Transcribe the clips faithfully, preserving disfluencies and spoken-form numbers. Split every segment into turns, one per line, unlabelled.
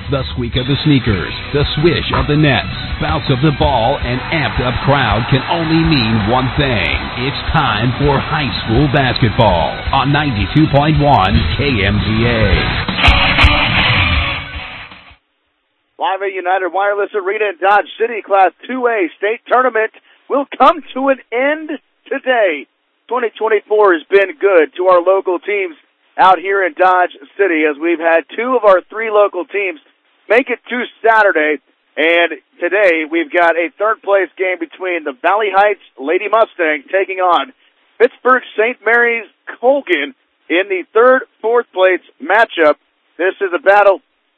The squeak of the sneakers, the swish of the nets, bounce of the ball, and amped-up crowd can only mean one thing. It's time for high school basketball on ninety-two point one K M T A.
Live at United Wireless Arena in Dodge City, Class two A state tournament will come to an end today. twenty twenty-four has been good to our local teams out here in Dodge City, as we've had two of our three local teams make it to Saturday, and today we've got a third-place game between the Valley Heights Lady Mustangs taking on Pittsburgh Saint Mary's Colgan in the third, fourth-place matchup. This is a battle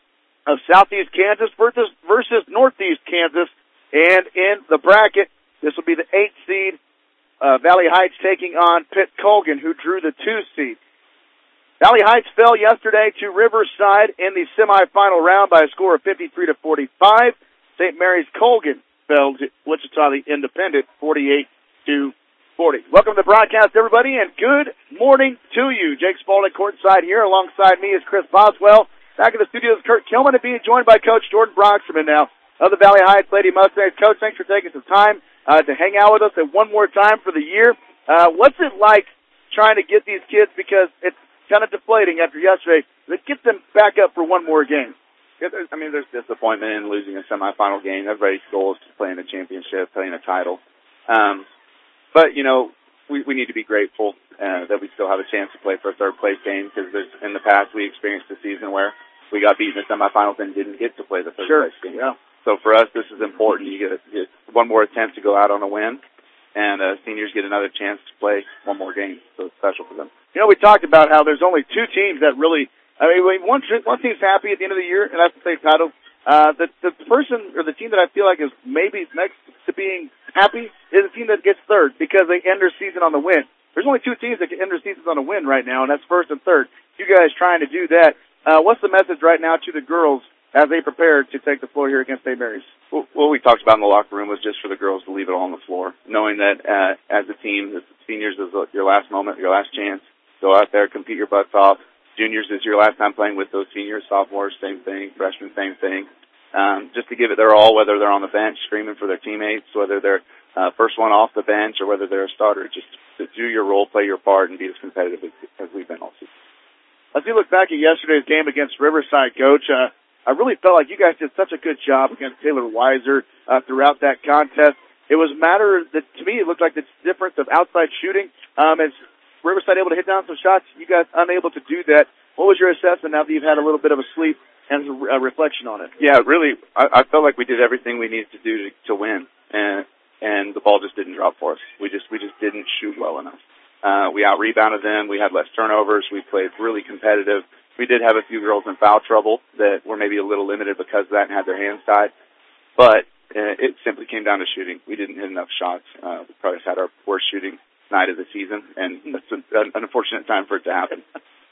of Southeast Kansas versus, versus Northeast Kansas, and in the bracket, this will be the eighth seed, uh, Valley Heights taking on Pitt Colgan, who drew the two seed. Valley Heights fell yesterday to Riverside in the semifinal round by a score of fifty-three to forty-five. Saint Mary's Colgan fell to Wichita the Independent forty-eight to forty. Welcome to the broadcast, everybody, and good morning to you. Jake Spalding courtside here. Alongside me is Chris Boswell. Back in the studio is Kurt Kilman, and being joined by Coach Jordan Broxterman now of the Valley Heights Lady Mustangs. Coach, thanks for taking some time uh, to hang out with us and one more time for the year. Uh, what's it like trying to get these kids, because it's kind of deflating after yesterday, but get them back up for one more game?
Yeah, I mean, there's disappointment in losing a semifinal game. Everybody's goal is to play in a championship, playing a title. Um, but, you know, we, we need to be grateful uh, that we still have a chance to play for a third-place game, because in the past we experienced a season where we got beaten in the semifinals and didn't get to play the third-place
sure.
game.
Yeah.
So for us, this is important. You get, a, get one more attempt to go out on a win, and uh, seniors get another chance to play one more game. So it's special for them.
You know, we talked about how there's only two teams that really, I mean, one, one team's happy at the end of the year, and that's the state title. Uh, the, the person or the team that I feel like is maybe next to being happy is the team that gets third, because they end their season on the win. There's only two teams that can end their seasons on a win right now, and that's first and third. You guys trying to do that. Uh, what's the message right now to the girls as they prepare to take the floor here against Saint Mary's?
Well, what we talked about in the locker room was just for the girls to leave it all on the floor, knowing that uh, as a team, as seniors is your last moment, your last chance. Go out there, compete your butts off. Juniors is your last time playing with those seniors. Sophomores, same thing. Freshmen, same thing. Um, just to give it their all, whether they're on the bench screaming for their teammates, whether they're uh, first one off the bench, or whether they're a starter. Just to do your role, play your part, and be as competitive as, as we've been all season.
As we look back at yesterday's game against Riverside, Coach, uh, I really felt like you guys did such a good job against Taylor Weiser uh, throughout that contest. It was a matter that, to me, it looked like the difference of outside shooting. Um, as Riverside able to hit down some shots, you guys unable to do that. What was your assessment now that you've had a little bit of a sleep and a reflection on it?
Yeah, really, I, I felt like we did everything we needed to do to, to win, and and the ball just didn't drop for us. We just we just didn't shoot well enough. Uh, we out-rebounded them. We had less turnovers. We played really competitive. We did have a few girls in foul trouble that were maybe a little limited because of that and had their hands tied. But uh, it simply came down to shooting. We didn't hit enough shots. Uh, we probably had our worst shooting night of the season, and it's an unfortunate time for it to happen.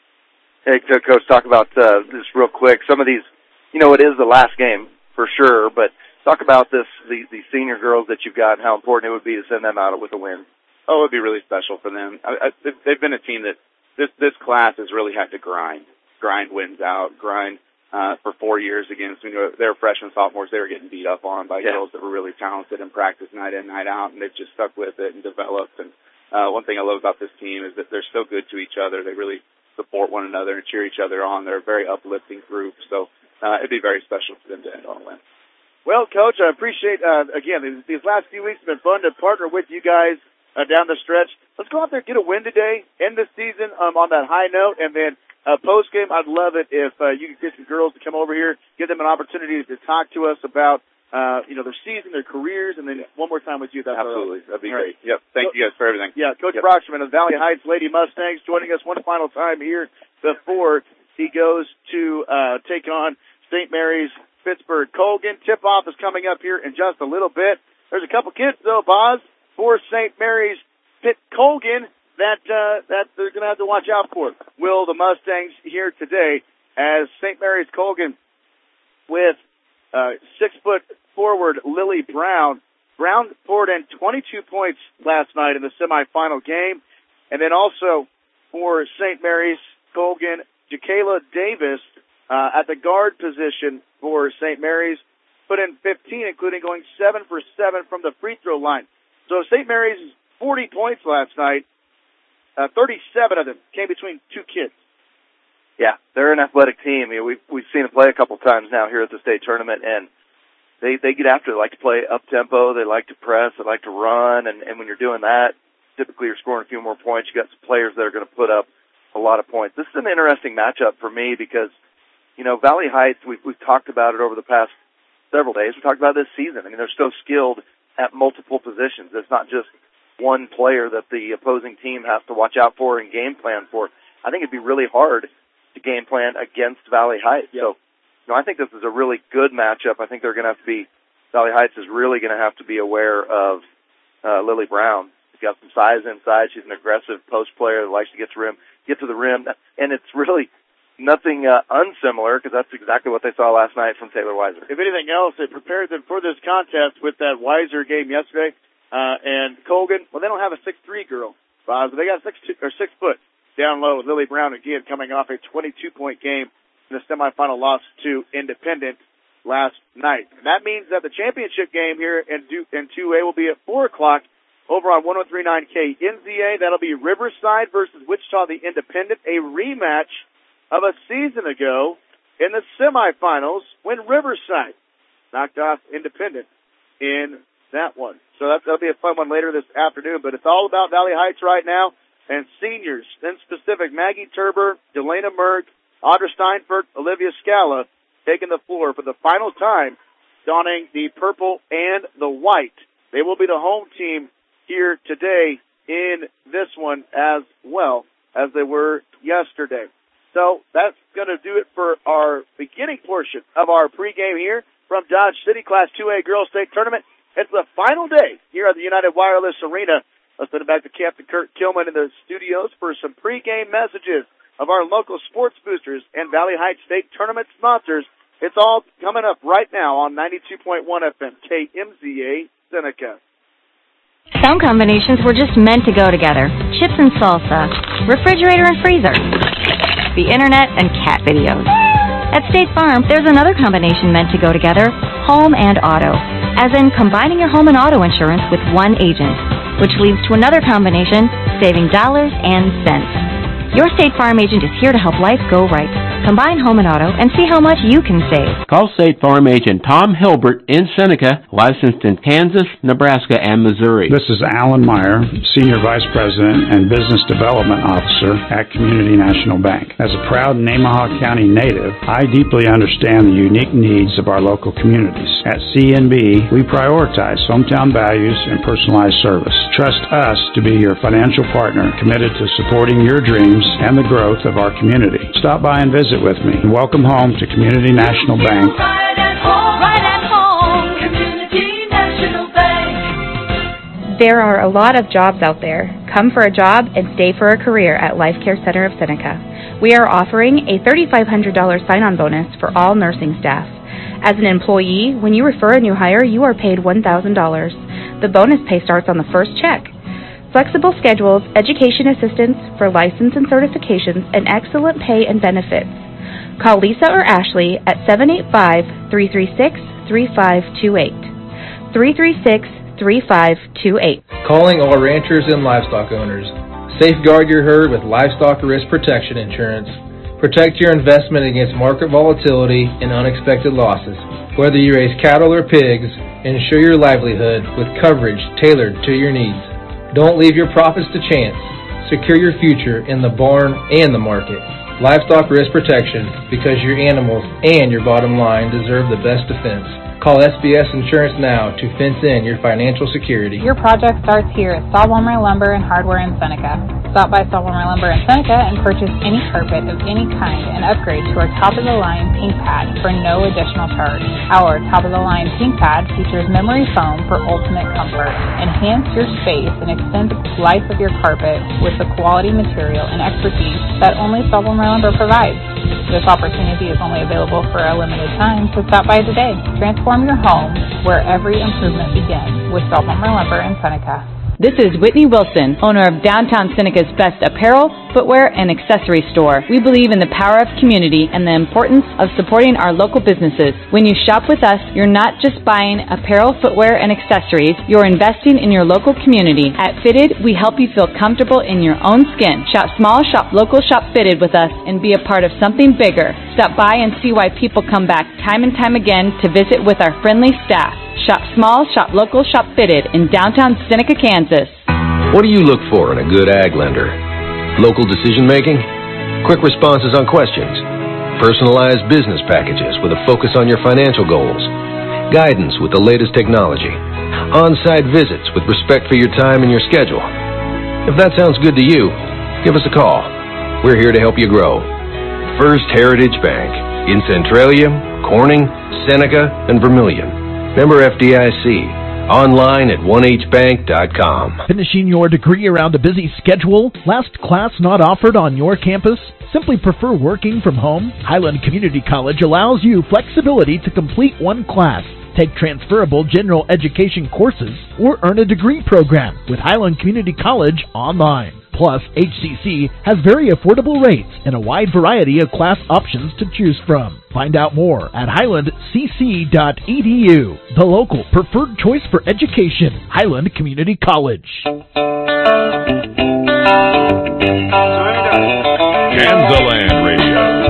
Hey, Coach, talk about uh, this real quick. Some of these, you know, it is the last game for sure, but talk about this, the, the senior girls that you've got and how important it would be to send them out with a win.
Oh, it would be really special for them. I, I, they've been a team that this this class has really had to grind, grind wins out, grind uh, for four years against, you know, their freshmen, sophomores. They were getting beat up on by
yeah.
girls that were really talented and practiced night in, night out, and they've just stuck with it and developed. And uh, one thing I love about this team is that they're so good to each other. They really support one another and cheer each other on. They're a very uplifting group, so uh, it'd be very special for them to end on a win.
Well, Coach, I appreciate, uh, again, these, these last few weeks have been fun to partner with you guys uh, down the stretch. Let's go out there and get a win today, end the season um, on that high note, and then uh, post-game, I'd love it if uh, you could get some girls to come over here, give them an opportunity to talk to us about Uh, you know, their season, their careers, and then one more time with you. That's
Absolutely. That'd be
all
great. Right. Yep. Thank so, you guys for everything.
Yeah, Coach
yep.
Broxterman of Valley Heights Lady Mustangs joining us one final time here before he goes to uh, take on Saint Mary's Pittsburgh Colgan. Tip-off is coming up here in just a little bit. There's a couple kids, though, Boz, for Saint Mary's Pitt Colgan that, uh, that they're going to have to watch out for. Will the Mustangs here today as Saint Mary's Colgan with uh, six-foot forward Lily Brown. Brown poured in twenty-two points last night in the semifinal game. And then also for Saint Mary's Colgan, Jacayla Davis uh, at the guard position for Saint Mary's, put in fifteen, including going seven for seven from the free throw line. So Saint Mary's forty points last night, uh, thirty-seven of them came between two kids.
Yeah, they're an athletic team. You know, we've, we've seen them play a couple times now here at the state tournament, and they, they get after it. They like to play up-tempo. They like to press. They like to run, and, and when you're doing that, typically you're scoring a few more points. You got some players that are going to put up a lot of points. This is an interesting matchup for me because, you know, Valley Heights, we've, we've talked about it over the past several days. We talked about it this season. I mean, they're so skilled at multiple positions. It's not just one player that the opposing team has to watch out for and game plan for. I think it'd be really hard to game plan against Valley Heights. Yep. So, you know, I think this is a really good matchup. I think they're going to have to be, Valley Heights is really going to have to be aware of uh, Lily Brown. She's got some size inside. She's an aggressive post player that likes to get to rim, get to the rim, and it's really nothing uh, unsimilar because that's exactly what they saw last night from Taylor Weiser.
If anything else, it prepared them for this contest with that Weiser game yesterday. Uh, and Colgan, well, they don't have a six three girl, but they got six two, or six foot down low with Lily Brown again coming off a twenty-two point game in the semifinal loss to Independent last night. And that means that the championship game here in, in two A will be at four o'clock over on one oh three point nine K N Z A. That'll be Riverside versus Wichita the Independent, a rematch of a season ago in the semifinals when Riverside knocked off Independent in that one. So that, that'll be a fun one later this afternoon, but it's all about Valley Heights right now. And seniors, in specific, Maggie Turber, Delana Merck, Audra Steinfurt, Olivia Scala, taking the floor for the final time, donning the purple and the white. They will be the home team here today in this one as well as they were yesterday. So that's going to do it for our beginning portion of our pregame here from Dodge City Class two A Girls State Tournament. It's the final day here at the United Wireless Arena. Let's send it back to Captain Kurt Kilman in the studios for some pregame messages of our local sports boosters and Valley Heights State Tournament sponsors. It's all coming up right now on ninety-two point one F M K M Z A Seneca.
Some combinations were just meant to go together. Chips and salsa, refrigerator and freezer, the internet and cat videos. At State Farm, there's another combination meant to go together, home and auto, as in combining your home and auto insurance with one agent, which leads to another combination, saving dollars and cents. Your State Farm agent is here to help life go right. Combine home and auto and see how much you can save.
Call State Farm agent Tom Hilbert in Seneca, licensed in Kansas, Nebraska, and Missouri.
This is Alan Meyer, Senior Vice President and Business Development Officer at Community National Bank. As a proud Nemaha County native, I deeply understand the unique needs of our local communities. At C N B, we prioritize hometown values and personalized service. Trust us to be your financial partner committed to supporting your dreams and the growth of our community. Stop by and visit with me. Welcome home to Community National Bank.
Right at home, right at home, Community National Bank.
There are a lot of jobs out there. Come for a job and stay for a career at Life Care Center of Seneca. We are offering a three thousand five hundred dollars sign-on bonus for all nursing staff. As an employee, when you refer a new hire, you are paid one thousand dollars. The bonus pay starts on the first check. Flexible schedules, education assistance for license and certifications, and excellent pay and benefits. Call Lisa or Ashley at seven eight five, three three six, three five two eight. three three six, three five two eight.
Calling all ranchers and livestock owners. Safeguard your herd with livestock risk protection insurance. Protect your investment against market volatility and unexpected losses. Whether you raise cattle or pigs, ensure your livelihood with coverage tailored to your needs. Don't leave your profits to chance. Secure your future in the barn and the market. Livestock risk protection, because your animals and your bottom line deserve the best defense. Call S B S Insurance now to fence in your financial security.
Your project starts here at Sawbomber Lumber and Hardware in Seneca. Stop by Sawbomber Lumber in Seneca and purchase any carpet of any kind and upgrade to our top-of-the-line pink pad for no additional charge. Our top-of-the-line pink pad features memory foam for ultimate comfort. Enhance your space and extend the life of your carpet with the quality material and expertise that only Sawbomber Lumber provides. This opportunity is only available for a limited time, so stop by today. Transform your home where every improvement begins with Sawbomber Lumber in Seneca.
This is Whitney Wilson, owner of Downtown Seneca's best apparel, footwear, and accessory store. We believe in the power of community and the importance of supporting our local businesses. When you shop with us, you're not just buying apparel, footwear, and accessories, you're investing in your local community. At Fitted, we help you feel comfortable in your own skin. Shop small, shop local, shop Fitted with us, and be a part of something bigger. Stop by and see why people come back time and time again to visit with our friendly staff. Shop small, shop local, shop Fitted in downtown Seneca, Kansas.
What do you look for in a good ag lender? Local decision making? Quick responses on questions? Personalized business packages with a focus on your financial goals? Guidance with the latest technology? On-site visits with respect for your time and your schedule? If that sounds good to you, give us a call. We're here to help you grow. First Heritage Bank in Centralia, Corning, Seneca, and Vermilion. Member F D I C. Online at one h bank dot com.
Finishing your degree around a busy schedule? Last class not offered on your campus? Simply prefer working from home? Highland Community College allows you flexibility to complete one class, take transferable general education courses, or earn a degree program with Highland Community College online. Plus, H C C has very affordable rates and a wide variety of class options to choose from. Find out more at highland c c dot e d u, the local preferred choice for education, Highland Community College.
Kansaland Radio.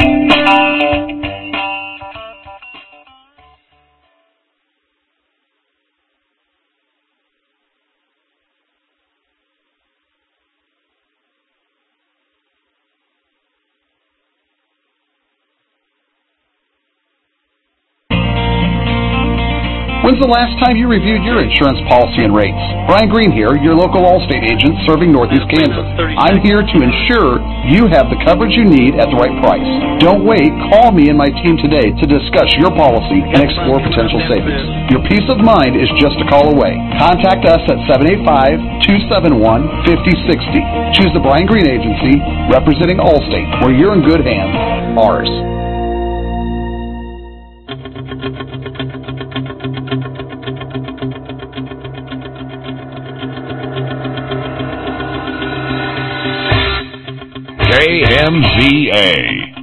When's the last time you reviewed your insurance policy and rates? Brian Green here, your local Allstate agent serving Northeast Kansas. I'm here to ensure you have the coverage you need at the right price. Don't wait. Call me and my team today to discuss your policy and explore potential savings. Your peace of mind is just a call away. Contact us at seven eight five, two seven one, five oh six oh. Choose the Brian Green Agency, representing Allstate, where you're in good hands. Ours.
K M Z A.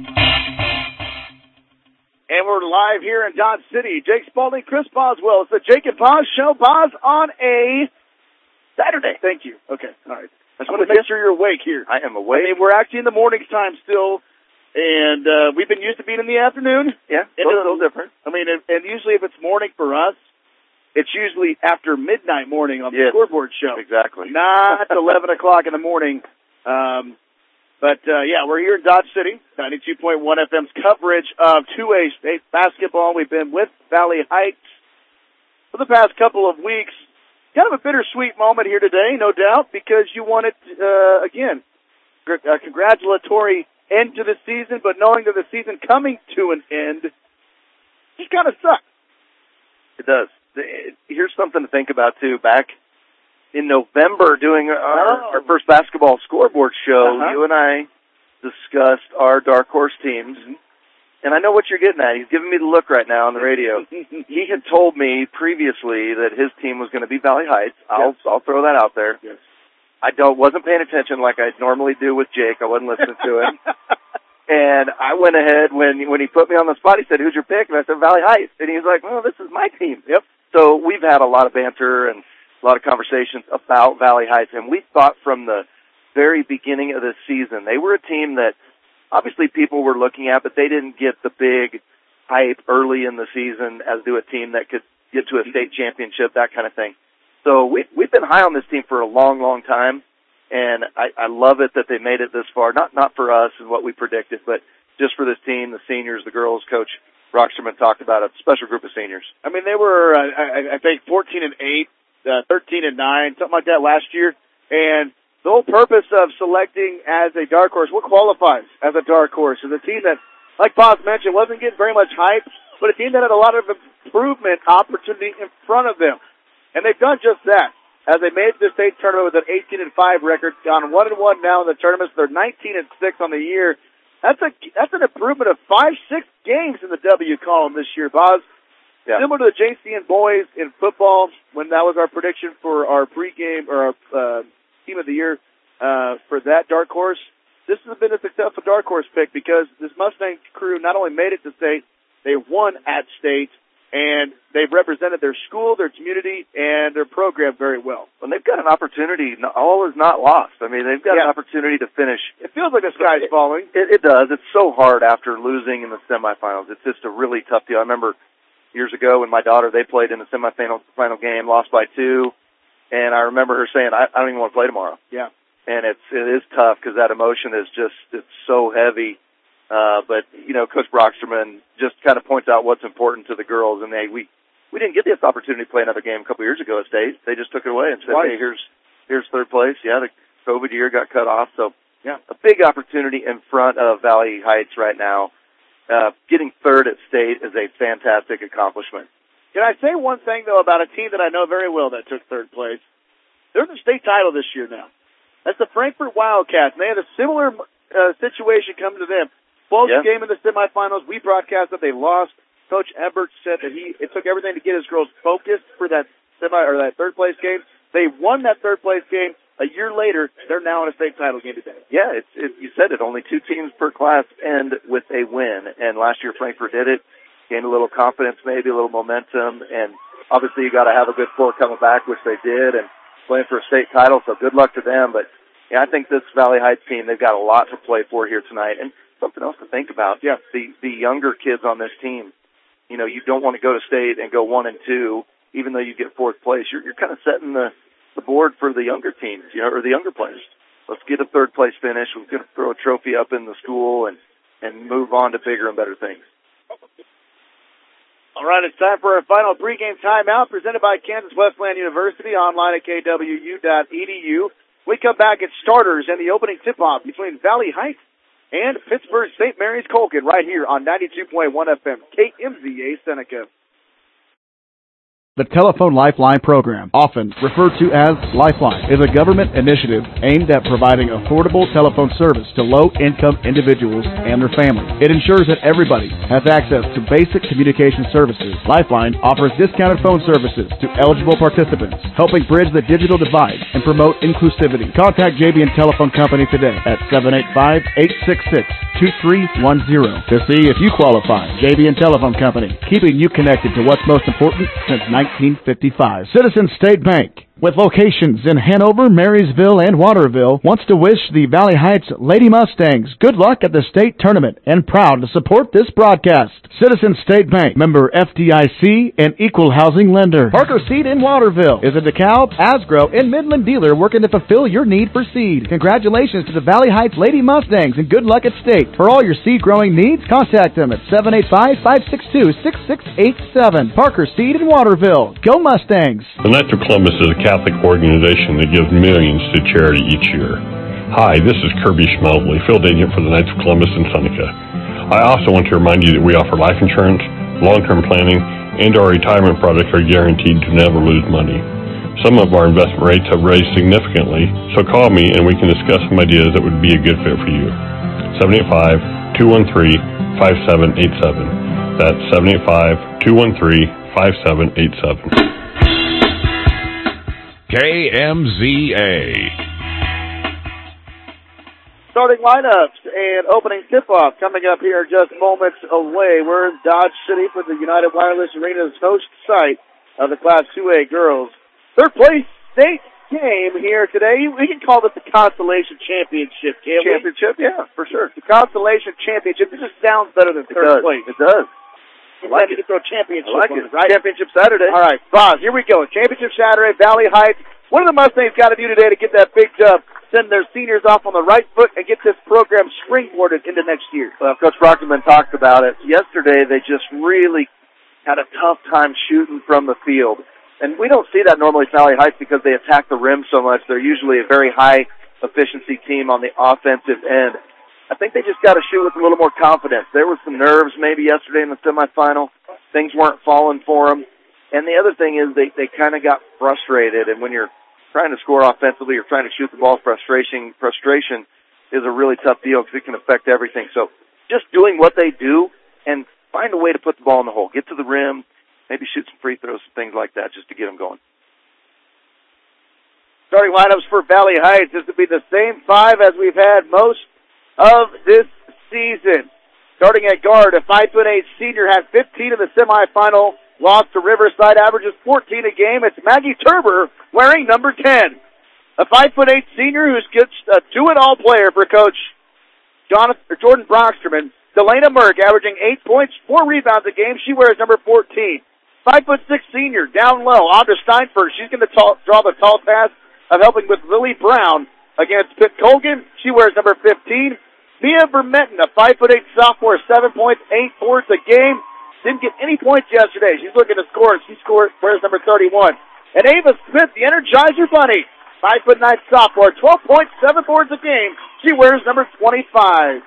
And we're live here in Dodge City. Jake Spalding, Chris Boswell. It's the Jake and Boz Show. Boz on a Saturday. Thank you. Okay, all right. I just want to make sure you're awake here.
I am awake.
I mean, we're actually in the morning time still, and uh, we've been used to being in the afternoon.
Yeah, it's a little different.
I mean, and, and usually if it's morning for us, it's usually after midnight morning on the
yes,
scoreboard show.
Exactly.
Not eleven o'clock in the morning. Um, But, uh, yeah, we're here in Dodge City, ninety-two point one F M's coverage of two A state basketball. We've been with Valley Heights for the past couple of weeks. Kind of a bittersweet moment here today, no doubt, because you wanted, uh, again, a congratulatory end to the season, but knowing that the season coming to an end just kind of sucks.
It does. Here's something to think about, too. Back in November, doing our,
oh.
our first basketball scoreboard show,
uh-huh.
you and I discussed our dark horse teams. Mm-hmm. And I know what you're getting at. He's giving me the look right now on the radio. He had told me previously that his team was going to be Valley Heights. I'll yes. I'll throw that out there.
Yes.
I don't wasn't paying attention like I normally do with Jake. I wasn't listening to him. And I went ahead when when he put me on the spot. He said, "Who's your pick?" And I said, "Valley Heights." And he was like, "Well, this is my team."
Yep.
So we've had a lot of banter and a lot of conversations about Valley Heights, and we thought from the very beginning of the season, they were a team that obviously people were looking at, but they didn't get the big hype early in the season as do a team that could get to a state championship, that kind of thing. So we, we've been high on this team for a long, long time, and I, I love it that they made it this far, not not for us and what we predicted, but just for this team, the seniors, the girls. Coach Rocksterman talked about a special group of seniors.
I mean, they were, uh, I, I think, fourteen and eight. Uh, thirteen and nine, something like that last year. And the whole purpose of selecting as a dark horse, what qualifies as a dark horse, is a team that, like Bob mentioned, wasn't getting very much hype, but a team that had a lot of improvement opportunity in front of them. And they've done just that. As they made the state tournament with an eighteen and five record, gone one and one now in the tournaments. They're nineteen and six on the year. That's a that's an improvement of five, six games in the W column this year, Boz.
Yeah.
Similar to the J C N boys in football, when that was our prediction for our pregame or our uh, team of the year uh, for that dark horse, this has been a successful dark horse pick because this Mustang crew not only made it to state, they won at state, and they've represented their school, their community, and their program very well.
And they've got an opportunity. All is not lost. I mean, they've got
yeah.
an opportunity to finish.
It feels like the sky's
it,
falling.
It, it does. It's so hard after losing in the semifinals. It's just a really tough deal. I remember years ago when my daughter, they played in the semifinal final game, lost by two, and I remember her saying, I, I don't even want to play tomorrow.
Yeah.
And it's, it is tough because that emotion is just, it's so heavy. Uh, but, you know, Coach Brocksterman just kind of points out what's important to the girls, and they, we, we didn't get this opportunity to play another game a couple years ago at state. They just took it away and said,
right.
hey, here's, here's third place. Yeah, the COVID year got cut off. So,
yeah,
a big opportunity in front of Valley Heights right now. Uh, getting third at state is a fantastic accomplishment.
Can I say one thing, though, about a team that I know very well that took third place? They're the state title this year now. That's the Frankfort Wildcats, and they had a similar uh, situation come to them. Close
yeah.
game in the semifinals. We broadcast that they lost. Coach Ebert said that he it took everything to get his girls focused for that semi or that third place game. They won that third place game. A year later, they're now in a state title game today.
Yeah, it's it, you said it. Only two teams per class end with a win, and last year Frankfort did it. Gained a little confidence, maybe a little momentum, and obviously you got to have a good floor coming back, which they did, and playing for a state title. So good luck to them. But yeah, I think this Valley Heights team, they've got a lot to play for here tonight, and something else to think about.
Yeah,
the the younger kids on this team. You know, you don't want to go to state and go one and two, even though you get fourth place. You're you're kind of setting the the board for the younger teams, you know, or the younger players. Let's get a third place finish. We're going to throw a trophy up in the school and and move on to bigger and better things.
All right, it's time for our final pregame timeout presented by Kansas Wesleyan University, online at k w u dot e d u. We come back at starters and the opening tip-off between Valley Heights and Pittsburgh Saint Mary's Colgan right here on ninety-two point one F M, K M Z A Seneca.
The Telephone Lifeline program, often referred to as Lifeline, is a government initiative aimed at providing affordable telephone service to low-income individuals and their families. It ensures that everybody has access to basic communication services. Lifeline offers discounted phone services to eligible participants, helping bridge the digital divide and promote inclusivity. Contact J B N Telephone Company today at seven eight five, eight six six, two three one zero to see if you qualify. J B N Telephone Company, keeping you connected to what's most important since nineteen fifty-five. Citizens State Bank, with locations in Hanover, Marysville, and Waterville, wants to wish the Valley Heights Lady Mustangs good luck at the state tournament and proud to support this broadcast. Citizens State Bank, member F D I C and equal housing lender. Parker Seed in Waterville is a DeKalb, Asgrow, and Midland dealer working to fulfill your need for seed. Congratulations to the Valley Heights Lady Mustangs and good luck at state. For all your seed growing needs, contact them at seven eight five, five six two, six six eight seven. Parker Seed in Waterville. Go Mustangs!
The Knights of Columbus is a Catholic organization that gives millions to charity each year. Hi, this is Kirby Schmelzley, field agent for the Knights of Columbus in Seneca. I also want to remind you that we offer life insurance, long-term planning, and our retirement products are guaranteed to never lose money. Some of our investment rates have raised significantly, so call me and we can discuss some ideas that would be a good fit for you. seven eight five, two one three, five seven eight seven. That's seven eight five, two one three, five seven eight seven.
K M Z A.
Starting lineups and opening tip-off coming up here just moments away. We're in Dodge City for the United Wireless Arena's host site of the Class two A girls. Third place state game here today. We can call this the Constellation Championship, can't we?
Championship, yeah, for sure.
The Constellation Championship. It just sounds better than third
it does.
place.
It does.
I like it. You can throw championship
I like
on
it.
it, right?
Championship Saturday.
All right, Boz, here we go. Championship Saturday, Valley Heights. What do the Mustangs got to do today to get that big dub, send their seniors off on the right foot, and get this program springboarded into next year?
Well, Coach Brockman talked about it. Yesterday, they just really had a tough time shooting from the field. And we don't see that normally at Valley Heights because they attack the rim so much. They're usually a very high-efficiency team on the offensive end. I think they just got to shoot with a little more confidence. There was some nerves maybe yesterday in the semifinal. Things weren't falling for them. And the other thing is they, they kind of got frustrated. And when you're trying to score offensively or trying to shoot the ball, frustration, frustration is a really tough deal because it can affect everything. So just doing what they do and find a way to put the ball in the hole. Get to the rim, maybe shoot some free throws, things like that, just to get them going.
Starting lineups for Valley Heights. This will be the same five as we've had most of this season. Starting at guard, a five foot eight senior had fifteen in the semifinal loss to Riverside, averages fourteen a game. It's Maggie Turber wearing number ten. A five foot eight senior who's a do-it-all player for Coach Jonathan, or Jordan Brocksterman. Delana Merck averaging eight points, four rebounds a game. She wears number fourteen. Five foot six senior down low, Andra Steinfurt. She's going to draw the tall task of helping with Lily Brown against Pitt Colgan. She wears number fifteen. Mia Vermetten, a five foot eight sophomore, seven points, eight boards a game. Didn't get any points yesterday. She's looking to score. She scored, wears number thirty-one. And Ava Smith, the Energizer Bunny, five foot nine sophomore, twelve points, seven boards a game. She wears number twenty-five.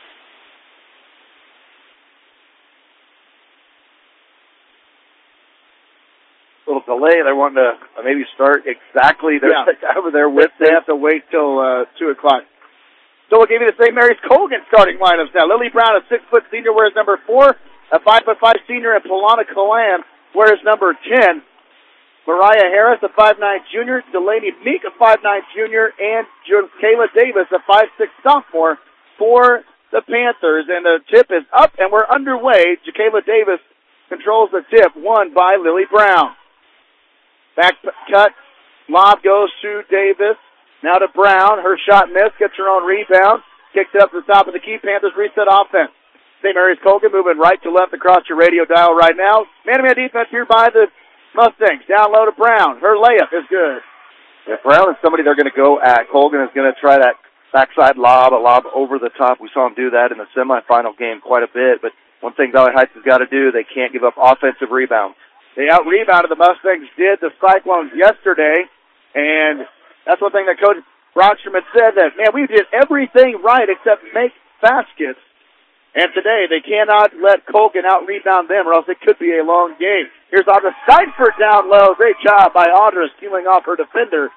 Little delay. They want to maybe start exactly there,
yeah.
over there with
They
them.
have to wait till uh, two o'clock. So we'll give you the Saint Mary's Colgan starting lineups now. Lily Brown, a six-foot senior, wears number four. A five foot five senior, and Polana Kalam wears number ten. Mariah Harris, a five nine junior. Delaney Meek, a five nine junior. And Kayla Davis, a five six sophomore for the Panthers. And the tip is up, and we're underway. Kayla Davis controls the tip, won by Lily Brown. Back cut, lob goes to Davis. Now to Brown. Her shot missed, gets her own rebound. Kicks it up to the top of the key. Panthers reset offense. Saint Mary's Colgan moving right to left across your radio dial right now. Man-to-man defense here by the Mustangs. Down low to Brown. Her layup is good.
Yeah, Brown is somebody they're going to go at. Colgan is going to try that backside lob, a lob over the top. We saw him do that in the semifinal game quite a bit. But one thing Valley Heights has got to do, they can't give up offensive rebounds.
They out-rebounded the Mustangs, did the Cyclones yesterday. And that's one thing that Coach Brocksterman said, that, man, we did everything right except make baskets. And today, they cannot let Colgan out-rebound them, or else it could be a long game. Here's Audra Steinfurt down low. Great job by Audra stealing off her defender.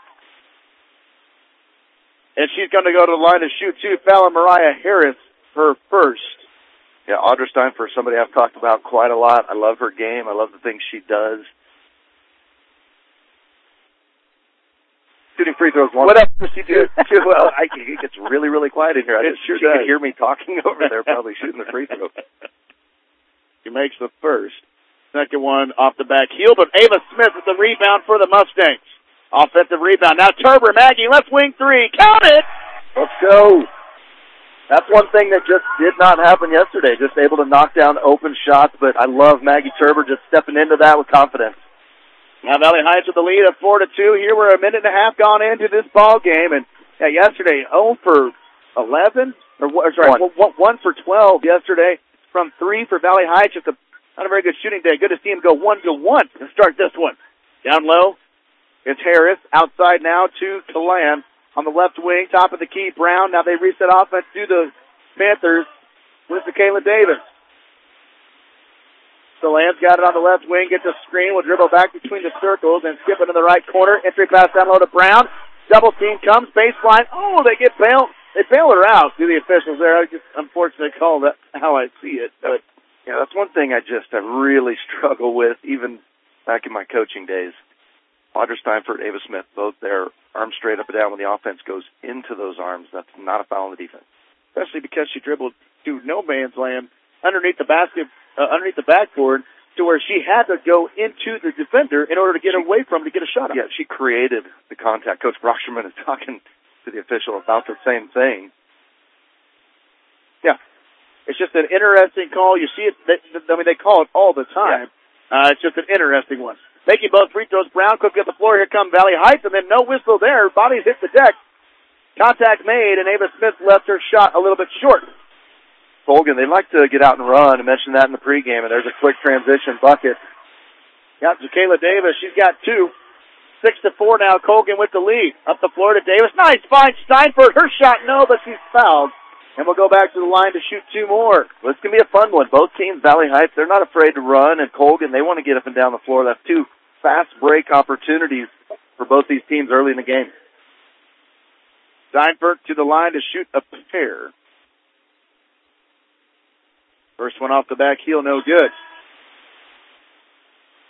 And she's going to go to the line to shoot two. Fallon Mariah Harris, her first.
Yeah, Audra Steinfurt, somebody I've talked about quite a lot. I love her game. I love the things she does. Shooting free throws. One.
What else does she do?
Well, I, it gets really, really quiet in here. I
It
just,
sure
you
does.
can hear me talking over there, probably shooting the free throw.
She makes the first. Second one off the back heel, but Ava Smith with the rebound for the Mustangs. Offensive rebound. Now Turber, Maggie, left wing three. Count it!
Let's go. That's one thing that just did not happen yesterday, just able to knock down open shots, but I love Maggie Turber just stepping into that with confidence.
Now Valley Heights with the lead of four to two. Here we're a minute and a half gone into this ball game, and yeah, yesterday zero for eleven, or sorry,
One.
one, one for twelve yesterday from three for Valley Heights. Just a not a very good shooting day. Good to see him go one to one to start this one. Down low, it's Harris outside now to Kalam on the left wing, top of the key. Brown. Now they reset offense to the Panthers with the Kayla Davis. Delan's got it on the left wing, gets a screen, will dribble back between the circles and skip it to the right corner. Entry pass down low to Brown. Double team comes, baseline. Oh, they get bailed. They bail her out to the officials there. I just unfortunately call that how I see it. But
yeah, that's one thing I just I really struggle with, even back in my coaching days. Audra Steinfurt, Ava Smith, both there, arms straight up and down when the offense goes into those arms. That's not a foul in the defense.
Especially because she dribbled to no man's land underneath the basket. Uh, underneath the backboard to where she had to go into the defender in order to get away from him to get a shot up.
Yeah, she created the contact. Coach Brocksterman is talking to the official about the same thing.
Yeah. It's just an interesting call. You see it, they, I mean, they call it all the time. Yeah. Uh, it's just an interesting one. Making both free throws. Brown quickly up the floor. Here come Valley Heights, and then no whistle there. Bodies hit the deck. Contact made, and Ava Smith left her shot a little bit short.
Colgan, they like to get out and run. I mentioned that in the pregame, and there's a quick transition bucket.
Got Kayla Davis. She's got two. Six to four now. Colgan with the lead. Up the floor to Davis. Nice find. Steinfurt. Her shot, no, but she's fouled. And we'll go back to the line to shoot two more.
Well, this can be a fun one. Both teams, Valley Heights, they're not afraid to run, and Colgan, they want to get up and down the floor. That's two fast break opportunities for both these teams early in the game.
Steinfurt to the line to shoot a pair. First one off the back heel, no good.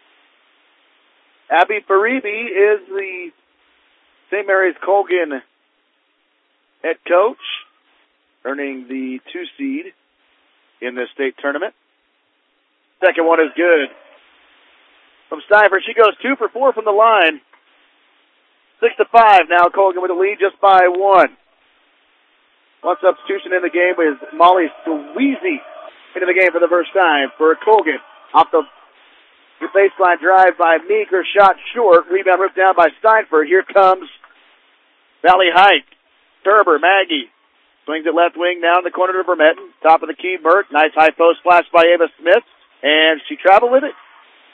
Abby Faribi is the Saint Mary's Colgan head coach, earning the two seed in this state tournament. Second one is good. From Steinford, she goes two for four from the line. Six to five now, Colgan with the lead just by one. One substitution in the game is Molly Sweezy into the game for the first time for Colgan. Off the baseline drive by Meek, her shot short. Rebound ripped down by Steinford. Here comes Valley Heights. Turber, Maggie. Swings it left wing down the corner to Vermetten. Top of the key, Merck. Nice high post flash by Ava Smith. And she traveled with it.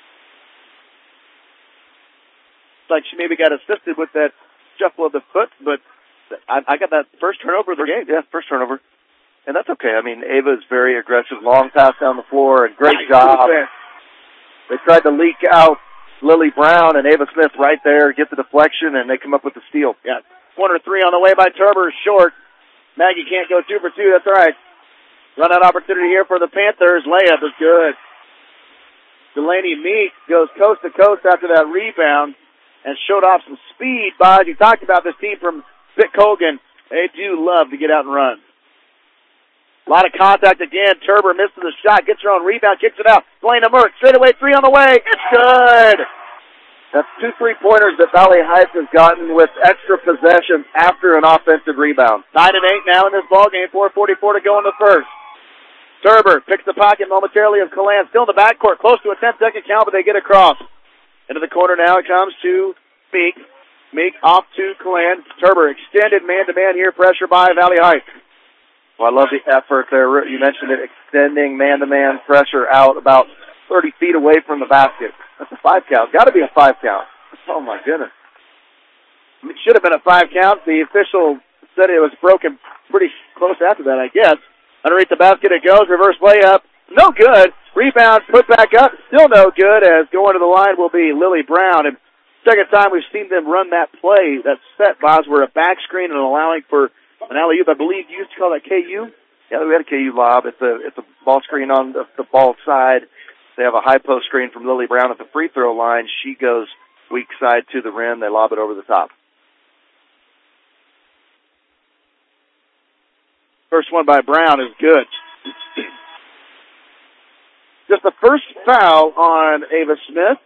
Like she maybe got assisted with that shuffle of the foot, but I, I got that first turnover of the game.
Yeah, first turnover. And that's okay. I mean, Ava's very aggressive, long pass down the floor, and great
nice
job.
Defense.
They tried to leak out Lily Brown, and Ava Smith right there, get the deflection, and they come up with the steal.
Yeah, corner three on the way by Turber, short. Maggie can't go two for two, that's all right. Run out opportunity here for the Panthers. Layup is good. Delaney Meek goes coast to coast after that rebound and showed off some speed. Boz, you talked about this team from Pitt Colgan. They do love to get out and run. A lot of contact again. Turber misses the shot, gets her own rebound, kicks it out. Delana Merck, straight away three on the way. It's good.
That's two three-pointers that Valley Heights has gotten with extra possessions after an offensive rebound.
Nine and eight now in this ballgame. four forty-four to go in the first. Turber picks the pocket momentarily of Kalan. Still in the backcourt, close to a ten-second count, but they get across. Into the corner now it comes to Meek. Meek off to Kalan. Turber extended man-to-man here, pressure by Valley Heights.
Well, I love the effort there. You mentioned it, extending man-to-man pressure out about thirty feet away from the basket. That's a five count. Got to be a five count. Oh, my goodness.
It should have been a five count. The official said it was broken pretty close after that, I guess. Underneath the basket it goes. Reverse layup. No good. Rebound put back up. Still no good, as going to the line will be Lily Brown. And second time we've seen them run that play, that set, Boz, where a back screen and allowing for an alley-oop. I believe you used to call that K U?
Yeah, we had a K U lob. It's a, it's a ball screen on the, the ball side. They have a high post screen from Lily Brown at the free throw line. She goes weak side to the rim. They lob it over the top.
First one by Brown is good. Just the first foul on Ava Smith.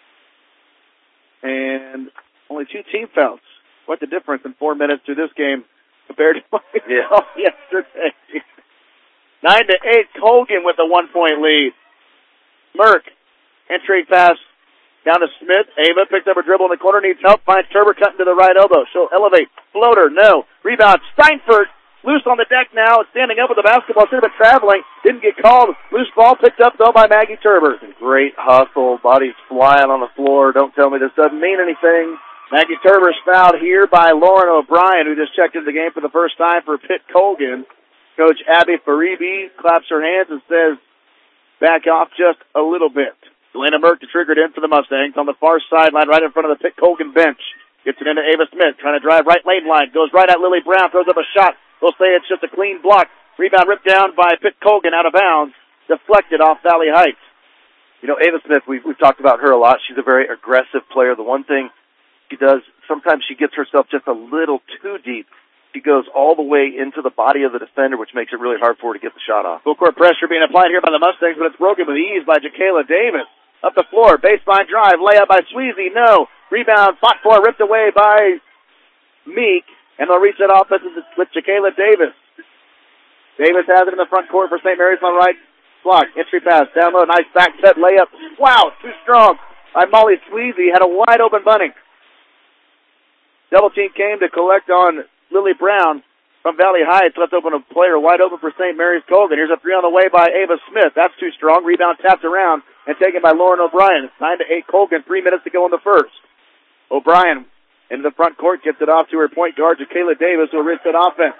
And only two team fouls. What the difference in four minutes through this game compared to what we
yeah.
saw yesterday. Nine to eight, Colgan with a one-point lead. Merck, entry pass down to Smith. Ava picks up a dribble in the corner, needs help, finds Turber cutting to the right elbow. She'll elevate. Floater, no. Rebound, Steinford, loose on the deck now, standing up with the basketball. Should have been traveling, didn't get called. Loose ball picked up, though, by Maggie Turber.
Great hustle, bodies flying on the floor. Don't tell me this doesn't mean anything.
Maggie Turber's fouled here by Lauren O'Brien, who just checked into the game for the first time for Pitt Colgan. Coach Abby Faribi claps her hands and says, back off just a little bit. Delana Merck to trigger it in for the Mustangs on the far sideline right in front of the Pitt Colgan bench. Gets it into Ava Smith, trying to drive right lane line. Goes right at Lily Brown, throws up a shot. We'll say it's just a clean block. Rebound ripped down by Pitt Colgan out of bounds. Deflected off Valley Heights.
You know, Ava Smith, we've, we've talked about her a lot. She's a very aggressive player. The one thing she does, sometimes she gets herself just a little too deep. She goes all the way into the body of the defender, which makes it really hard for her to get the shot off.
Full court pressure being applied here by the Mustangs, but it's broken with ease by Jacayla Davis. Up the floor, baseline drive, layup by Sweezy, no. Rebound, fought for, ripped away by Meek, and they'll reach that offense with Jacayla Davis. Davis has it in the front court for Saint Mary's on the right block. Entry pass, down low, nice back set layup. Wow, too strong by Molly Sweezy, had a wide open bunny. Double team came to collect on Lily Brown from Valley Heights, left open a player wide open for Saint Mary's Colgan. Here's a three on the way by Ava Smith. That's too strong. Rebound tapped around and taken by Lauren O'Brien. It's nine to eight Colgan, three minutes to go in the first. O'Brien into the front court, gets it off to her point guard, Jacayla Davis, who rips it offense.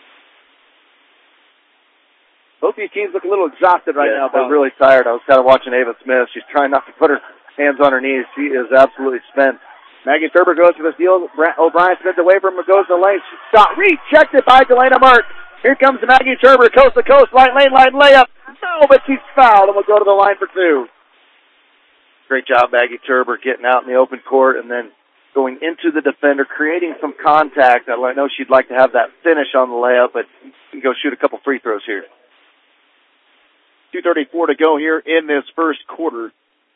Both these teams look a little exhausted right
yeah,
now.
I'm really tired. I was kind of watching Ava Smith. She's trying not to put her hands on her knees. She is absolutely spent.
Maggie Turber goes for the steal. O'Brien spins away from him, goes to the lane. Shot rejected by Delana Merck. Here comes Maggie Turber, coast to coast, right lane line layup. No, but she's fouled and will go to the line for two.
Great job, Maggie Turber, getting out in the open court and then going into the defender, creating some contact. I know she'd like to have that finish on the layup, but you can go shoot a couple free throws here.
two thirty-four to go here in this first quarter.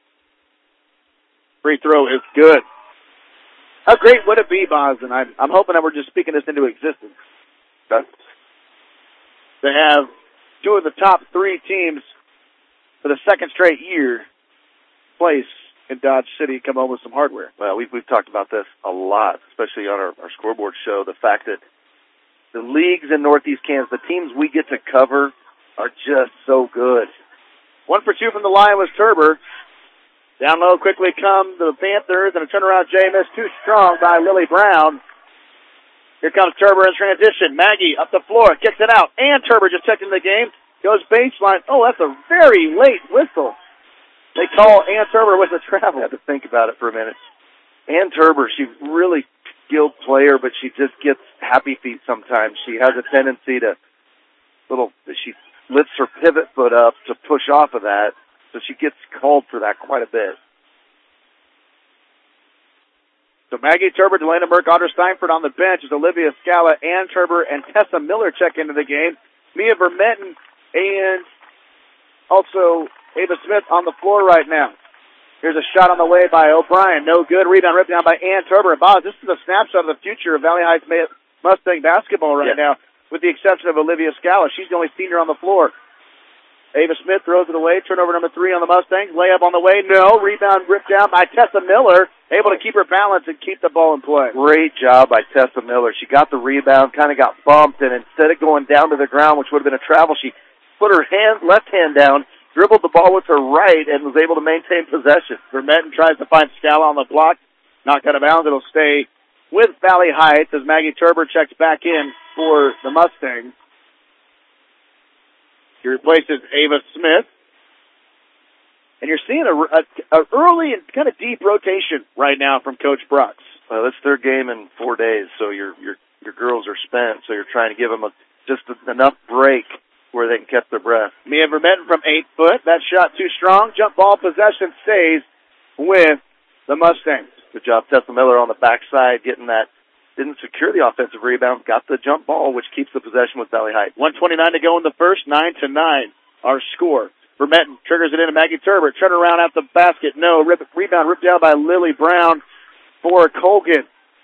Free throw is good. How great would it be, Boz? And I'm, I'm hoping that we're just speaking this into existence.
Okay.
To have two of the top three teams for the second straight year place in Dodge City come home with some hardware.
Well, we've, we've talked about this a lot, especially on our, our scoreboard show, the fact that the leagues in Northeast Kansas, the teams we get to cover are just so good.
One for two from the line was Turber. Down low quickly come the Panthers, and a turnaround J miss too strong by Lily Brown. Here comes Turber in transition. Maggie up the floor, kicks it out, and Turber just checked into the game. Goes baseline. Oh, that's a very late whistle. They call Ann Turber with a travel.
I had to think about it for a minute. Ann Turber, she's really skilled player, but she just gets happy feet sometimes. She has a tendency to little, she lifts her pivot foot up to push off of that. So she gets called for that quite a bit.
So Maggie Turber, Delana Burke, Audra Steinford on the bench as Olivia Scala, Ann Turber, and Tessa Miller check into the game. Mia Vermetten and also Ava Smith on the floor right now. Here's a shot on the way by O'Brien. No good. Rebound ripped down by Ann Turber. Bob, this is a snapshot of the future of Valley Heights Mustang basketball right yeah. now, with the exception of Olivia Scala. She's the only senior on the floor. Ava Smith throws it away. Turnover number three on the Mustangs. Layup on the way. No. Rebound ripped down by Tessa Miller. Able to keep her balance and keep the ball in play.
Great job by Tessa Miller. She got the rebound, kind of got bumped, and instead of going down to the ground, which would have been a travel, she put her hand, left hand down, dribbled the ball with her right, and was able to maintain possession.
Vermetten tries to find Scala on the block. Knocked out of bounds. It'll stay with Valley Heights as Maggie Turber checks back in for the Mustangs. He replaces Ava Smith. And you're seeing a, a, a early and kind of deep rotation right now from Coach Brooks.
Well, it's their game in four days, so your your your girls are spent. So you're trying to give them a, just a, enough break where they can catch their breath.
Mia Vermetten from eight foot. That shot too strong. Jump ball possession stays with the Mustangs.
Good job, Tessa Miller on the backside, getting that. Didn't secure the offensive rebound, got the jump ball, which keeps the possession with Valley Heights.
one twenty-nine to go in the first, nine to nine, our score. Vermetten triggers it into Maggie Turber. Turn around at the basket. No. Rip, rebound ripped down by Lily Brown for Colgan.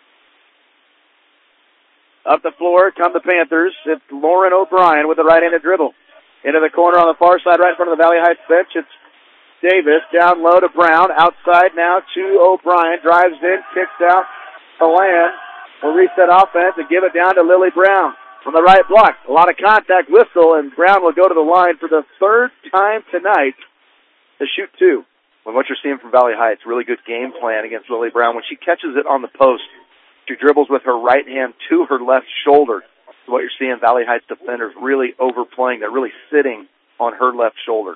Up the floor come the Panthers. It's Lauren O'Brien with a right-handed dribble. Into the corner on the far side, right in front of the Valley Heights bench. It's Davis down low to Brown. Outside now to O'Brien. Drives in, kicks out the land. We'll reset offense and give it down to Lily Brown on the right block. A lot of contact, whistle, and Brown will go to the line for the third time tonight to shoot two.
Well, what you're seeing from Valley Heights, really good game plan against Lily Brown. When she catches it on the post, she dribbles with her right hand to her left shoulder. So what you're seeing, Valley Heights defenders really overplaying. They're really sitting on her left shoulder.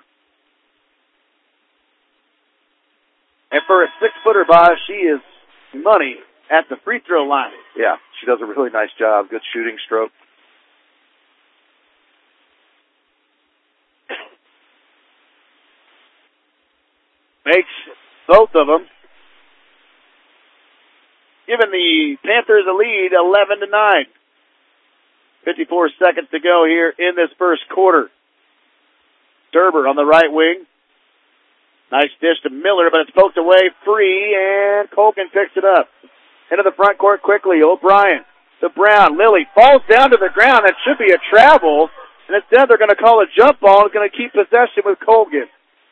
And for a six-footer, Boz, she is money at the free throw line.
Yeah, she does a really nice job. Good shooting stroke.
Makes both of them. Giving the Panthers a lead, eleven to nine. fifty-four seconds to go here in this first quarter. Turber on the right wing. Nice dish to Miller, but it's poked away free, and Colgan picks it up. Into the front court quickly. O'Brien to Brown. Lily falls down to the ground. That should be a travel. And instead they're going to call a jump ball. It's going to keep possession with Colgan.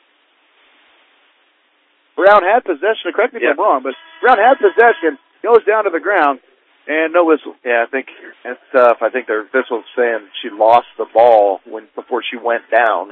Brown had possession. Correct me if
yeah.
I'm wrong, but Brown had possession. Goes down to the ground, and no whistle.
Yeah, I think it's tough. I think their official's saying she lost the ball when before she went down.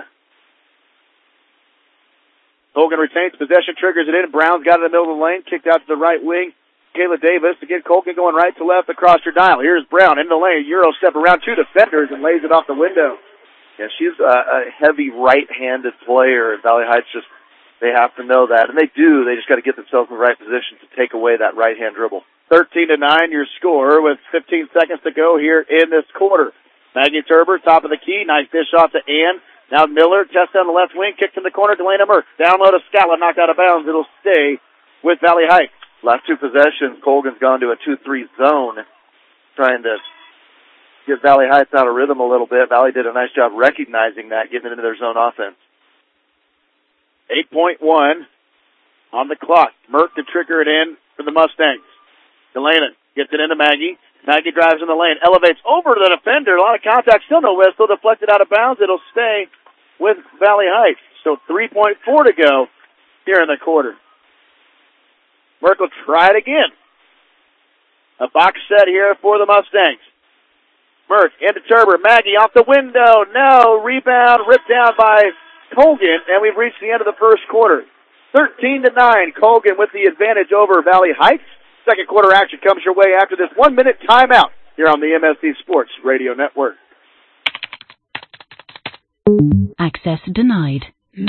Colgan retains possession, triggers it in. Brown's got it in the middle of the lane, kicked out to the right wing. Kayla Davis to get Colgan going right to left across her dial. Here's Brown in the lane. Euro step around two defenders and lays it off the window.
Yeah, she's a, a heavy right-handed player, and Valley Heights just, they have to know that. And they do. They just got to get themselves in the right position to take away that right-hand dribble.
thirteen to nine, your score with fifteen seconds to go here in this quarter. Maggie Turber, top of the key. Nice dish off to Ann. Now Miller, test on the left wing, kicked in the corner, Delana Merck. Down low to Scala, knocked out of bounds. It'll stay with Valley Heights.
Last two possessions, Colgan's gone to a two three zone, trying to get Valley Heights out of rhythm a little bit. Valley did a nice job recognizing that, getting it into their zone offense.
eight point one on the clock. Merck to trigger it in for the Mustangs. Delana gets it into Maggie. Maggie drives in the lane, elevates over the defender. A lot of contact, still no whistle, deflected out of bounds. It'll stay with Valley Heights. So three point four to go here in the quarter. Merck will try it again. A box set here for the Mustangs. Merck into Turber. Maggie off the window. No. Rebound ripped down by Colgan, and we've reached the end of the first quarter. thirteen to nine. Colgan with the advantage over Valley Heights. Second quarter action comes your way after this one-minute timeout here on the M S C Sports Radio Network.
Access denied.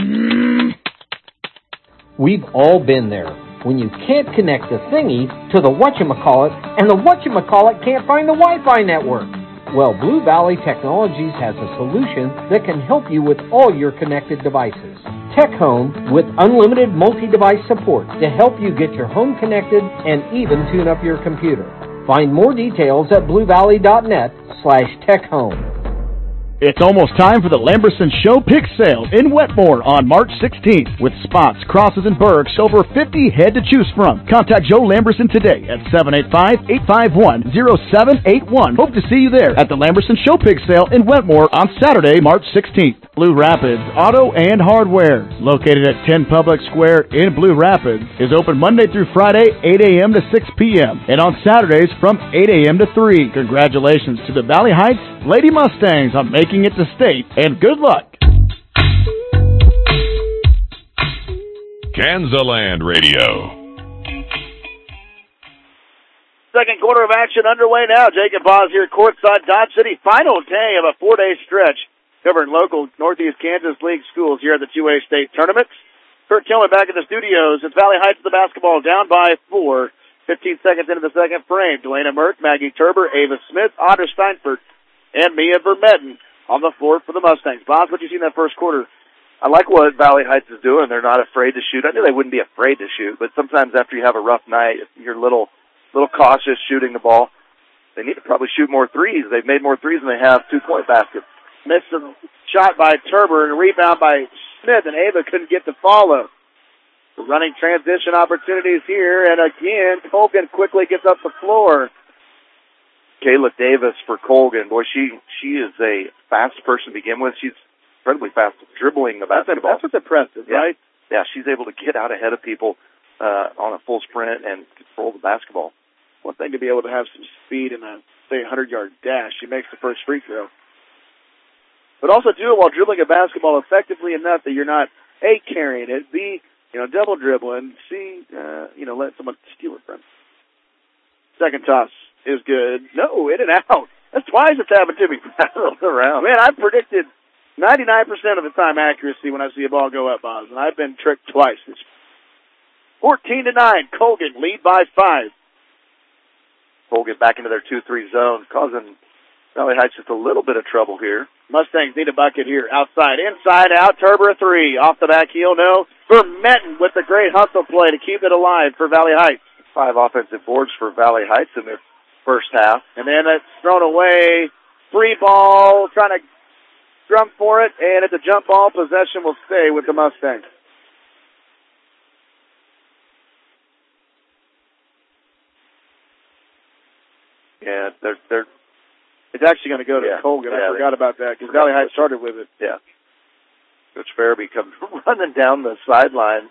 We've all been there. When you can't connect the thingy to the whatchamacallit, and the whatchamacallit can't find the Wi-Fi network. Well, Blue Valley Technologies has a solution that can help you with all your connected devices. Tech Home with unlimited multi-device support to help you get your home connected and even tune up your computer. Find more details at bluevalley.net slash techhome.
It's almost time for the Lamberson Show Pick Sale in Wetmore on March sixteenth. With spots, crosses, and bergs, over fifty head to choose from. Contact Joe Lamberson today at seven eight five, eight five one, zero seven eight one. Hope to see you there at the Lamberson Show Pick Sale in Wetmore on Saturday, March sixteenth. Blue Rapids Auto and Hardware, located at ten Public Square in Blue Rapids, is open Monday through Friday, eight a.m. to six p.m. and on Saturdays from eight a.m. to three. Congratulations to the Valley Heights Lady Mustangs on making it to state, and good luck.
Kansaland Radio.
Second quarter of action underway now. Jacob Boz here courtside Dodge City. Final day of a four-day stretch covering local Northeast Kansas League schools here at the two A state tournaments. Kurt Tillman back in the studios. It's Valley Heights with the basketball down by four. fifteen seconds into the second frame. Delana Merck, Maggie Turber, Ava Smith, Audra Steinfurt, and Mia Vermedden on the floor for the Mustangs. Bob, what did you see in that first quarter?
I like what Valley Heights is doing. They're not afraid to shoot. I knew they wouldn't be afraid to shoot, but sometimes after you have a rough night, you're a little, little cautious shooting the ball. They need to probably shoot more threes. They've made more threes than they have two-point baskets.
Missed a shot by Turber and a rebound by Smith, and Ava couldn't get the follow. Running transition opportunities here, and again, Colgan quickly gets up the floor.
Kayla Davis for Colgan. Boy, she she is a fast person to begin with. She's incredibly fast dribbling the basketball.
That's what's impressive,
yeah.
right?
Yeah, she's able to get out ahead of people uh, on a full sprint and control the basketball.
One thing to be able to have some speed in a, say, hundred-yard dash. She makes the first free throw. But also do it while dribbling a basketball effectively enough that you're not, A, carrying it, B, you know, double dribbling, C, uh, you know, let someone steal it from you. Second toss is good. No, in and out. That's twice it's happened to me.
around.
Man, I predicted ninety-nine percent of the time accuracy when I see a ball go up, Boz, and I've been tricked twice. fourteen to nine, Colgan lead by five.
Colgan back into their two three zone, causing Valley Heights just a little bit of trouble here.
Mustangs need a bucket here. Outside, inside, out, Turber a three. Off the back heel, no. Vermette with the great hustle play to keep it alive for Valley Heights.
Five offensive boards for Valley Heights in their first half.
And then it's thrown away. Free ball, trying to drum for it, and it's a jump ball. Possession will stay with the Mustangs.
Yeah, they're they're.
It's actually going to go to
yeah,
Colgan.
Yeah,
I forgot about that because Valley Heights started with it.
Yeah. Coach Farabee comes running down the sideline.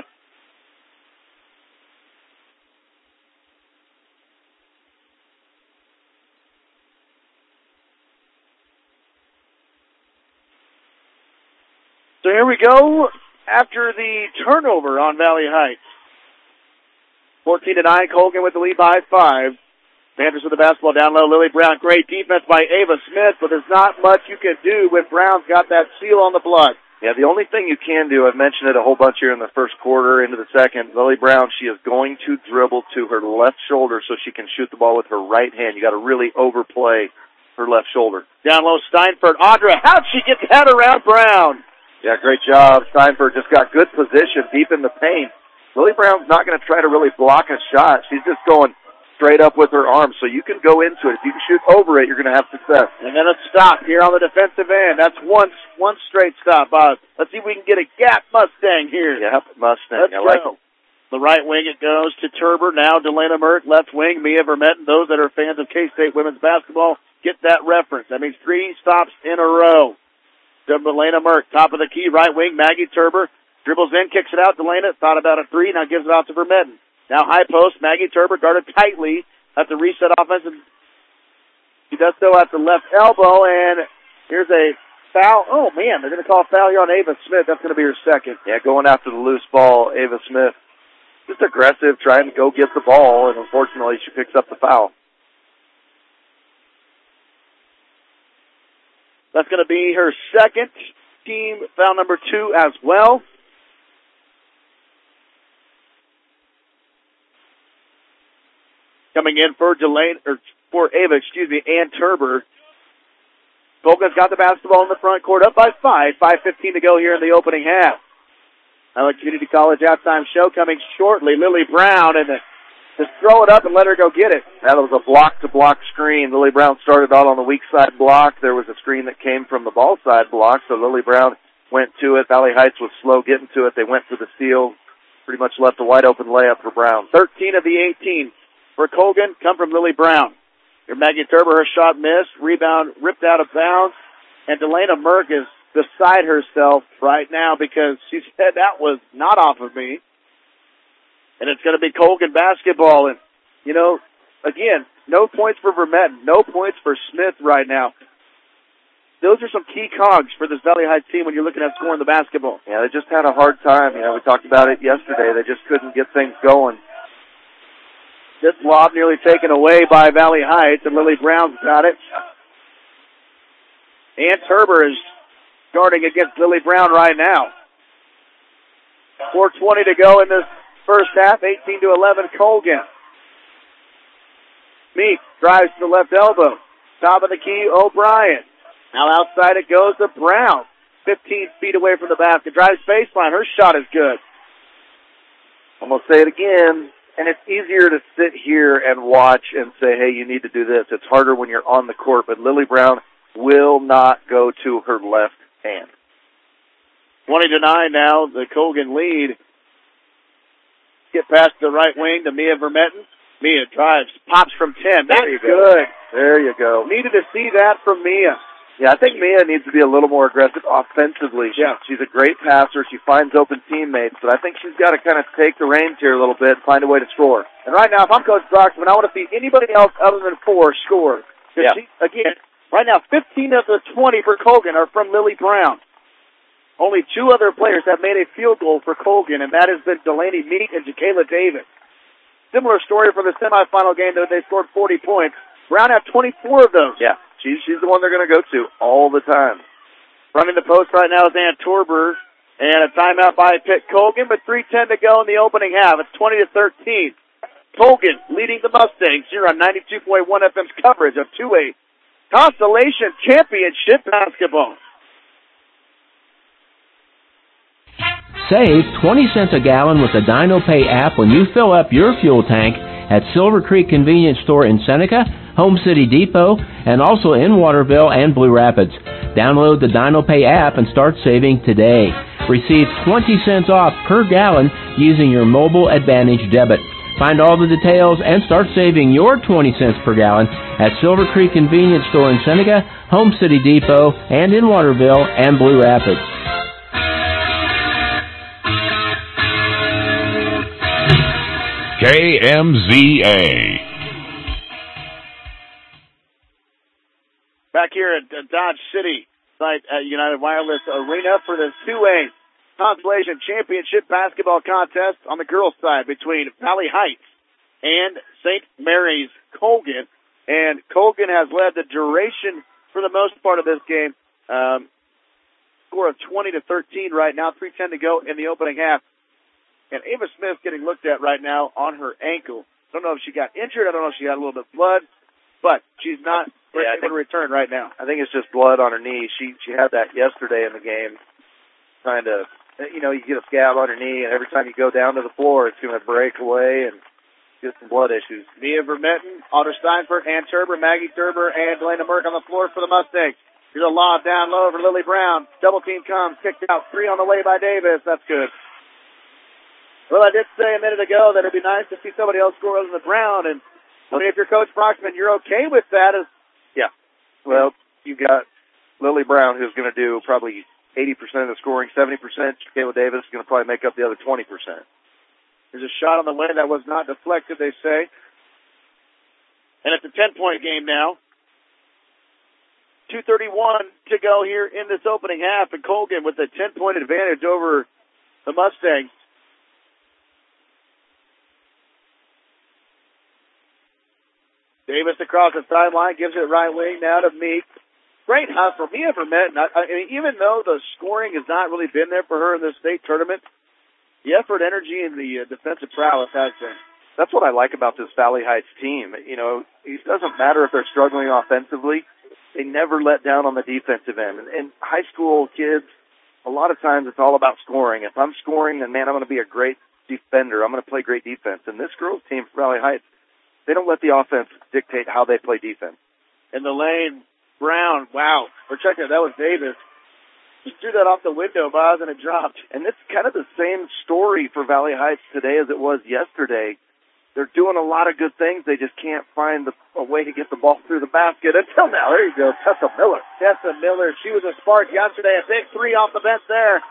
So here we go after the turnover on Valley Heights. fourteen to nine, Colgan with the lead by five. Panthers with the basketball down low. Lily Brown, great defense by Ava Smith, but there's not much you can do when Brown's got that seal on the blood.
Yeah, the only thing you can do, I've mentioned it a whole bunch here in the first quarter, into the second, Lily Brown, she is going to dribble to her left shoulder so she can shoot the ball with her right hand. You got to really overplay her left shoulder.
Down low, Steinfurt. Audra, how'd she get that around Brown?
Yeah, great job. Steinfurt just got good position deep in the paint. Lily Brown's not going to try to really block a shot. She's just going straight up with her arms, so you can go into it. If you can shoot over it, you're going to have success.
And then a stop here on the defensive end. That's one one straight stop. Uh, let's see if we can get a gap Mustang here.
Yeah, Mustang.
Let's
I like
go. The right wing it goes to Turber. Now Delana Merck. Left wing, Mia Vermetten. Those that are fans of K-State women's basketball get that reference. That means three stops in a row. Delana Merck, top of the key, right wing, Maggie Turber. Dribbles in, kicks it out. Delana thought about a three, now gives it out to Vermetten. Now high post, Maggie Turber guarded tightly at the reset offense. And she does so at the left elbow, and here's a foul. Oh, man, they're going to call a foul here on Ava Smith. That's going to be her second.
Yeah, going after the loose ball, Ava Smith. Just aggressive, trying to go get the ball, and unfortunately she picks up the foul.
That's going to be her second, team foul number two as well. Coming in for Delane, or for Ava, excuse me, Ann Turber. Colgan's got the basketball in the front court, up by five. five fifteen to go here in the opening half. Highland Community College halftime show coming shortly. Lily Brown, and just throw it up and let her go get it.
That was a block-to-block screen. Lily Brown started out on the weak side block. There was a screen that came from the ball side block, so Lily Brown went to it. Valley Heights was slow getting to it. They went to the steal. Pretty much left a wide-open layup for Brown.
thirteen of the eighteen for Colgan come from Lily Brown. Your Maggie Turber, her shot missed. Rebound ripped out of bounds. And Delana Merck is beside herself right now because she said that was not off of me. And it's going to be Colgan basketball. And, you know, again, no points for Vermetten, no points for Smith right now. Those are some key cogs for this Valley Heights team when you're looking at scoring the basketball.
Yeah, they just had a hard time. You know, we talked about it yesterday. They just couldn't get things going.
This lob nearly taken away by Valley Heights, and Lily Brown's got it. Ann Turber is guarding against Lily Brown right now. four twenty to go in this first half, eighteen to eleven, Colgan. Meek drives to the left elbow. Top of the key, O'Brien. Now outside it goes to Brown. fifteen feet away from the basket. Drives baseline. Her shot is good.
I'm going to say it again. And it's easier to sit here and watch and say, hey, you need to do this. It's harder when you're on the court. But Lily Brown will not go to her left hand.
twenty to nine now, the Colgan lead. Get past the right wing to Mia Vermetten. Mia drives, pops from ten. That's
there you
good.
Go. There you go.
Needed to see that from Mia.
Yeah, I think Mia needs to be a little more aggressive offensively. She,
yeah.
She's a great passer. She finds open teammates, but I think she's got to kind of take the reins here a little bit and find a way to score.
And right now, if I'm Coach Broxman, I want to see anybody else other than four score.
Yeah.
She, again, right now, fifteen of the twenty for Colgan are from Lily Brown. Only two other players have made a field goal for Colgan, and that has been Delaney Meek and Jacayla Davis. Similar story for the semifinal game, though they scored forty points. Brown had twenty-four of those.
Yeah, she's, she's the one they're going to go to all the time.
Running the post right now is Ann Turber, and a timeout by Pitt Colgan, but three ten to go in the opening half. It's twenty to thirteen. Colgan leading the Mustangs here on ninety-two point one F M's coverage of two A Constellation Championship Basketball.
Save twenty cents a gallon with the DinoPay app when you fill up your fuel tank at Silver Creek Convenience Store in Seneca, Home City Depot, and also in Waterville and Blue Rapids. Download the DinoPay app and start saving today. Receive twenty cents off per gallon using your Mobile Advantage debit. Find all the details and start saving your twenty cents per gallon at Silver Creek Convenience Store in Seneca, Home City Depot, and in Waterville and Blue Rapids.
K M Z A.
Back here at Dodge City site at United Wireless Arena for the two A Constellation Championship Basketball Contest on the girls' side between Valley Heights and Saint Mary's Colgan. And Colgan has led the duration for the most part of this game. Um, score of twenty to thirteen right now, three ten to go in the opening half. And Ava Smith getting looked at right now on her ankle. Don't know if she got injured. I don't know if she had a little bit of blood. But she's not We're
Yeah, I
able to return right now.
I think it's just blood on her knee. She she had that yesterday in the game, trying to, you know, you get a scab on her knee, and every time you go down to the floor, it's going to break away and get some blood issues.
Mia Vermetten, Otter Steinfurt, Ann Turber, Maggie Turber, and Delana Merck on the floor for the Mustangs. Here's a lob down low over Lily Brown. Double team comes, kicked out, three on the way by Davis. That's good. Well, I did say a minute ago that it'd be nice to see somebody else score other than Brown, and I mean, if you're Coach Brockman, you're okay with that. As
yeah. Well, you got Lily Brown, who's going to do probably eighty percent of the scoring, seventy percent. Kayla Davis is going to probably make up the other twenty percent.
There's a shot on the way that was not deflected, they say. And it's a ten-point game now. two thirty-one to go here in this opening half, and Colgan with a ten-point advantage over the Mustangs. Davis across the sideline, gives it right wing now to Meek. Great hustle. Mia Vermetten, I, I mean, even though the scoring has not really been there for her in this state tournament, the effort, energy, and the uh, defensive prowess has been.
That's what I like about this Valley Heights team. You know, it doesn't matter if they're struggling offensively. They never let down on the defensive end. And, and high school kids, a lot of times it's all about scoring. If I'm scoring, then, man, I'm going to be a great defender. I'm going to play great defense. And this girls team for Valley Heights, they don't let the offense dictate how they play defense.
In the lane, Brown, wow. Or check it, that was Davis. He threw that off the window, Boz, and it dropped.
And it's kind of the same story for Valley Heights today as it was yesterday. They're doing a lot of good things. They just can't find the, a way to get the ball through the basket until now. There you go, Tessa Miller.
Tessa Miller, she was a spark yesterday. A big three off the bench there.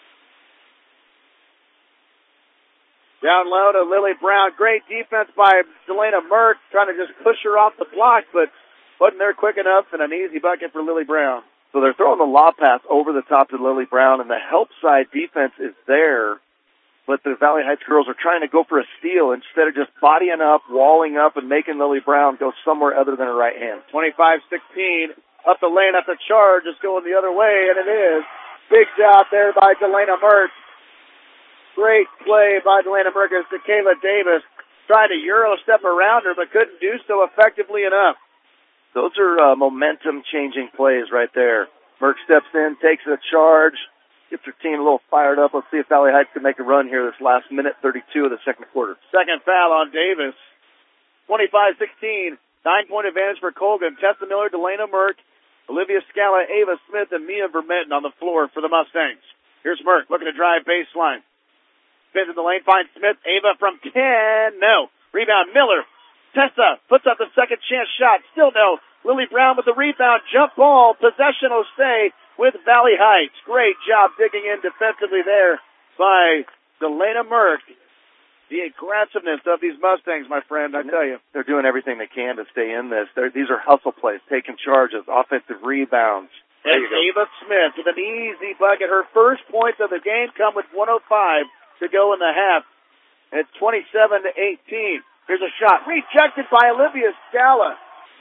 Down low to Lily Brown. Great defense by Delana Merck, trying to just push her off the block, but wasn't there quick enough, and an easy bucket for Lily Brown.
So they're throwing the lob pass over the top to Lily Brown, and the help side defense is there, but the Valley Heights girls are trying to go for a steal instead of just bodying up, walling up, and making Lily Brown go somewhere other than her right hand.
twenty-five sixteen, up the lane, up the charge, it's going the other way, and it is. Big job there by Delana Merck. Great play by Delana Merck as to Kayla Davis. Tried to Euro step around her, but couldn't do so effectively enough.
Those are uh, momentum-changing plays right there. Merck steps in, takes a charge, gets her team a little fired up. Let's see if Valley Heights can make a run here this last minute thirty-two of the second quarter.
Second foul on Davis. twenty-five sixteen, nine-point advantage for Colgan. Tessa Miller, Delana Merck, Olivia Scala, Ava Smith, and Mia Vermetten on the floor for the Mustangs. Here's Merck looking to drive baseline. Spins in the lane, finds Smith. Ava from ten. No. Rebound, Miller. Tessa puts up the second chance shot. Still no. Lily Brown with the rebound. Jump ball. Possession will stay with Valley Heights. Great job digging in defensively there by Delana Merck. The aggressiveness of these Mustangs, my friend, I tell you.
They're doing everything they can to stay in this. They're, these are hustle plays, taking charges, offensive rebounds.
And Ava Smith with an easy bucket. Her first points of the game come with one oh five to go in the half. And it's twenty-seven to eighteen. Here's a shot rejected by Olivia Scala.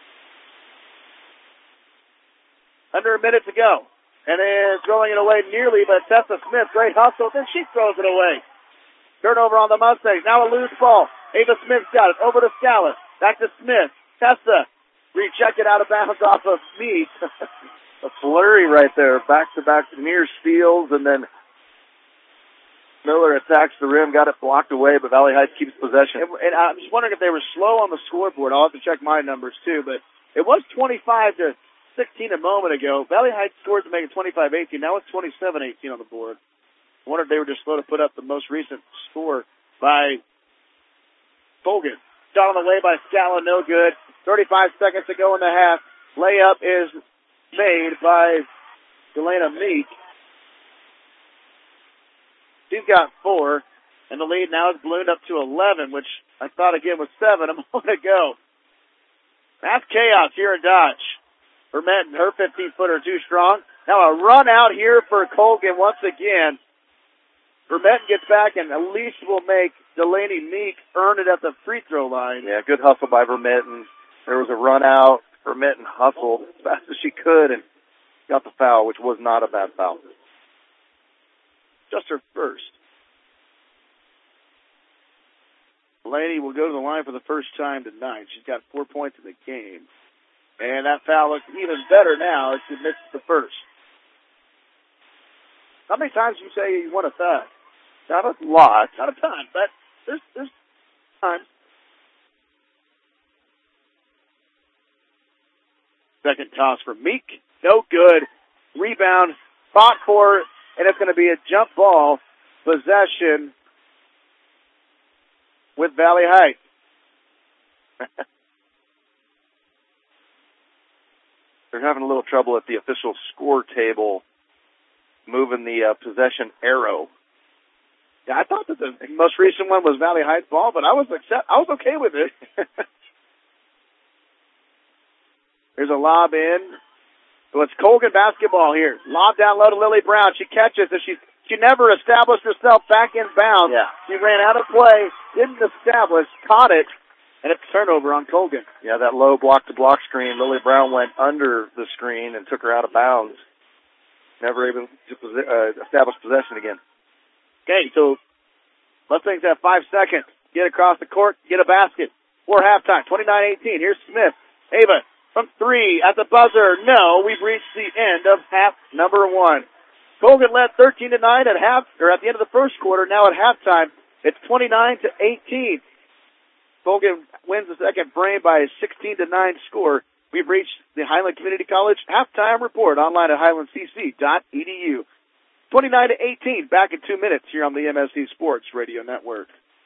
Under a minute to go. And is throwing it away nearly, but Tessa Smith, great hustle, then she throws it away. Turnover on the Mustangs. Now a loose ball. Ava Smith got it. Over to Scala. Back to Smith. Tessa rejected out of bounds off of me.
A flurry right there. Back-to-back near steals, and then Miller attacks the rim, got it blocked away, but Valley Heights keeps possession.
And, and I'm just wondering if they were slow on the scoreboard. I'll have to check my numbers too, but it was twenty-five to sixteen a moment ago. Valley Heights scored to make it twenty-five eighteen. Now it's twenty-seven eighteen on the board. I wonder if they were just slow to put up the most recent score by Colgan. Shot on the way by Scala, no good. thirty-five seconds to go in the half. Layup is made by Delana Meek. She's got four, and the lead now is ballooned up to eleven, which I thought again was seven a moment ago. That's chaos here in Dodge. Vermetten, her fifteen-footer too strong. Now a run out here for Colgan once again. Vermetten gets back, and at least will make Delaney Meek earn it at the free throw line.
Yeah, good hustle by Vermetten. There was a run out. Vermetten hustled as fast as she could and got the foul, which was not a bad foul.
Just her first. Delaney will go to the line for the first time tonight. She's got four points in the game. And that foul looks even better now as she misses the first. How many times do you say you want a foul?
Not a lot.
Not a ton, but there's, there's times. Second toss for Meek. No good. Rebound fought for, and it's going to be a jump ball possession with Valley Heights.
They're having a little trouble at the official score table moving the uh, possession arrow.
Yeah, I thought that the most recent one was Valley Heights ball, but I was accept I was okay with it. There's a lob in. So it's Colgan basketball here. Lob down low to Lily Brown. She catches it. She she never established herself back in bounds.
Yeah.
She ran out of play, didn't establish, caught it, and it's a turnover on Colgan.
Yeah, that low block-to-block screen, Lily Brown went under the screen and took her out of bounds. Never able to uh, establish possession again.
Okay, so Mustangs have five seconds. Get across the court, get a basket. For halftime, twenty-nine eighteen. Here's Smith. Ava from three at the buzzer. No, we've reached the end of half number one. Colgan led thirteen to nine at half, or at the end of the first quarter. Now at halftime, it's twenty-nine to eighteen. Colgan wins the second frame by a sixteen to nine score. We've reached the Highland Community College halftime report online at highland c c dot e d u. twenty-nine to eighteen, back in two minutes here on the M S C Sports Radio Network.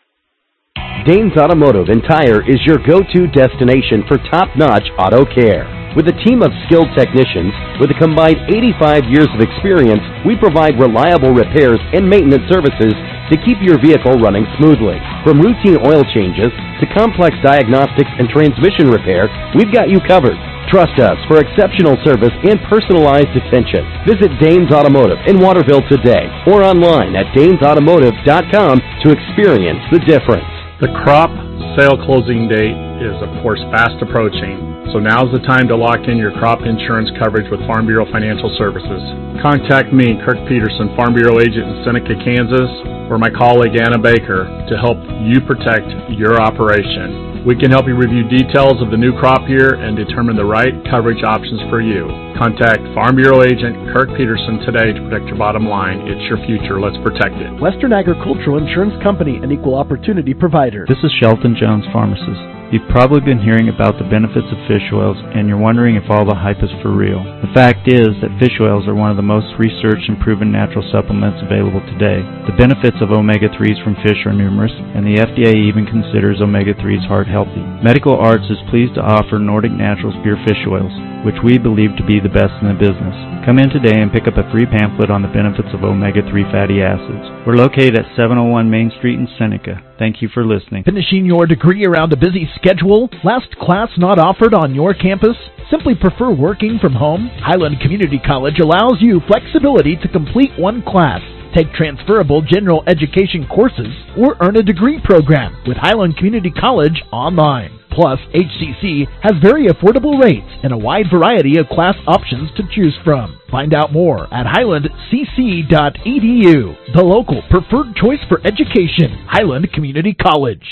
Danes Automotive and Tire is your go-to destination for top-notch auto care. With a team of skilled technicians with a combined eighty-five years of experience, we provide reliable repairs and maintenance services to keep your vehicle running smoothly. From routine oil changes to complex diagnostics and transmission repair, we've got you covered. Trust us for exceptional service and personalized attention. Visit Danes Automotive in Waterville today or online at danes automotive dot com to experience the difference.
The crop sale closing date is, of course, fast approaching, so now's the time to lock in your crop insurance coverage with Farm Bureau Financial Services. Contact me, Kirk Peterson, Farm Bureau agent in Seneca, Kansas, or my colleague Anna Baker to help you protect your operation. We can help you review details of the new crop year and determine the right coverage options for you. Contact Farm Bureau agent Kirk Peterson today to protect your bottom line. It's your future. Let's protect it.
Western Agricultural Insurance Company, an equal opportunity provider.
This is Shelton Jones, pharmacist. You've probably been hearing about the benefits of fish oils, and you're wondering if all the hype is for real. The fact is that fish oils are one of the most researched and proven natural supplements available today. The benefits of omega threes from fish are numerous, and the F D A even considers omega threes heart healthy. Medical Arts is pleased to offer Nordic Naturals pure fish oils, which we believe to be the best in the business. Come in today and pick up a free pamphlet on the benefits of omega three fatty acids. We're located at seven oh one Main Street in Seneca. Thank you for listening.
Finishing your degree around a busy schedule? Last class not offered on your campus? Simply prefer working from home? Highland Community College allows you flexibility to complete one class, take transferable general education courses, or earn a degree program with Highland Community College online. Plus, H C C has very affordable rates and a wide variety of class options to choose from. Find out more at highland c c dot e d u. The local preferred choice for education, Highland Community College.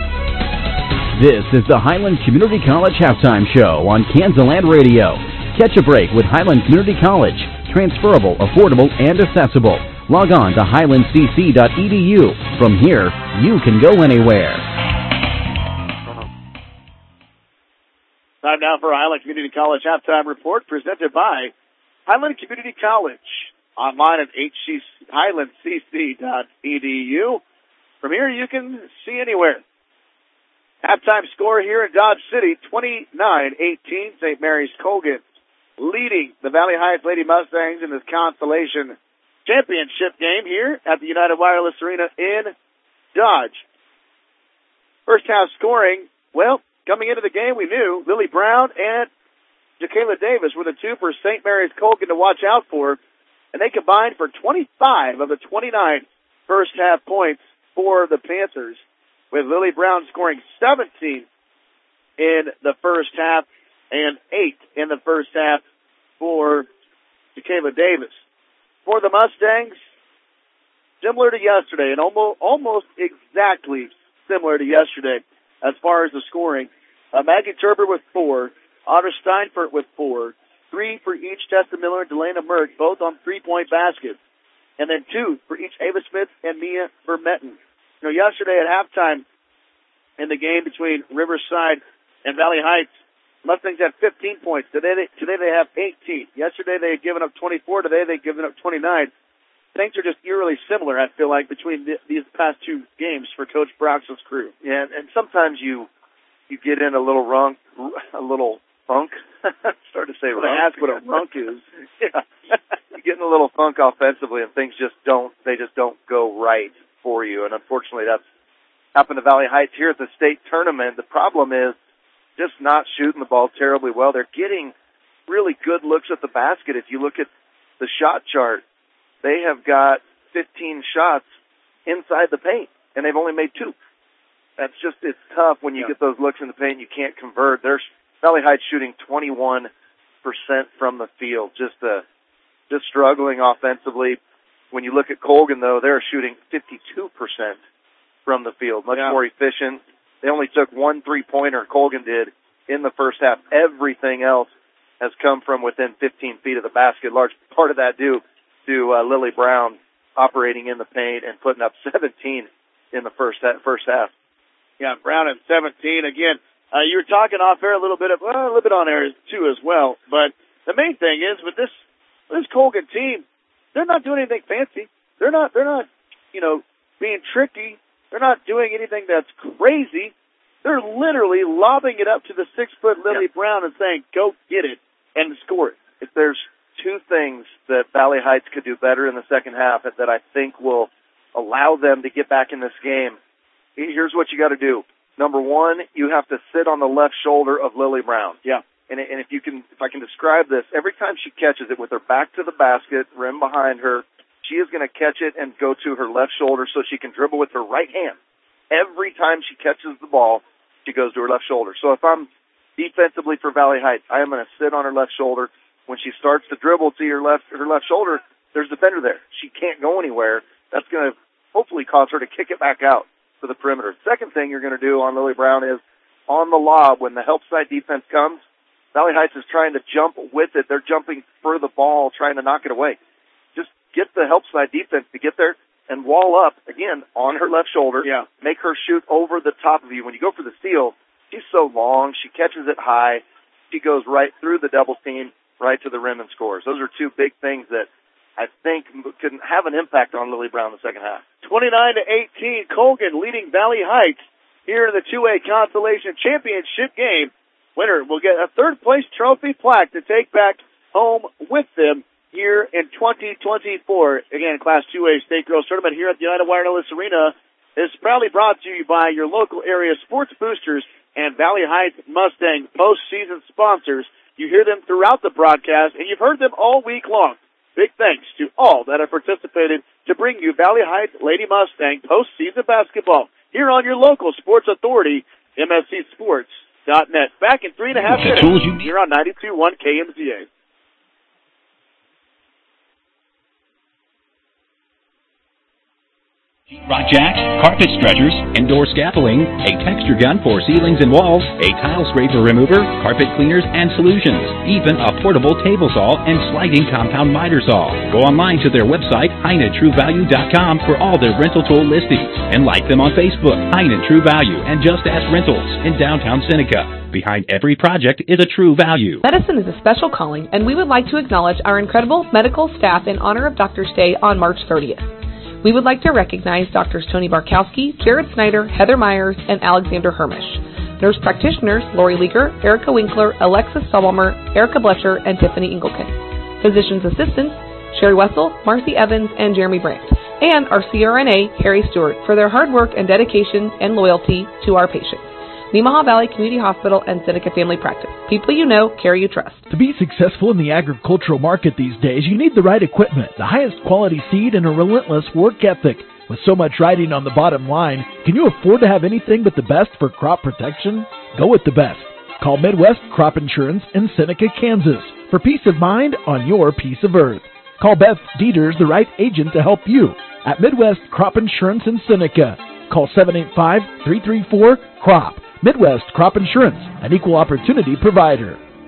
This is the Highland Community College Halftime Show on Kansaland Radio. Catch a break with Highland Community College. Transferable, affordable, and accessible. Log on to highland c c dot e d u. From here, you can go anywhere.
Time now for a Highland Community College halftime report presented by Highland Community College. Online at highland c c dot e d u. From here, you can see anywhere. Halftime score here in Dodge City, twenty-nine eighteen. Saint Mary's Colgan leading the Valley Heights Lady Mustangs in this Constellation Championship game here at the United Wireless Arena in Dodge. First half scoring, well, coming into the game, we knew Lily Brown and Jacayla Davis were the two for Saint Mary's Colgan to watch out for, and they combined for twenty-five of the twenty-nine first half points for the Panthers, with Lily Brown scoring seventeen in the first half and eight in the first half for Jacayla Davis. For the Mustangs, similar to yesterday, and almost, almost exactly similar to yesterday as far as the scoring. Uh, Maggie Turber with four, Otter Steinfurt with four. Three for each Tessa Miller and Delana Merck, both on three-point baskets. And then two for each Ava Smith and Mia Vermetten. You know, yesterday at halftime in the game between Riverside and Valley Heights, Mustangs had fifteen points. Today they, today they have eighteen. Yesterday they had given up twenty-four. Today they've given up twenty-nine. Things are just eerily similar, I feel like, between the, these past two games for Coach Brox's crew.
Yeah, and, and sometimes you you get in a little runk, a little funk. Start to say
Well,
runk.
I ask what a runk is.
Yeah. You get in a little funk offensively, and things just don't, they just don't go right for you. And unfortunately, that's happened to Valley Heights here at the state tournament. The problem is just not shooting the ball terribly well. They're getting really good looks at the basket. If you look at the shot chart, they have got fifteen shots inside the paint, and they've only made two. That's just, it's tough when you
Yeah.
get those looks in the paint and you can't convert. There's Valley Heights shooting twenty-one percent from the field, just uh, just struggling offensively. When you look at Colgan, though, they're shooting fifty-two percent from the field, much
Yeah.
more efficient. They only took one three-pointer, Colgan did, in the first half. Everything else has come from within fifteen feet of the basket. Large part of that due to uh, Lily Brown operating in the paint and putting up seventeen in the first ha- first half.
Yeah, Brown at seventeen. Again, uh, you were talking off air a little bit of, well, a little bit on air too as well. But the main thing is with this with this Colgan team, they're not doing anything fancy. They're not they're not you know being tricky. They're not doing anything that's crazy. They're literally lobbing it up to the six foot Lily
Yeah.
Brown and saying, "Go get it and score it."
If there's two things that Valley Heights could do better in the second half that I think will allow them to get back in this game, here's what you got to do. Number one, you have to sit on the left shoulder of Lily Brown.
Yeah.
And, and if you can, if I can describe this, every time she catches it with her back to the basket, rim behind her, she is going to catch it and go to her left shoulder so she can dribble with her right hand. Every time she catches the ball, she goes to her left shoulder. So if I'm defensively for Valley Heights, I am going to sit on her left shoulder. When she starts to dribble to your left, her left shoulder, there's a defender there. She can't go anywhere. That's going to hopefully cause her to kick it back out for the perimeter. Second thing you're going to do on Lily Brown is on the lob, when the help side defense comes, Valley Heights is trying to jump with it. They're jumping for the ball, trying to knock it away. Just get the help side defense to get there and wall up, again, on her left shoulder.
Yeah.
Make her shoot over the top of you. When you go for the steal, she's so long. She catches it high. She goes right through the double team, right to the rim and scores. Those are two big things that I think could have an impact on Lily Brown in the second half.
twenty-nine to eighteen, Colgan leading Valley Heights here in the two A Constellation Championship game. Winner will get a third-place trophy plaque to take back home with them here in twenty twenty-four. Again, Class two A State Girls Tournament here at the United Wireless Arena is proudly brought to you by your local area sports boosters and Valley Heights Mustang postseason sponsors. You hear them throughout the broadcast, and you've heard them all week long. Big thanks to all that have participated to bring you Valley Heights Lady Mustang postseason basketball here on your local sports authority, M S C Sports dot net. Back in three and a half
The
minutes
tools you need.
here on ninety-two point one K M Z A.
Rock jacks, carpet stretchers, indoor scaffolding, a texture gun for ceilings and walls, a tile scraper remover, carpet cleaners and solutions, even a portable table saw and sliding compound miter saw. Go online to their website, Heine True Value dot com, for all their rental tool listings, and like them on Facebook, Heine True Value and Just Ask Rentals in downtown Seneca. Behind every project is a True Value.
Medicine is a special calling, and we would like to acknowledge our incredible medical staff in honor of Doctor's Day on March thirtieth. We would like to recognize Doctors Tony Barkowski, Jared Snyder, Heather Myers, and Alexander Hermish. Nurse practitioners Lori Leaker, Erica Winkler, Alexis Stallbalmer, Erica Bletcher, and Tiffany Engelken. Physician's assistants Sherry Wessel, Marcy Evans, and Jeremy Brandt. And our C R N A, Harry Stewart, for their hard work and dedication and loyalty to our patients. Nemaha Valley Community Hospital and Seneca Family Practice. People you know, care you trust.
To be successful in the agricultural market these days, you need the right equipment, the highest quality seed, and a relentless work ethic. With so much riding on the bottom line, can you afford to have anything but the best for crop protection? Go with the best. Call Midwest Crop Insurance in Seneca, Kansas for peace of mind on your piece of earth. Call Beth Dieters, the right agent to help you at Midwest Crop Insurance in Seneca. Call seven eight five, three three four, C R O P. Midwest Crop Insurance, an equal opportunity provider.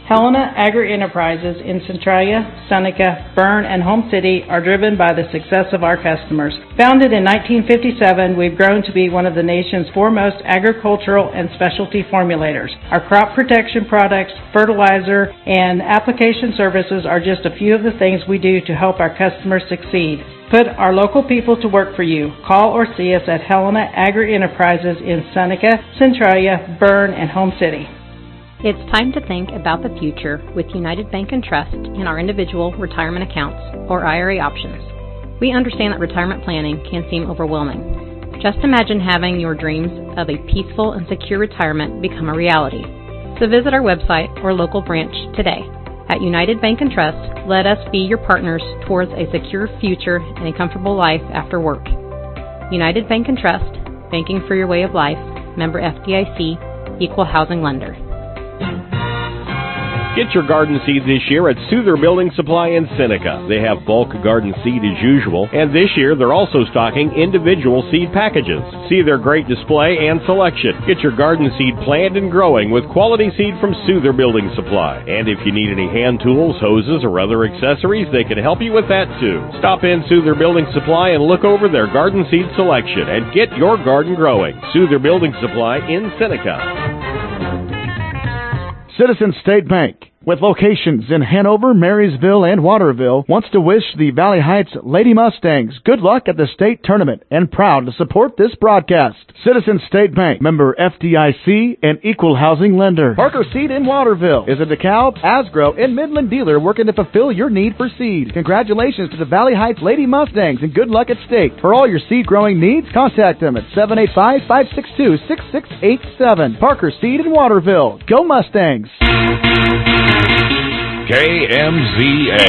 Helena Agri-Enterprises in Centralia, Seneca, Bern, and Home City are driven by the success of our customers. Founded in nineteen fifty-seven, we've grown to be one of the nation's foremost agricultural and specialty formulators. Our crop protection products, fertilizer, and application services are just a few of the things we do to help our customers succeed. Put our local people to work for you. Call or see us at Helena Agri-Enterprises in Seneca, Centralia, Bern, and Home City.
It's time to think about the future with United Bank and Trust in our individual retirement accounts or I R A options. We understand that retirement planning can seem overwhelming. Just imagine having your dreams of a peaceful and secure retirement become a reality. So visit our website or local branch today. At United Bank and Trust, let us be your partners towards a secure future and a comfortable life after work. United Bank and Trust, banking for your way of life, member F D I C, equal housing lender.
Get your garden seed this year at Souther Building Supply in Seneca. They have bulk garden seed as usual, and this year they're also stocking individual seed packages. See their great display and selection. Get your garden seed planted and growing with quality seed from Souther Building Supply. And if you need any hand tools, hoses, or other accessories, they can help you with that too. Stop in Souther Building Supply and look over their garden seed selection and get your garden growing. Souther Building Supply in Seneca.
Citizen State Bank, with locations in Hanover, Marysville, and Waterville, wants to wish the Valley Heights Lady Mustangs good luck at the state tournament and proud to support this broadcast. Citizen State Bank, member F D I C, and equal housing lender. Parker Seed in Waterville is a DeKalb, Asgrow, and Midland dealer working to fulfill your need for seed. Congratulations to the Valley Heights Lady Mustangs and good luck at state. For all your seed growing needs, contact them at seven eight five, five six two, six six eight seven. Parker Seed in Waterville. Go Mustangs!
K M Z A.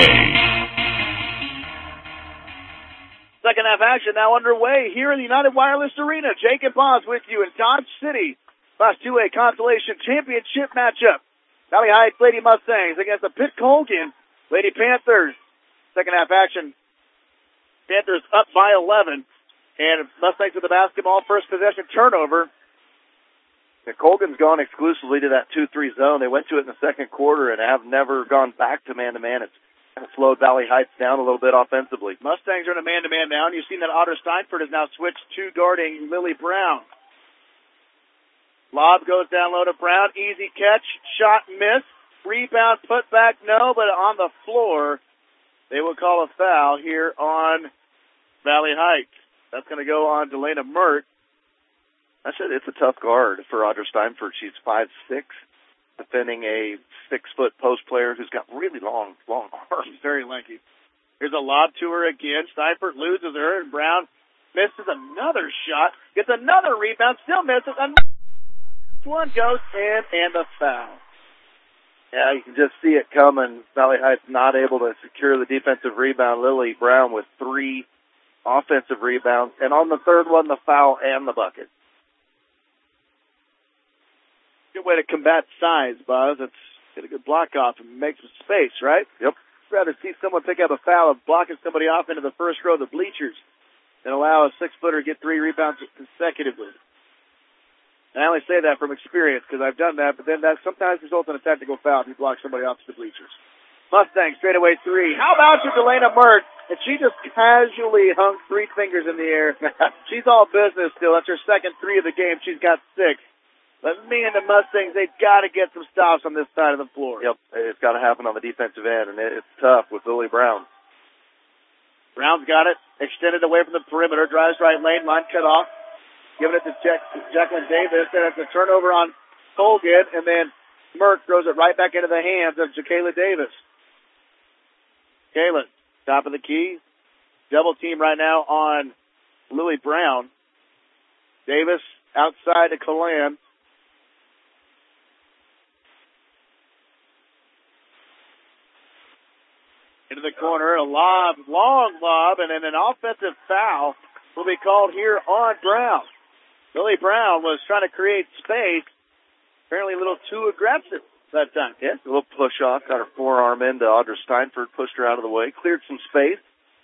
Second half action now underway here in the United Wireless Arena. Jake and Boz with you in Dodge City. Class two A Consolation Championship matchup. Valley Heights Lady Mustangs against the Pitt Colgan Lady Panthers. Second half action. Panthers up by eleven. And Mustangs with the basketball. First possession turnover.
The Colgan's gone exclusively to that two three zone. They went to it in the second quarter and have never gone back to man-to-man. It's kind of slowed Valley Heights down a little bit offensively.
Mustangs are in a man-to-man now, and you've seen that Otter Steinford has now switched to guarding Lily Brown. Lob goes down low to Brown. Easy catch. Shot miss. Rebound put back no, but on the floor, they will call a foul here on Valley Heights. That's going to go on Delana Mert.
I said it's a tough guard for Audra Steinford. She's five six, defending a six-foot post player who's got really long, long arms.
She's very lanky. Here's a lob to her again. Steinford loses her, and Brown misses another shot. Gets another rebound, still misses. Another one goes in, and the foul.
Yeah, you can just see it coming. Valley Heights not able to secure the defensive rebound. Lily Brown with three offensive rebounds, and on the third one, the foul and the bucket.
Good way to combat size, Buzz. It's get a good block off and make some space, right?
Yep.
I'd rather see someone pick up a foul of blocking somebody off into the first row of the bleachers than allow a six-footer to get three rebounds consecutively. And I only say that from experience because I've done that, but then that sometimes results in a technical foul if you block somebody off to the bleachers. Mustang straightaway three. How about you, Delana Mert? And she just casually hung three fingers in the air. She's all business still. That's her second three of the game. She's got six. But me and the Mustangs, they've got to get some stops on this side of the floor.
Yep, it's got to happen on the defensive end, and it's tough with Lily Brown.
Brown's got it, extended away from the perimeter, drives right lane, line cut off, giving it to Jack, Jacqueline Davis, and it's a turnover on Colgan, and then Mert throws it right back into the hands of Jacayla Davis. Kayla, top of the key, double team right now on Lily Brown. Davis outside to Kalam. Into the corner, a lob, long lob, and then an offensive foul will be called here on Brown. Lily Brown was trying to create space, apparently a little too aggressive that time.
Yeah, a little push off, got her forearm into Audra Steinford, pushed her out of the way, cleared some space.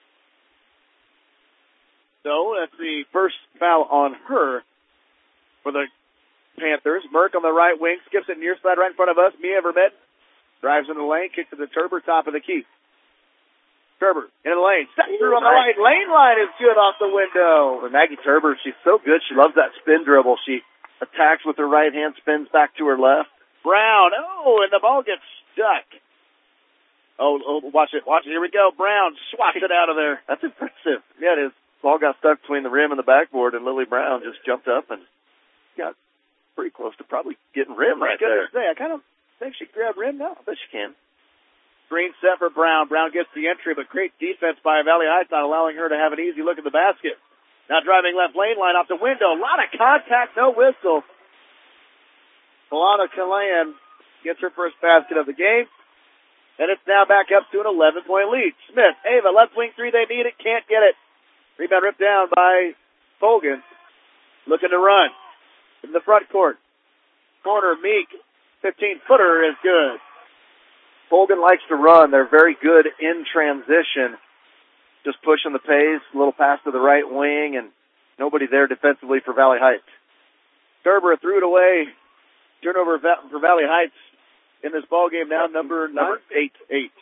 So that's the first foul on her for the Panthers. Merck on the right wing, skips it near side right in front of us. Mia Vermette Drives in the lane, kicks to the Turber, top of the key. Turber in the lane, step through on the right lane line is good off the window.
And Maggie Turber, she's so good. She loves that spin dribble. She attacks with her right hand, spins back to her left.
Brown, oh, and the ball gets stuck. Oh, oh, watch it, watch it. Here we go. Brown swats it out of there.
That's impressive. Yeah, it is. Ball got stuck between the rim and the backboard, and Lily Brown just jumped up and got pretty close to probably getting rim right there.
Say, I kind of think she grabbed rim now.
I bet she can.
Screen set for Brown. Brown gets the entry, but great defense by Valley Heights, not allowing her to have an easy look at the basket. Now driving left lane line off the window. A lot of contact, no whistle. Milana Callahan gets her first basket of the game. And it's now back up to an eleven-point lead. Smith, Ava, left wing three, they need it, can't get it. Rebound ripped down by Colgan. Looking to run. In the front court. Corner, Meek, fifteen-footer is good.
Colgan likes to run. They're very good in transition. Just pushing the pace, a little pass to the right wing, and nobody there defensively for Valley Heights.
Turber threw it away. Turnover for Valley Heights in this ball game now, number nine?
Number eight.
Eight.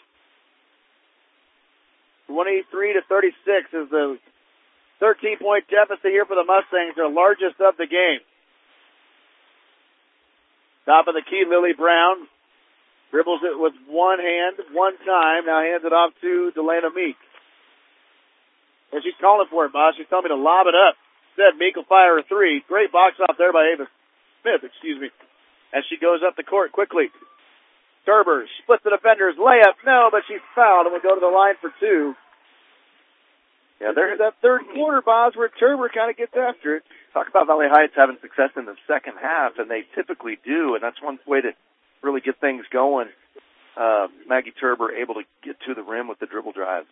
twenty-three to thirty-six is the thirteen-point deficit here for the Mustangs, their largest of the game. Top of the key, Lily Brown. Dribbles it with one hand, one time. Now hands it off to Delana Meek. And she's calling for it, boss. She's telling me to lob it up. Said Meek will fire a three. Great box off there by Ava Smith, excuse me. As she goes up the court quickly. Turber splits the defenders. Layup, no, but she's fouled and will go to the line for two. Yeah, there's that third quarter, Boz, where Turber kind of gets after it.
Talk about Valley Heights having success in the second half, and they typically do, and that's one way to really get things going. Uh, Maggie Turber able to get to the rim with the dribble drive.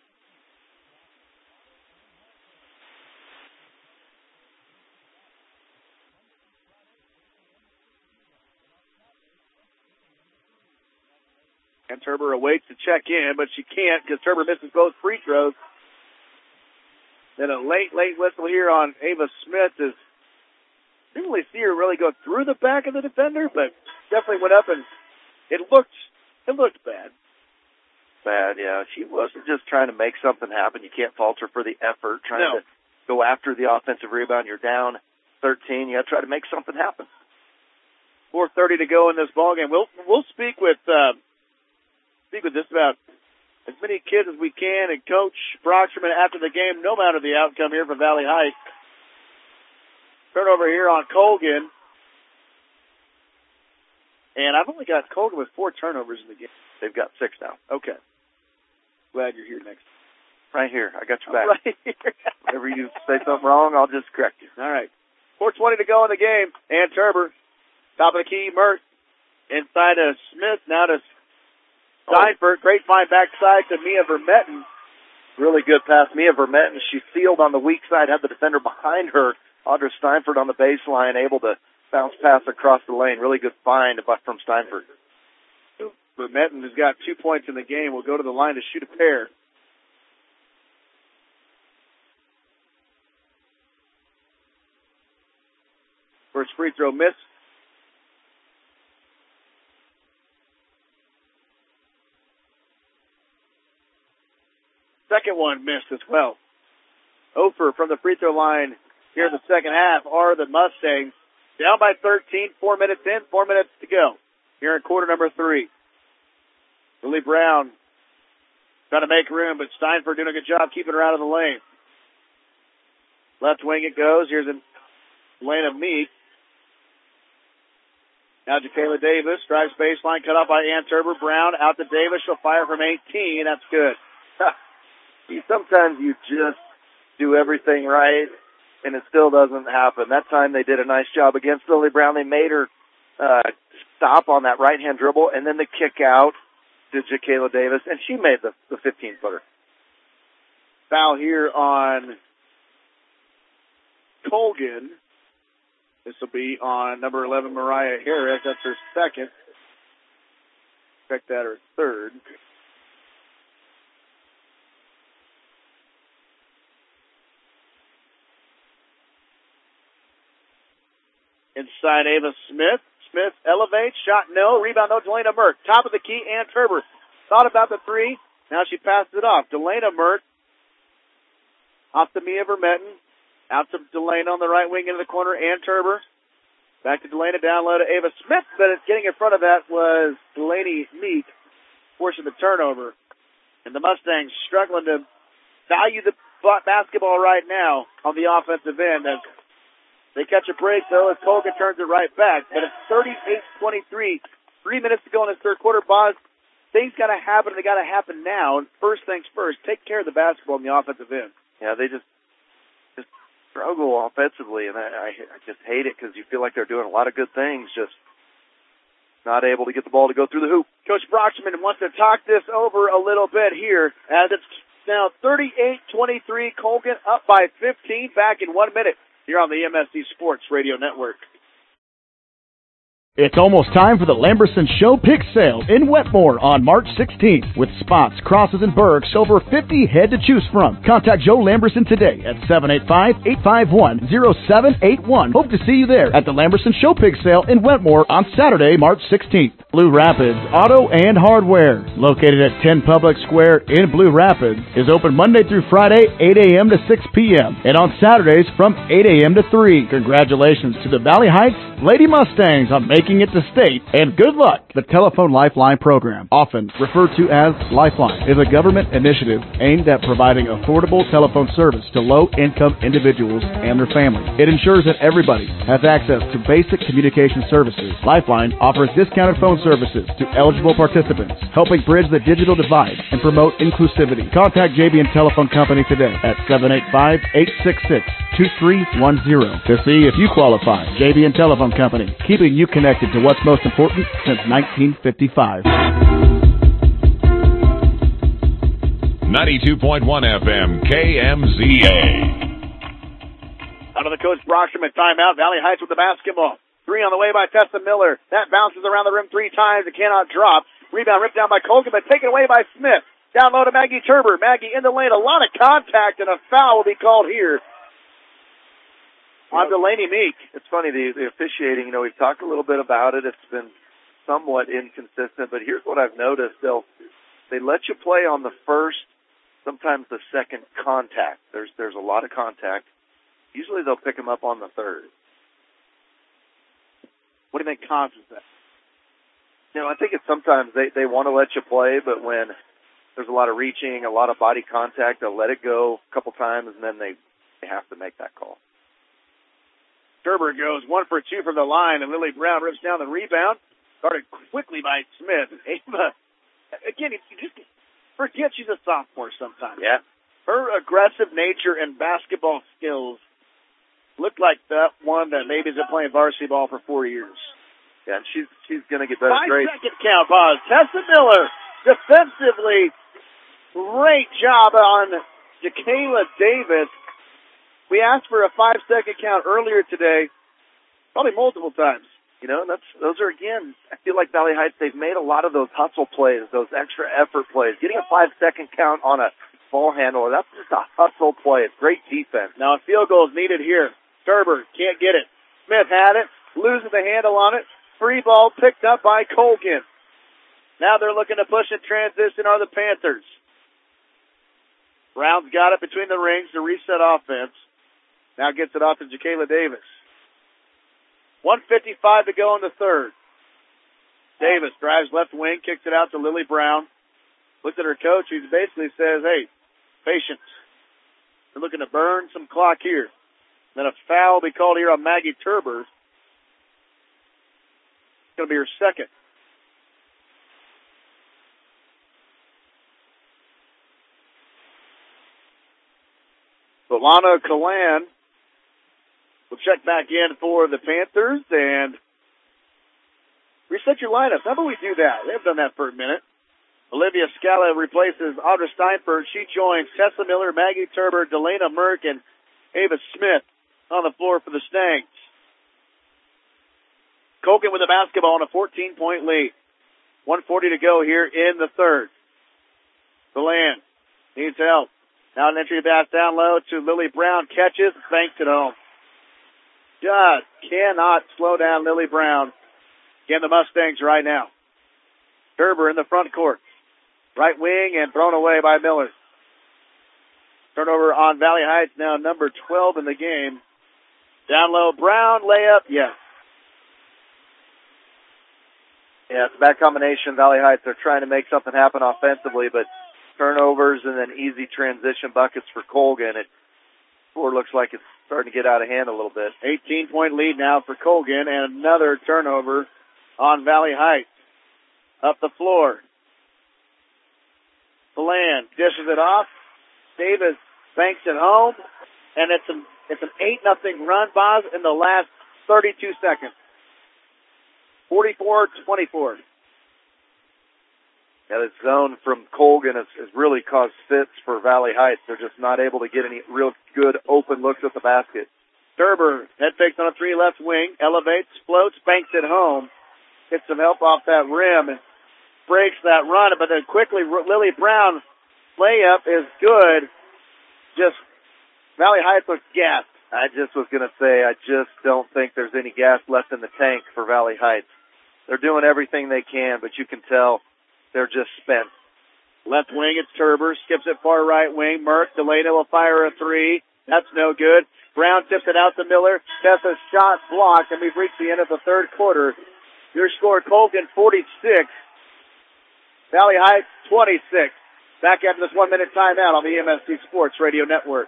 And Turber awaits to check in, but she can't because Turber misses both free throws. Then a late, late whistle here on Ava Smith. Is didn't really see her really go through the back of the defender, but definitely went up and it looked it looked bad.
Bad, yeah. She wasn't just trying to make something happen. You can't fault her for the effort, trying
no.
to go after the offensive rebound. You're down thirteen. You got to try to make something happen.
four thirty to go in this ballgame. We'll we'll speak with. Uh, Speak with just about as many kids as we can and Coach Brocksterman after the game, no matter the outcome here for Valley Heights. Turnover here on Colgan. And I've only got Colgan with four turnovers in the game.
They've got six now.
Okay. Glad you're here next.
Right here. I got your back.
Right here.
Whenever you say something wrong, I'll just correct you.
All right. four twenty to go in the game. And Turber, top of the key, Mert. Inside of Smith, now to Steinfurt, great find backside to Mia Vermetten.
Really good pass. Mia Vermetten, she sealed on the weak side, had the defender behind her. Audra Steinfurt on the baseline, able to bounce pass across the lane. Really good find from Steinfurt.
Vermetten has got two points in the game. Will go to the line to shoot a pair. First free throw miss. Second one missed as well. Ofer from the free throw line here in the second half are the Mustangs. Down by thirteen, four minutes in, four minutes to go. Here in quarter number three. Lily Brown trying to make room, but Steinfurt doing a good job keeping her out of the lane. Left wing it goes. Here's a lane of Meek. Now Jacayla Davis drives baseline, cut off by Ann Turber. Brown out to Davis. She'll fire from eighteen. That's good.
Sometimes you just do everything right, and it still doesn't happen. That time they did a nice job against Lily Brown. They made her uh, stop on that right-hand dribble, and then the kick out to Jacayla Davis, and she made the, the fifteen-footer.
Foul here on Colgan. This will be on number eleven, Mariah Harris. That's her second. Check that, her third. Inside Ava Smith. Smith elevates, shot no, rebound though, Delana Merck. Top of the key, Ann Turber. Thought about the three, now she passes it off. Delana Merck, off to Mia Vermetten, out to Delana on the right wing into the corner, Ann Turber. Back to Delana, down low to Ava Smith, but getting in front of that was Delaney Meek, forcing the turnover. And the Mustangs struggling to value the basketball right now on the offensive end. As they catch a break, though, as Colgan turns it right back. But it's thirty-eight twenty-three. Three minutes to go in this third quarter. Boz, things got to happen. They got to happen now. And first things first, take care of the basketball on the offensive end.
Yeah, they just just struggle offensively, and I, I, I just hate it because you feel like they're doing a lot of good things, just not able to get the ball to go through the hoop.
Coach Broxman wants to talk this over a little bit here, as it's now thirty-eight twenty-three. Colgan up by fifteen. Back in one minute here on the M S C Sports Radio Network.
It's almost time for the Lamberson Show Pig Sale in Wetmore on March sixteenth. With spots, crosses, and Bergs, over fifty head to choose from. Contact Joe Lamberson today at seven eight five, eight five one, zero seven eight one. Hope to see you there at the Lamberson Show Pig Sale in Wetmore on Saturday, March sixteenth. Blue Rapids Auto and Hardware, located at ten Public Square in Blue Rapids, is open Monday through Friday, eight a.m. to six p.m. and on Saturdays from eight a.m. to three. Congratulations to the Valley Heights Lady Mustangs on making it to state, and good luck. The Telephone Lifeline Program, often referred to as Lifeline, is a government initiative aimed at providing affordable telephone service to low-income individuals and their families. It ensures that everybody has access to basic communication services. Lifeline offers discounted phone services to eligible participants, helping bridge the digital divide and promote inclusivity. Contact J B N Telephone Company today at seven eight five, eight six six, two three one zero to see if you qualify. J B N Telephone Company, keeping you connected to what's most important since nineteen fifty-five.
ninety-two point one F M, K M Z A.
Out of the Coach Brockstrom timeout, Valley Heights with the basketball. Three on the way by Tessa Miller. That bounces around the rim three times. It cannot drop. Rebound ripped down by Colgan, but taken away by Smith. Down low to Maggie Turber. Maggie in the lane. A lot of contact, and a foul will be called here on Delaney Meek.
It's funny, the, the officiating, you know, we've talked a little bit about it. It's been somewhat inconsistent, but here's what I've noticed. They'll, they let you play on the first, sometimes the second contact. There's, there's a lot of contact. Usually they'll pick them up on the third.
What do you think causes that?
You know, I think it's sometimes they, they want to let you play, but when there's a lot of reaching, a lot of body contact, they'll let it go a couple times, and then they, they have to make that call.
Turber goes one for two from the line, and Lily Brown rips down the rebound. Started quickly by Smith. Ava, again, you just forget she's a sophomore sometimes.
Yeah.
Her aggressive nature and basketball skills look like that one that maybe has been playing varsity ball for four years.
Yeah, and she's she's going to get better.
Five
great.
second count, pause. Tessa Miller, defensively, great job on Jacayla Davis. We asked for a five-second count earlier today, probably multiple times.
You know, that's those are, again, I feel like Valley Heights, they've made a lot of those hustle plays, those extra effort plays. Getting a five-second count on a ball handler, that's just a hustle play. It's great defense.
Now a field goal is needed here. Turber can't get it. Smith had it, losing the handle on it. Free ball picked up by Colgan. Now they're looking to push and transition are the Panthers. Brown's got it between the rings to reset offense. Now gets it off to Jacayla Davis. one fifty-five to go in the third. Davis drives left wing, kicks it out to Lily Brown. Looks at her coach, who basically says, hey, patience. We're looking to burn some clock here. Then a foul will be called here on Maggie Turber. It's going to be her second. So Lana Kalan will check back in for the Panthers and reset your lineups. How about we do that? We haven't done that for a minute. Olivia Scala replaces Audra Steinfurt. She joins Tessa Miller, Maggie Turber, Delana Merck, and Ava Smith on the floor for the Stangs. Colgan with the basketball on a fourteen-point lead. one forty to go here in the third. Deland needs help. Now an entry pass down low to Lily Brown. Catches, banks it home. Just cannot slow down Lily Brown. again, the Mustangs right now. Turber in the front court. Right wing and thrown away by Miller. Turnover on Valley Heights, now number twelve in the game. Down low, Brown, layup, yes.
Yeah, it's a bad combination. Valley Heights are trying to make something happen offensively, but turnovers and then easy transition buckets for Colgan. It sure looks like it's starting to get out of hand a little bit.
eighteen-point lead now for Colgan, and another turnover on Valley Heights. Up the floor. Deland dishes it off. Davis banks it home, and it's an it's an eight nothing run, Boz, in the last thirty-two seconds. forty-four twenty-four.
Yeah, the zone from Colgan has, has really caused fits for Valley Heights. They're just not able to get any real good open looks at the basket.
Derber, head fakes on a three left wing, elevates, floats, banks it home. Gets some help off that rim and breaks that run, but then quickly Lily Brown layup is good. Just Valley Heights looks gassed.
I just was going to say, I just don't think there's any gas left in the tank for Valley Heights. They're doing everything they can, but you can tell they're just spent.
Left wing, it's Turber. Skips it far right wing. Merck, Delana will fire a three. That's no good. Brown tips it out to Miller. That's a shot blocked, and we've reached the end of the third quarter. Your score, Colgan forty-six. Valley Heights twenty-six. Back after this one-minute timeout on the E M S C Sports Radio Network.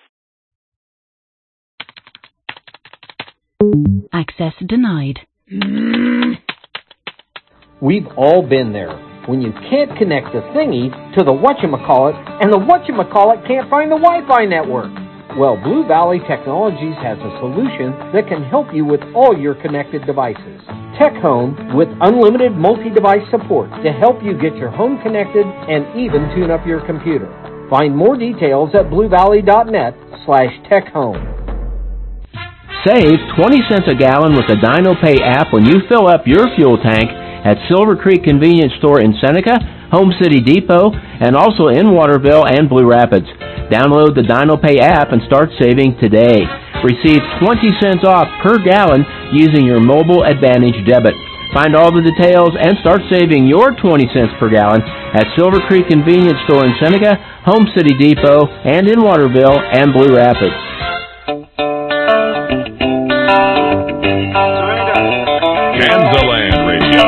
Access denied.
We've all been there. When you can't connect the thingy to the whatchamacallit, and the whatchamacallit can't find the Wi-Fi network. Well, Blue Valley Technologies has a solution that can help you with all your connected devices. Tech Home with unlimited multi-device support to help you get your home connected and even tune up your computer. Find more details at bluevalley.net slash techhome.
Save twenty cents a gallon with the DinoPay app when you fill up your fuel tank at Silver Creek Convenience Store in Seneca, Home City Depot, and also in Waterville and Blue Rapids. Download the DinoPay app and start saving today. Receive twenty cents off per gallon using your Mobile Advantage debit. Find all the details and start saving your twenty cents per gallon at Silver Creek Convenience Store in Seneca, Home City Depot, and in Waterville and Blue Rapids.
Kansaland Radio.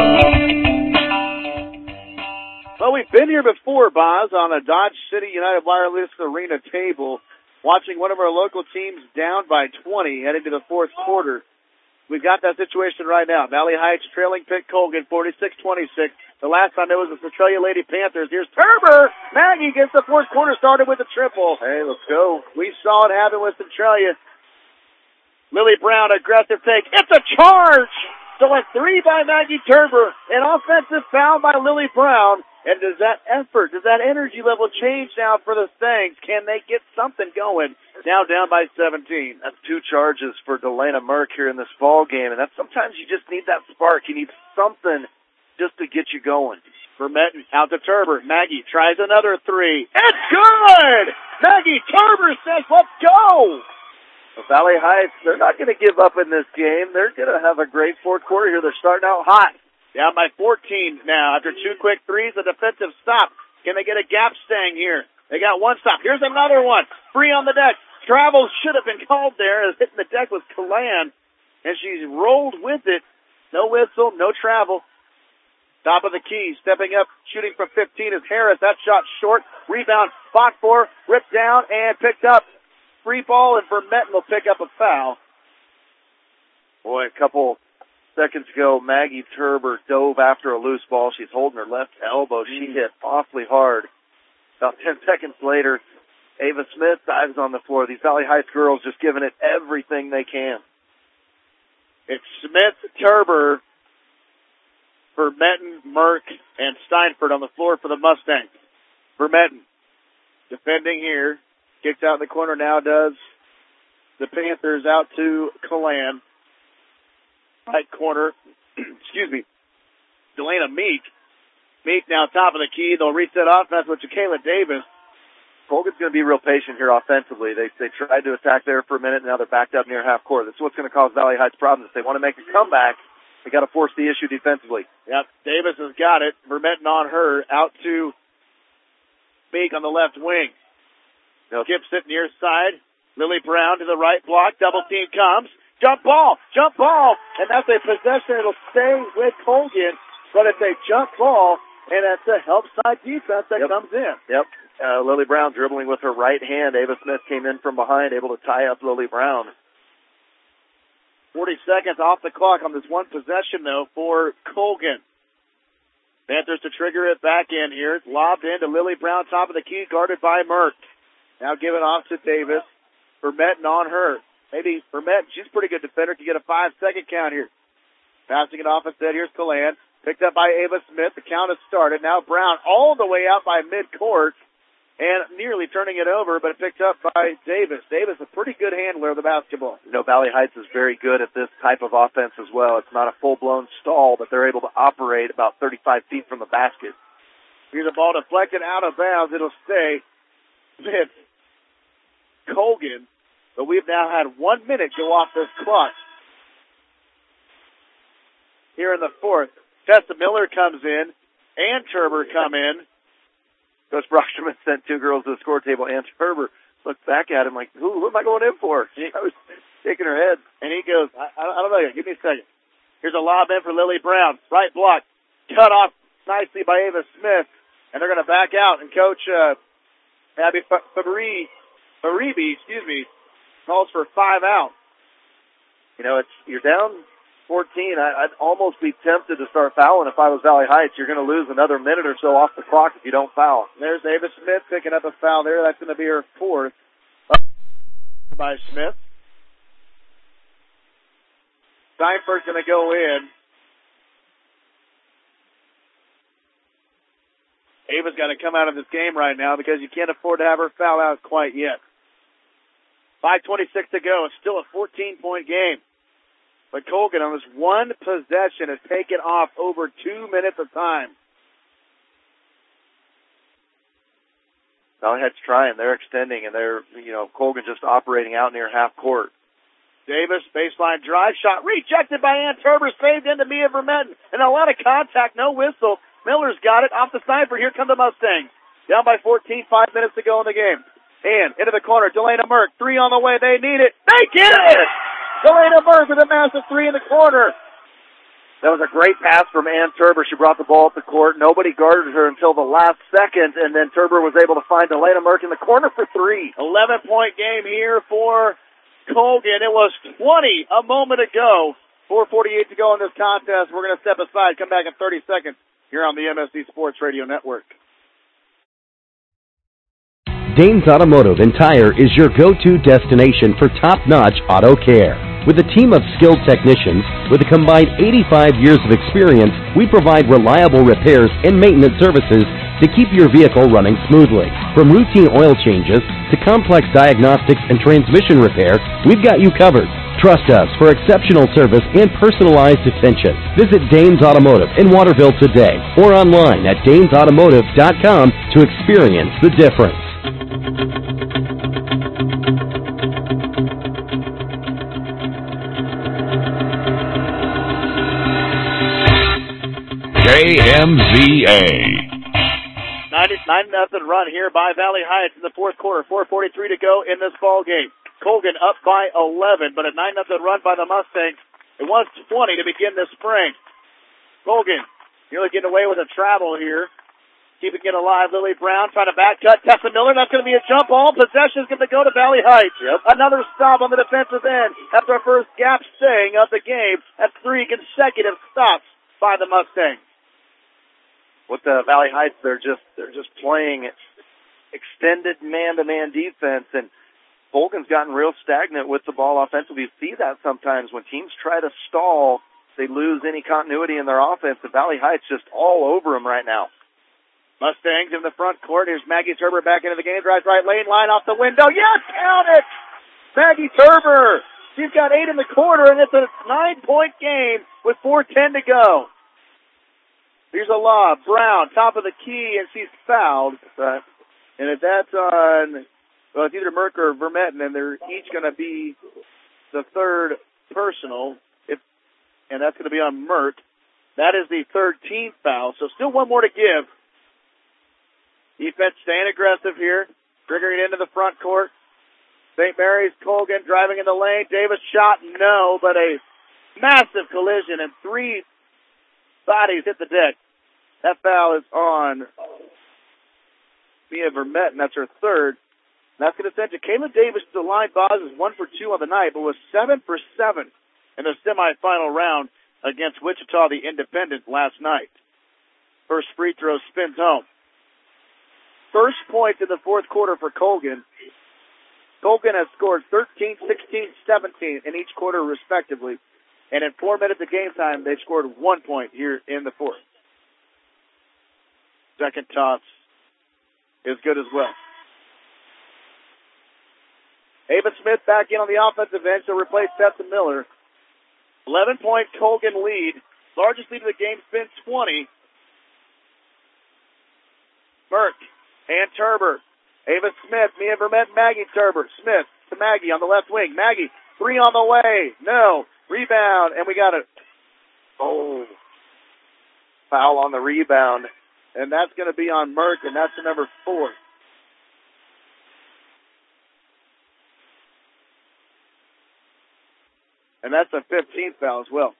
Well, we've been here before, Boz, on a Dodge City United Wireless Arena table, watching one of our local teams down by twenty heading to the fourth quarter. We've got that situation right now. Valley Heights trailing Pitt Colgan forty-six twenty-six. The last time it was the Centralia Lady Panthers. Here's Turber. Maggie gets the fourth quarter started with a triple.
Hey, let's go.
We saw it happen with Centralia. Lily Brown, aggressive take. It's a charge! So a three by Maggie Turber. An offensive foul by Lily Brown. And does that effort, does that energy level change now for the Stangs? Can they get something going? Now down by seventeen.
That's two charges for Delana Merck here in this ball game. And that's sometimes you just need that spark. You need something just to get you going.
For Metten, out to Turber. Maggie tries another three. It's good! Maggie Turber says, let's go!
Well, Valley Heights, they're not going to give up in this game. They're going to have a great fourth quarter here. They're starting out hot.
Down by fourteen now after two quick threes, a defensive stop. Can they get a gap stang here? They got one stop. Here's another one. Free on the deck. Travel should have been called there as hitting the deck was Kalan, and she's rolled with it. No whistle, no travel. Top of the key, stepping up, shooting from fifteen is Harris. That shot short. Rebound, fought for, ripped down, and picked up. Free ball, and Vermetten will pick up a foul.
Boy, a couple seconds ago, Maggie Turber dove after a loose ball. She's holding her left elbow. She hit awfully hard. About ten seconds later, Ava Smith dives on the floor. These Valley Heights girls just giving it everything they can.
It's Smith, Turber, Vermetten, Merck, and Steinford on the floor for the Mustangs. Vermetten defending here. Kicks out in the corner now does the Panthers out to Kalan. Right corner, excuse me, Delana Meek. Meek now top of the key. They'll reset offense with Jacayla Davis.
Colgan's going to be real patient here offensively. They they tried to attack there for a minute, and now they're backed up near half court. That's what's going to cause Valley Heights problems. If they want to make a comeback, They got to force the issue defensively.
Yep, Davis has got it. Vermetten on her, out to Meek on the left wing.
No.
Skip it near side. Lily Brown to the right block. Double team comes. Jump ball. Jump ball. And that's a possession. It'll stay with Colgan. But it's a jump ball, and that's a help side defense that
yep.
comes in.
Yep. Uh, Lily Brown dribbling with her right hand. Ava Smith came in from behind, able to tie up Lily Brown.
forty seconds off the clock on this one possession, though, for Colgan. Panthers to trigger it back in here. It's lobbed into Lily Brown, top of the key, guarded by Merck. Now give it off to Davis. Vermetten on her. Maybe Vermetten, she's a pretty good defender, to get a five-second count here. Passing it off instead, here's Calan. Picked up by Ava Smith. The count has started. Now Brown all the way out by midcourt and nearly turning it over, but picked up by Davis. Davis, a pretty good handler of the basketball.
You know, Valley Heights is very good at this type of offense as well. It's not a full-blown stall, but they're able to operate about thirty-five feet from the basket.
Here's a ball deflected out of bounds. It'll stay with Colgan, but we've now had one minute go off this clock. Here in the fourth, Tessa Miller comes in, and Turber come in.
Coach Brockstrom sent two girls to the score table. Ann Turber looked back at him like, who, who am I going in for? She was shaking her head.
And he goes, I, I don't know yet. Give me a second. Here's a lob in for Lily Brown. Right block. Cut off nicely by Ava Smith. And they're going to back out. And Coach uh, Abby Fabri, Faribi, excuse me, calls for five out.
You know, it's you're down fourteen. I, I'd almost be tempted to start fouling if I was Valley Heights. You're going to lose another minute or so off the clock if you don't foul.
There's Ava Smith picking up a foul there. That's going to be her fourth. By Smith. Steinfurt's going to go in. Ava's got to come out of this game right now because you can't afford to have her foul out quite yet. five twenty-six to go. It's still a fourteen-point game. But Colgan on this one possession has taken off over two minutes of time.
Valley Heights trying. They're extending, and they're, you know, Colgan just operating out near half court.
Davis, baseline drive shot, rejected by Ann Turber, saved into Mia Vermetten, and a lot of contact, no whistle. Miller's got it off the sniper. Here come the Mustangs. Down by fourteen, five minutes to go in the game. And into the corner, Delana Merck, three on the way. They need it. They get it! Delana Merck with a massive three in the corner.
That was a great pass from Ann Turber. She brought the ball up the court. Nobody guarded her until the last second, and then Turber was able to find Delana Merck in the corner for three.
eleven-point game here for Colgan. It was twenty a moment ago. four forty-eight to go in this contest. We're going to step aside, come back in thirty seconds here on the M S D Sports Radio Network.
Danes Automotive and Tire is your go-to destination for top-notch auto care. With a team of skilled technicians with a combined eighty-five years of experience, we provide reliable repairs and maintenance services to keep your vehicle running smoothly. From routine oil changes to complex diagnostics and transmission repair, we've got you covered. Trust us for exceptional service and personalized attention. Visit Danes Automotive in Waterville today or online at danes automotive dot com to experience the difference.
K M Z A.
nine nothing run here by Valley Heights in the fourth quarter. four forty-three to go in this ball game. Colgan up by eleven, but a nine nothing run by the Mustangs. It was twenty to begin this spring. Colgan nearly getting away with a travel here. Keeping it alive, Lily Brown trying to back cut Tessa Miller. That's going to be a jump ball. Possession is going to go to Valley Heights.
Yep.
Another stop on the defensive end. That's our first gap staying of the game. That's three consecutive stops by the Mustangs.
With the Valley Heights, they're just they're just playing extended man-to-man defense, and Colgan's gotten real stagnant with the ball offensively. You see that sometimes when teams try to stall, they lose any continuity in their offense. The Valley Heights just all over them right now.
Mustangs in the front court. Here's Maggie Turber back into the game. Drives right lane, line off the window. Yes, count it! Maggie Turber. She's got eight in the quarter, and it's a nine-point game with four ten to go. Here's a lob. Brown, top of the key, and she's fouled. Uh, and if that's on, well, it's either Merck or Vermetten, and they're each going to be the third personal. If and that's going to be on Mert. That is the thirteenth foul, so still one more to give. Defense staying aggressive here, triggering it into the front court. Saint Mary's, Colgan driving in the lane. Davis shot, no, but a massive collision, and three bodies hit the deck. That foul is on Mia Vermette, and that's her third. And that's going to send Jacayla Davis to the line. Boz is one for two on the night, but was seven for seven in the semifinal round against Wichita, the Independent, last night. First free throw spins home. First point in the fourth quarter for Colgan. Colgan has scored thirteen, sixteen, seventeen in each quarter respectively. And in four minutes of game time, they've scored one point here in the fourth. Second toss is good as well. Ava Smith back in on the offensive end to replace Tessa Miller. eleven-point Colgan lead. Largest lead of the game, spin twenty. Burke and Turber. Ava Smith, Mia Vermette, Maggie Turber. Smith to Maggie on the left wing. Maggie, three on the way. No. Rebound, and we got it. Oh. Foul on the rebound. And that's going to be on Merck, and that's the number four. And that's a fifteenth foul as well.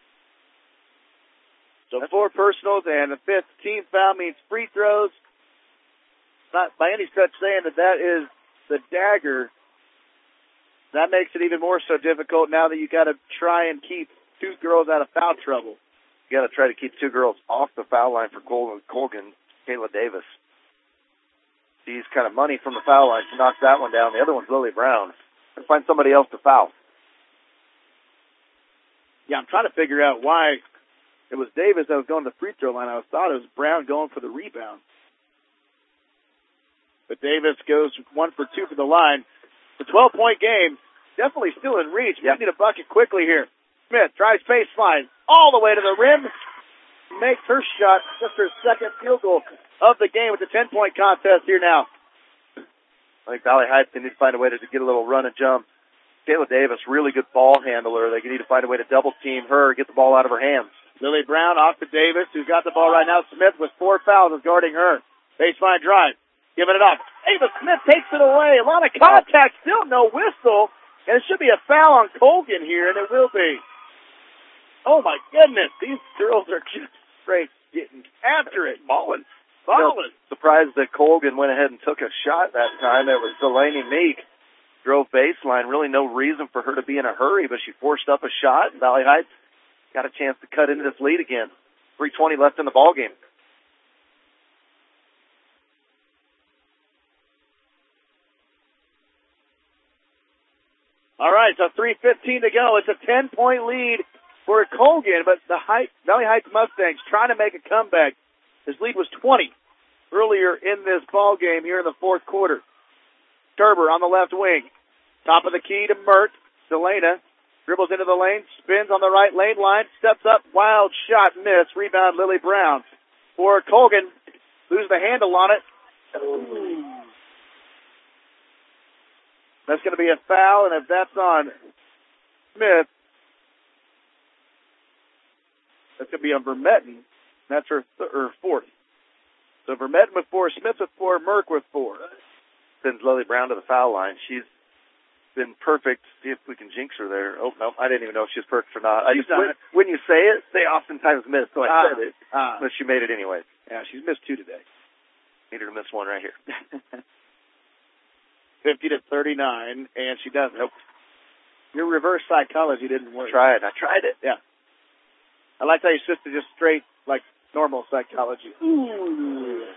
So four personals, and the fifteenth foul means free throws. Not by any stretch saying that that is the dagger. That makes it even more so difficult now that you got to try and keep two girls out of foul trouble. You got to try to keep two girls off the foul line for Colgan, Colgan, Kayla Davis. She's kind of money from the foul line. She knocks that one down. The other one's Lily Brown. Let's find somebody else to foul. Yeah, I'm trying to figure out why it was Davis that was going to the free throw line. I thought it was Brown going for the rebound. But Davis goes one for two for the line. The twelve-point game, definitely still in reach. We need a bucket quickly here. Smith drives baseline all the way to the rim. Makes her shot, just her second field goal of the game with the ten-point contest here now. I think Valley Heights, they need to find a way to get a little run and jump. Kayla Davis, really good ball handler. They need to find a way to double-team her, get the ball out of her hands. Lily Brown off to Davis, who's got the ball right now. Smith with four fouls is guarding her. Baseline drive. Giving it up. Ava Smith takes it away. A lot of contact, still no whistle. And it should be a foul on Colgan here, and it will be. Oh, my goodness. These girls are just straight getting after it. Balling. Balling. Surprised that Colgan went ahead and took a shot that time. It was Delaney Meek. Drove baseline. Really no reason for her to be in a hurry, but she forced up a shot. Valley Heights got a chance to cut into this lead again. three twenty left in the ballgame. All right, so three fifteen to go. It's a ten-point lead for Colgan, but the Heights, Valley Heights Mustangs trying to make a comeback. His lead was twenty earlier in this ball game here in the fourth quarter. Turber on the left wing. Top of the key to Mert. Delana dribbles into the lane, spins on the right lane line, steps up, wild shot, miss. Rebound, Lily Brown. For Colgan, lose the handle on it. Ooh. That's going to be a foul, and if that's on Smith, that's going to be on Vermetten. That's her, th- her fourth. So Vermetten with four, Smith with four, Merck with four. Sends Lily Brown to the foul line. She's been perfect. See if we can jinx her there. Oh, no, I didn't even know if she was perfect or not. I just, when, when you say it, they oftentimes miss, so I ah, said it. Ah. But she made it anyway. Yeah, she's missed two today. Need her to miss one right here. fifty to thirty-nine, and she doesn't. Nope. Your reverse psychology didn't work. Tried. I tried it. Yeah. I like how you switched to just straight, like, normal psychology. Ooh.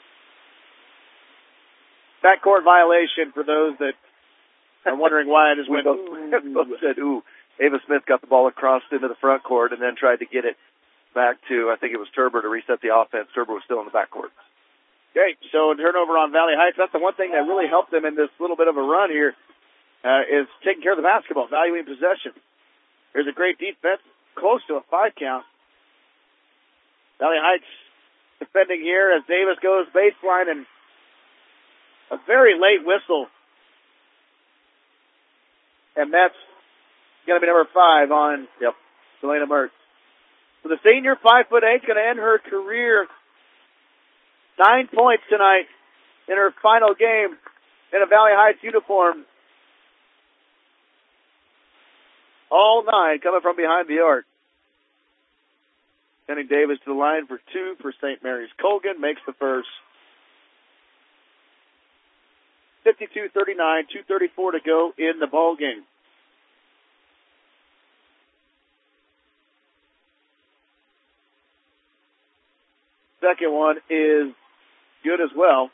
Backcourt violation for those that are wondering why I just went, ooh. Said, ooh. Ava Smith got the ball across into the front court and then tried to get it back to, I think it was Turber to reset the offense. Turber was still in the backcourt. Okay, so turnover on Valley Heights. That's the one thing that really helped them in this little bit of a run here, uh, is taking care of the basketball, valuing possession. There's a great defense, close to a five count. Valley Heights defending here as Davis goes baseline, and a very late whistle. And that's going to be number five on yep. Delana Mertz. So the senior, five foot eight, going to end her career nine points tonight in her final game in a Valley Heights uniform. All nine coming from behind the arc. Sending Davis to the line for two for Saint Mary's. Colgan makes the first. fifty-two thirty-nine, two thirty-four to go in the ball game. Second one is good as well.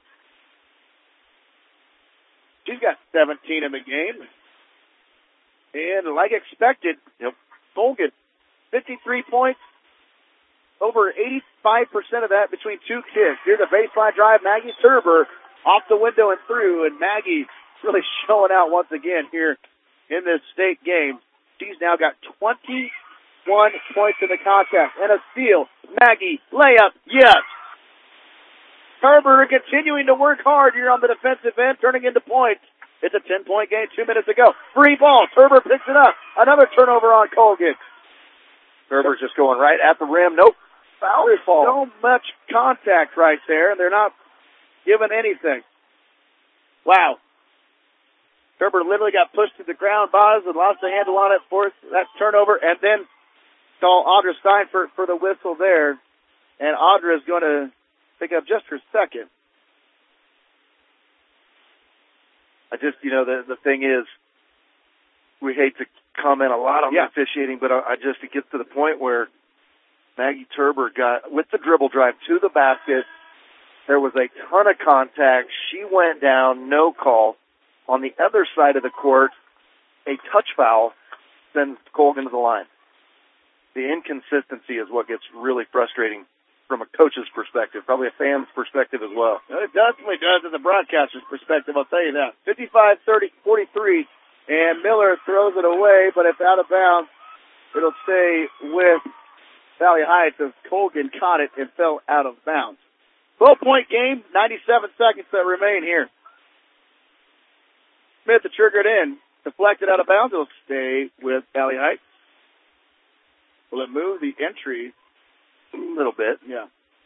She's got seventeen in the game. And like expected, yep. Colgan, fifty-three points, over eighty-five percent of that between two kicks. Here's a baseline drive, Maggie Turber off the window and through, and Maggie really showing out once again here in this state game. She's now got twenty-one points in the contest and a steal. Maggie, layup, yes. Turber continuing to work hard here on the defensive end, turning into points. It's a ten-point game, two minutes to go. Free ball, Turber picks it up. Another turnover on Colgan.
Turber's just going right at the rim. Nope. Foul ball.
So much contact right there, and they're not giving anything. Wow. Turber literally got pushed to the ground, Boz, and lost the handle on it, forced that turnover, and then call Audra Steinfurt for the whistle there. And Audra is going to pick up just her second.
I just, you know, the the thing is, we hate to comment a lot on yeah. the officiating, but I, I just, it gets to the point where Maggie Turber got, with the dribble drive to the basket, there was a ton of contact. She went down, no call. On the other side of the court, a touch foul sends Colgan to the line. The inconsistency is what gets really frustrating from a coach's perspective, probably a fan's perspective as well.
It definitely does in the broadcaster's perspective, I'll tell you that. fifty-five thirty forty-three, and Miller throws it away, but if out of bounds, it'll stay with Valley Heights as Colgan caught it and fell out of bounds. twelve-point game, ninety-seven seconds that remain here. Smith to trigger it in, deflected out of bounds. It'll stay with Valley Heights. Will it move the entry a little bit? Yeah.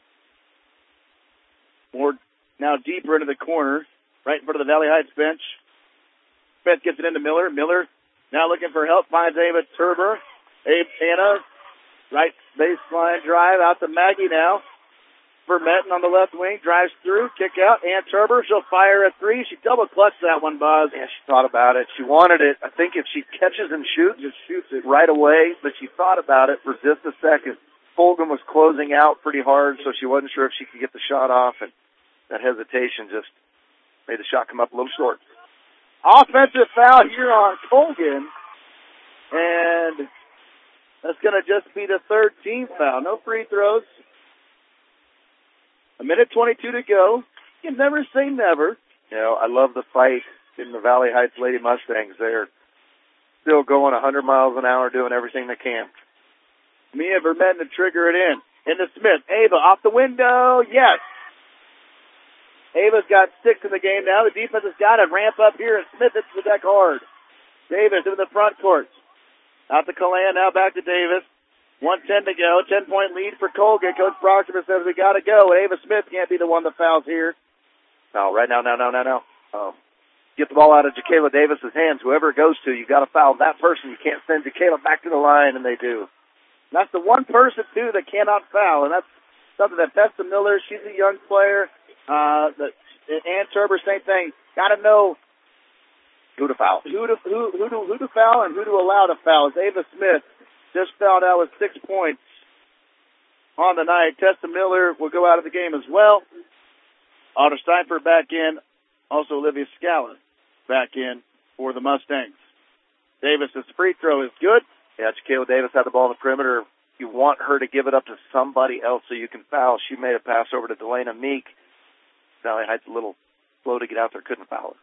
More now deeper into the corner, right in front of the Valley Heights bench. Smith gets it into Miller. Miller now looking for help, finds Ava Turber. Abe Anna, right baseline drive out to Maggie now. Vermetten on the left wing, drives through, kick out, and Turber, she'll fire a three. She double clutched that one, Boz.
Yeah, she thought about it. She wanted it. I think if she catches and shoots, just shoots it right away, but she thought about it for just a second. Colgan was closing out pretty hard, so she wasn't sure if she could get the shot off, and that hesitation just made the shot come up a little short.
Offensive foul here on Colgan, and that's going to just be the third team foul. No free throws. A minute twenty-two to go. You can never say never.
You know, I love the fight in the Valley Heights Lady Mustangs. They're still going one hundred miles an hour, doing everything they can.
Mia Vermetten to trigger it in. Into Smith. Ava off the window. Yes. Ava's got six in the game now. The defense has got to ramp up here, and Smith hits the deck hard. Davis in the front court. Out to Calan, now back to Davis. one ten to go. ten-point lead for Colgan. Coach Proxima says we got to go. Ava Smith can't be the one that fouls here.
No, right now, now, now, now, now. Um, get the ball out of Jacayla Davis's hands. Whoever it goes to, you got to foul that person. You can't send Jacayla back to the line, and they do.
And that's the one person, too, that cannot foul, and that's something that Tessa Miller, she's a young player. Uh, the, Ann Turber, same thing. Got to know
who to foul.
Who to, who, who, to, who to foul and who to allow to foul. It's Ava Smith. Just fouled out with six points on the night. Tessa Miller will go out of the game as well. Audra Steinfurt back in. Also Olivia Scala back in for the Mustangs. Davis's free throw is good.
Yeah, Jacayla Davis had the ball on the perimeter. You want her to give it up to somebody else so you can foul. She made a pass over to Delana Meek. Valley Heights a little slow to get out there, couldn't foul her.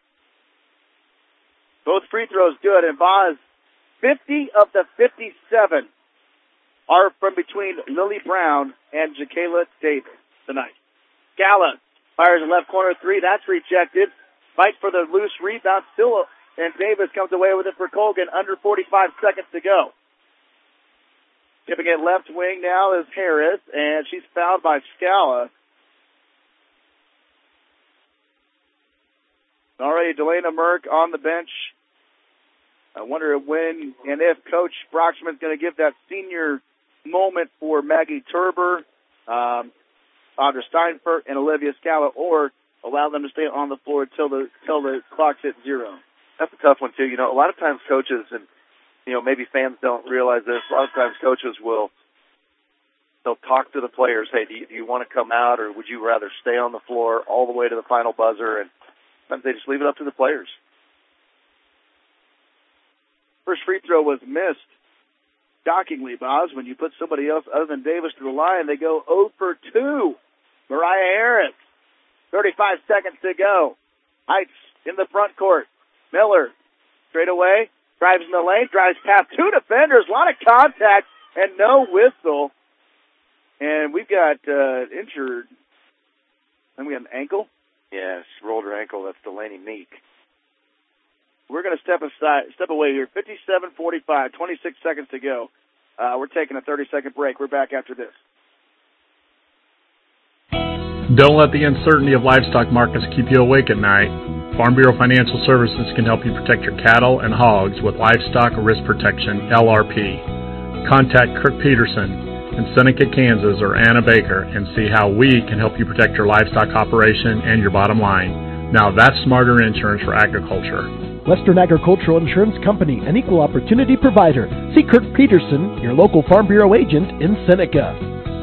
Both free throws good, and Boz, fifty of the fifty-seven are from between Lily Brown and Jacayla Davis tonight. Scala fires a left corner three. That's rejected. Fight for the loose rebound still, and Davis comes away with it for Colgan. Under forty-five seconds to go. Tipping it left wing now is Harris, and she's fouled by Scala. Already Delana Merck on the bench. I wonder when and if Coach Broxman's going to give that senior moment for Maggie Turber, um, Audra Steinfurt, and Olivia Scala, or allow them to stay on the floor until the till the clock's hit zero.
That's a tough one, too. You know, a lot of times coaches, and, you know, maybe fans don't realize this, a lot of times coaches will, they'll talk to the players, hey, do you, do you want to come out, or would you rather stay on the floor all the way to the final buzzer? And sometimes they just leave it up to the players. First free throw was missed. Shockingly, Boz, when you put somebody else other than Davis to the line, they go zero for two. Mariah Harris, thirty-five seconds to go. Heights in the front court. Miller, straight away, drives in the lane, drives past two defenders, a lot of contact, and no whistle. And we've got uh, injured, and we have an ankle. Yes, rolled her ankle. That's Delaney Meek.
We're going to step aside, step away here. fifty-seven forty-five, twenty-six seconds to go. Uh, we're taking a thirty-second break. We're back after this.
Don't let the uncertainty of livestock markets keep you awake at night. Farm Bureau Financial Services can help you protect your cattle and hogs with Livestock Risk Protection, L R P. Contact Kirk Peterson in Seneca, Kansas, or Anna Baker and see how we can help you protect your livestock operation and your bottom line. Now that's smarter insurance for agriculture.
Western Agricultural Insurance Company, an equal opportunity provider. See Kirk Peterson, your local Farm Bureau agent in Seneca.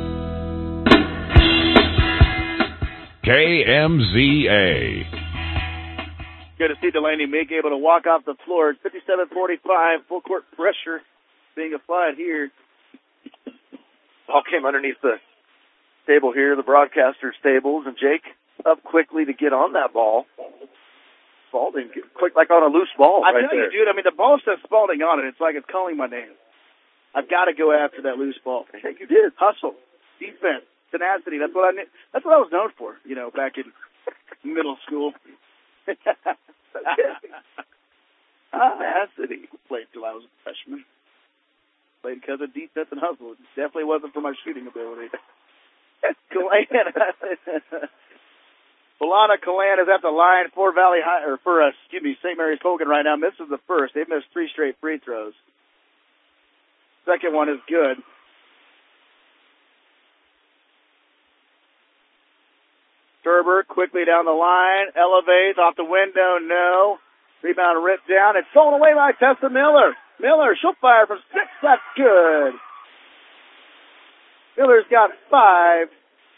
K M Z A.
Good to see Delaney Meek able to walk off the floor. fifty-seven forty-five, full court pressure being applied here.
Ball came underneath the table here, the broadcaster's tables, and Jake up quickly to get on that ball. Spalding, quick like on a loose ball.
I
right
tell
there.
you, dude, I mean, the ball says Spalding on it. It's like it's calling my name. I've got to go after that loose ball.
I think you did.
Hustle, defense, tenacity. That's what I That's what I was known for, you know, back in middle school. Tenacity. Played till I was a freshman. Played because of defense and hustle. It definitely wasn't for my shooting ability. Calan. Bolana Calan is at the line for Valley High, or for, uh, excuse me, Saint Mary's Hogan right now. Misses the first. They've missed three straight free throws. Second one is good. Turber quickly down the line, elevates off the window, no. Rebound ripped down. It's stolen away by Tessa Miller. Miller, she'll fire from six. That's good. Miller's got five.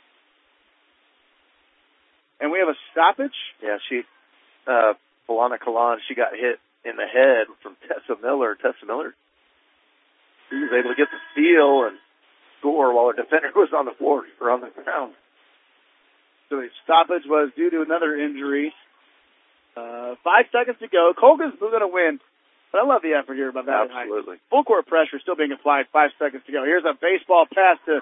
And we have a stoppage?
Yeah, she, uh, Bolana Calan, she got hit in the head from Tessa Miller. Tessa Miller, she was able to get the steal and score while her defender was on the floor or on the ground.
So the stoppage was due to another injury. Uh, five seconds to go. Colgan's going to win. But I love the effort here by Valley High.
Absolutely.
Full court pressure still being applied. Five seconds to go. Here's a baseball pass to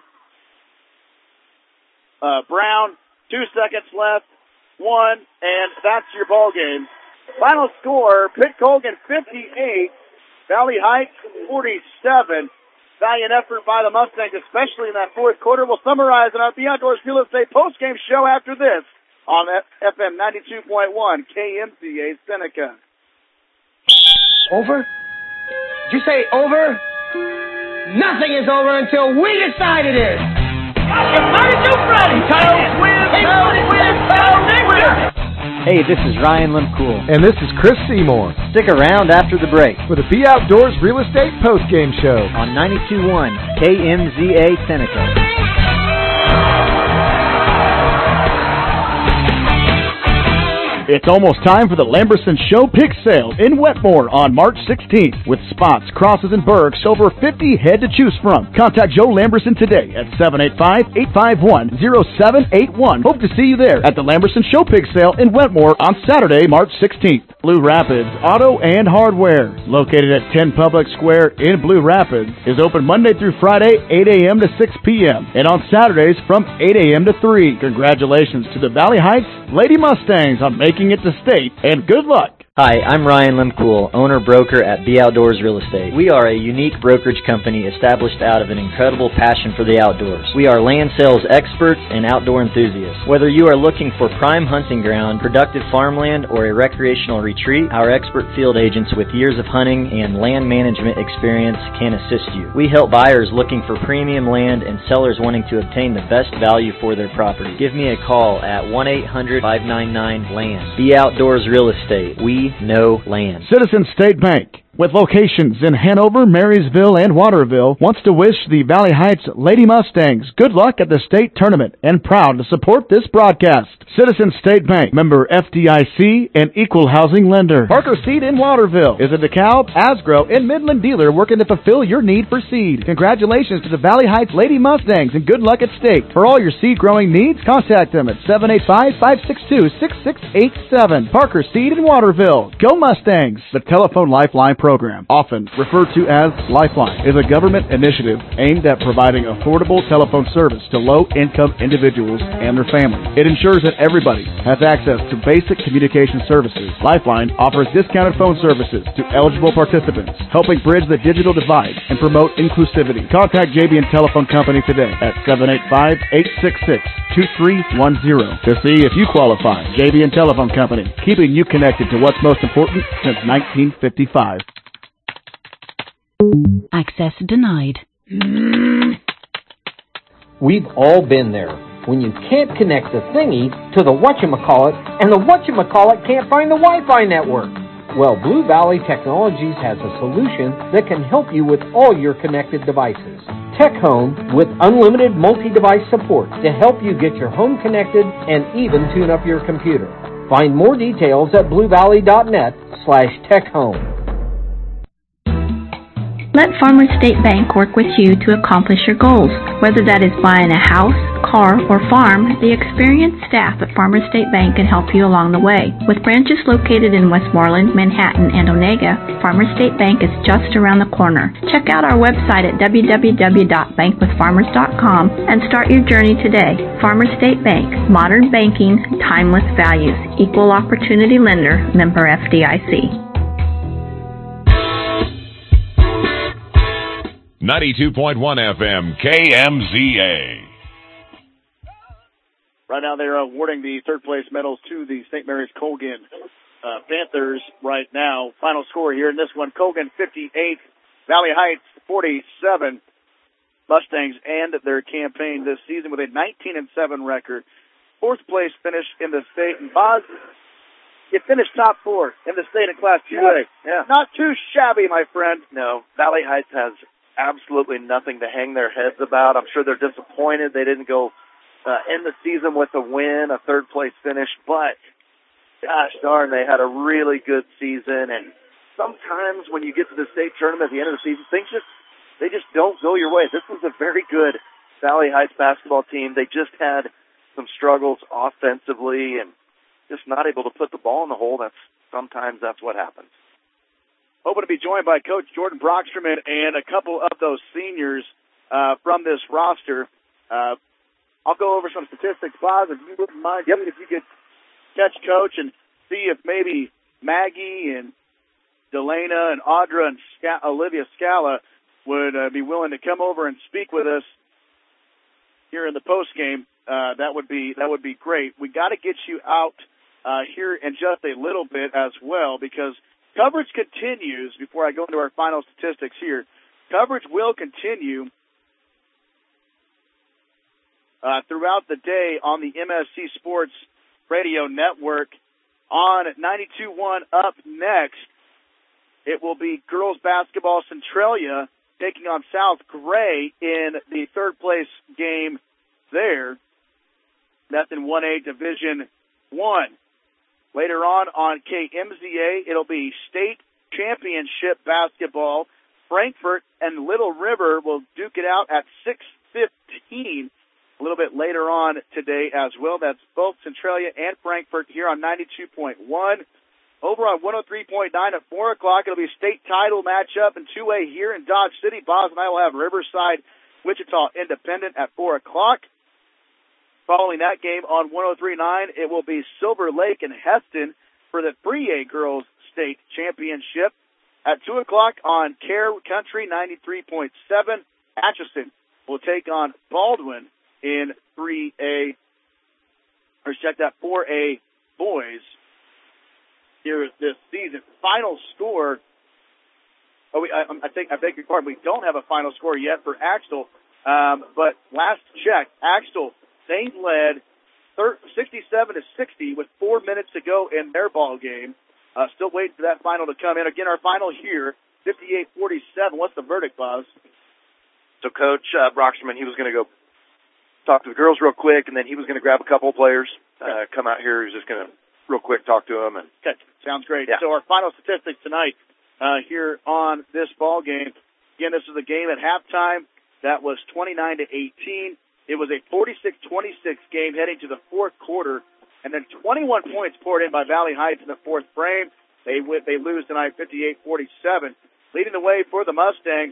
uh, Brown. Two seconds left. One, and that's your ball game. Final score, Pitt Colgan fifty-eight, Valley Heights forty-seven. Valiant effort by the Mustangs, especially in that fourth quarter. We'll summarize in our Beyond Doors Real Estate postgame show after this on F M ninety-two point one, K M Z A Seneca.
Over? Did you say over? Nothing is over until we decide it is.
Hey, this is Ryan Limcool.
And this is Chris Seymour.
Stick around after the break
for the Be Outdoors Real Estate postgame show
on ninety-two point one K M Z A Seneca.
It's almost time for the Lamberson Show Pig Sale in Wetmore on March sixteenth. With spots, crosses, and Berks, over fifty head to choose from. Contact Joe Lamberson today at seven eight five, eight five one, zero seven eight one. Hope to see you there at the Lamberson Show Pig Sale in Wetmore on Saturday, March sixteenth. Blue Rapids Auto and Hardware, located at ten Public Square in Blue Rapids, is open Monday through Friday, eight a.m. to six p.m. and on Saturdays from eight a.m. to three. Congratulations to the Valley Heights Lady Mustangs on making it to state, and good luck
Hi, I'm Ryan Lemcool, owner-broker at B Outdoors Real Estate. We are a unique brokerage company established out of an incredible passion for the outdoors. We are land sales experts and outdoor enthusiasts. Whether you are looking for prime hunting ground, productive farmland, or a recreational retreat, our expert field agents with years of hunting and land management experience can assist you. We help buyers looking for premium land and sellers wanting to obtain the best value for their property. Give me a call at one eight hundred, five nine nine, land. B Outdoors Real Estate. We know land.
Citizens State Bank, with locations in Hanover, Marysville, and Waterville, wants to wish the Valley Heights Lady Mustangs good luck at the state tournament and proud to support this broadcast. Citizens State Bank, member F D I C, and equal housing lender. Parker Seed in Waterville is a DeKalb, Asgrow, and Midland dealer working to fulfill your need for seed. Congratulations to the Valley Heights Lady Mustangs and good luck at state. For all your seed growing needs, contact them at seven eight five, five six two, six six eight seven. Parker Seed in Waterville. Go Mustangs! The Telephone Lifeline Program, often referred to as Lifeline, is a government initiative aimed at providing affordable telephone service to low-income individuals and their families. It ensures that everybody has access to basic communication services. Lifeline offers discounted phone services to eligible participants, helping bridge the digital divide and promote inclusivity. Contact J B N Telephone Company today at seven eight five, eight six six, two three one zero to see if you qualify. J B N Telephone Company, keeping you connected to what's most important since nineteen fifty-five.
Access denied.
We've all been there. When you can't connect the thingy to the whatchamacallit, and the whatchamacallit can't find the Wi-Fi network. Well, Blue Valley Technologies has a solution that can help you with all your connected devices. Tech Home with unlimited multi-device support to help you get your home connected and even tune up your computer. Find more details at bluevalley.net slash techhome.
Let Farmers State Bank work with you to accomplish your goals. Whether that is buying a house, car, or farm, the experienced staff at Farmers State Bank can help you along the way. With branches located in Westmoreland, Manhattan, and Onega, Farmers State Bank is just around the corner. Check out our website at w w w dot bank with farmers dot com and start your journey today. Farmers State Bank, modern banking, timeless values, equal opportunity lender, member F D I C.
ninety-two point one F M, K M Z A.
Right now they're awarding the third place medals to the Saint Mary's Colgan uh, Panthers right now. Final score here in this one, Colgan fifty-eight, Valley Heights forty-seven. Mustangs end their campaign this season with a nineteen and seven record. Fourth place finish in the state. And Boz, you finished top four in the state in Class two A.
Yeah.
Not too shabby, my friend.
No, Valley Heights has absolutely nothing to hang their heads about. I'm sure they're disappointed they didn't go uh, end the season with a win, a third place finish, but gosh darn, they had a really good season. And sometimes when you get to the state tournament at the end of the season, things just, they just don't go your way. This was a very good Valley Heights basketball team. They just had some struggles offensively and just not able to put the ball in the hole. That's sometimes that's what happens.
Hoping to be joined by Coach Jordan Brocksterman and a couple of those seniors uh, from this roster. Uh, I'll go over some statistics, Boz, if you wouldn't mind. Yep. If you could catch Coach and see if maybe Maggie and Delana and Audra and Sc- Olivia Scala would uh, be willing to come over and speak with us here in the post game. Uh, that would be that would be great. We got to get you out uh, here in just a little bit as well, because coverage continues. Before I go into our final statistics here, coverage will continue uh, throughout the day on the M S C Sports Radio Network. On ninety-two point one up next, it will be girls basketball Centralia taking on South Gray in the third place game there. That's in one A Division one. Later on on K M Z A, it'll be state championship basketball. Frankfort and Little River will duke it out at six fifteen a little bit later on today as well. That's both Centralia and Frankfort here on ninety-two point one. Over on one oh three point nine at four o'clock, it'll be a state title matchup in two A here in Dodge City. Boz and I will have Riverside, Wichita Independent at four o'clock. Following that game on one oh three point nine, it will be Silver Lake and Heston for the three A girls state championship. At two o'clock on Care Country ninety-three point seven, Atchison will take on Baldwin in three A, or check that, four A boys here this season. Final score, oh, we, I, I think, I beg your pardon, we don't have a final score yet for Axtell, um, but last check, Axtell, they led sixty-seven to sixty with four minutes to go in their ball game. Uh, still waiting for that final to come in. Again, our final here, fifty-eight forty-seven. What's the verdict, Boz?
So Coach uh, Broxterman, he was going to go talk to the girls real quick, and then he was going to grab a couple of players, uh, come out here. He was just going to real quick talk to them. And
okay, sounds great.
Yeah.
So our final statistics tonight uh, here on this ball game. Again, this is a game at halftime that was twenty-nine to eighteen. It was a forty-six twenty-six game heading to the fourth quarter. And then twenty-one points poured in by Valley Heights in the fourth frame. They they lose tonight fifty-eight forty-seven. Leading the way for the Mustangs,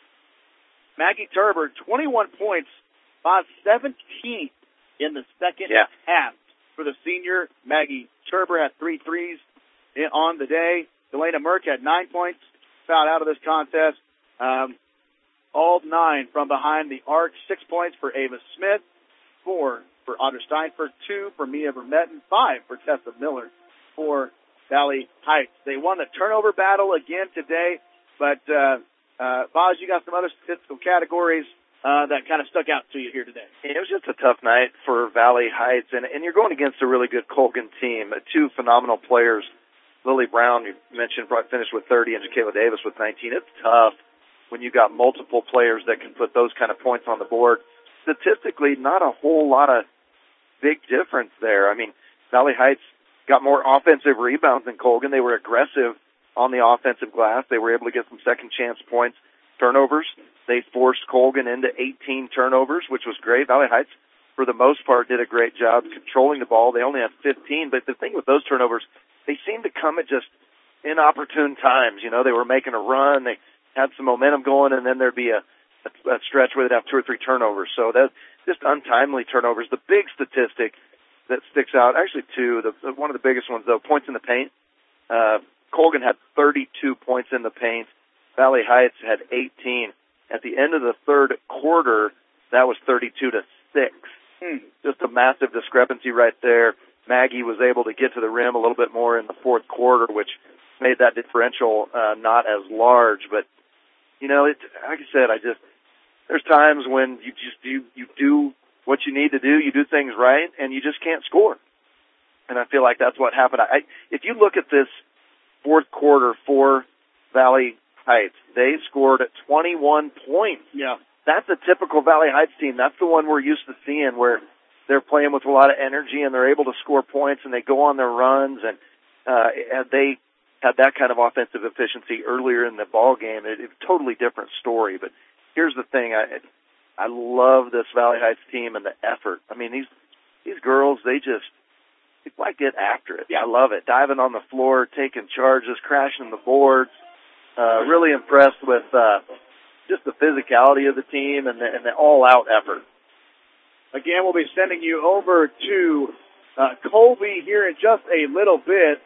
Maggie Turber, twenty-one points, by seventeenth in the second
yeah.
half for the senior. Maggie Turber had three threes in, on the day. Delana Merck had nine points, fouled out of this contest. Um, all nine from behind the arc. Six points for Ava Smith, four for Audra Steinfurt, two for Mia Vermetten, five for Tessa Miller for Valley Heights. They won the turnover battle again today, but, uh, uh, Boz, you got some other statistical categories, uh, that kind of stuck out to you here today.
It was just a tough night for Valley Heights, and, and you're going against a really good Colgan team, uh, two phenomenal players. Lily Brown, you mentioned, probably finished with thirty, and Jaquela Davis with nineteen. It's tough when you got multiple players that can put those kind of points on the board. Statistically, not a whole lot of big difference there. I mean, Valley Heights got more offensive rebounds than Colgan. They were aggressive on the offensive glass. They were able to get some second chance points. Turnovers, they forced Colgan into eighteen turnovers, which was great. Valley Heights, for the most part, did a great job controlling the ball. They only had fifteen, but the thing with those turnovers, they seemed to come at just inopportune times. You know, they were making a run, they had some momentum going, and then there'd be a, a, a stretch where they'd have two or three turnovers. So that's just untimely turnovers. The big statistic that sticks out, actually two, the, the, one of the biggest ones, though, points in the paint. Uh, Colgan had thirty-two points in the paint. Valley Heights had eighteen. At the end of the third quarter, that was thirty-two to six. Hmm. Just a massive discrepancy right there. Maggie was able to get to the rim a little bit more in the fourth quarter, which made that differential uh, not as large. But, you know, it, like I said, I just, there's times when you just you, you do what you need to do, you do things right, and you just can't score. And I feel like that's what happened. I, if you look at this fourth quarter for Valley Heights, they scored at twenty-one points.
Yeah.
That's a typical Valley Heights team. That's the one we're used to seeing, where they're playing with a lot of energy and they're able to score points and they go on their runs. And uh, and they had that kind of offensive efficiency earlier in the ball game. It, it's a totally different story. But here's the thing: I I love this Valley Heights team and the effort. I mean, these these girls, they just they like get after it. I love it. Diving on the floor, taking charges, crashing the boards. Uh, really impressed with uh, just the physicality of the team and the, and the all-out effort.
Again, we'll be sending you over to uh, Colby here in just a little bit,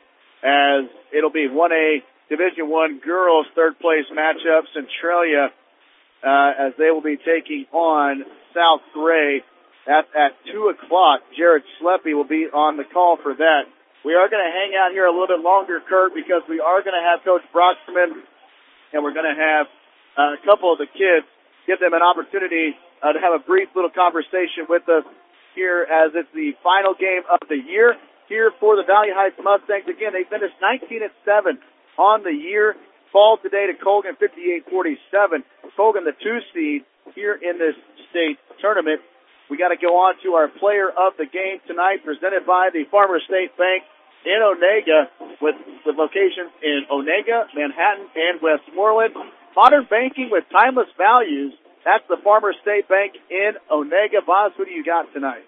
as it'll be one A Division One girls third place matchup, Centralia, uh, as they will be taking on South Gray. At, at two o'clock, Jared Sleppy will be on the call for that. We are going to hang out here a little bit longer, Kurt, because we are going to have Coach Broxterman, and we're going to have uh, a couple of the kids, give them an opportunity uh, to have a brief little conversation with us here, as it's the final game of the year here for the Valley Heights Mustangs. Again, they finished nineteen and seven on the year. Fall today to Colgan fifty-eight forty-seven. Colgan, the two seed here in this state tournament. We got to go on to our player of the game tonight, presented by the Farmers State Bank in Onega, with, with locations in Onega, Manhattan, and Westmoreland. Modern banking with timeless values. That's the Farmers State Bank in Onega. Boz, who do you got tonight?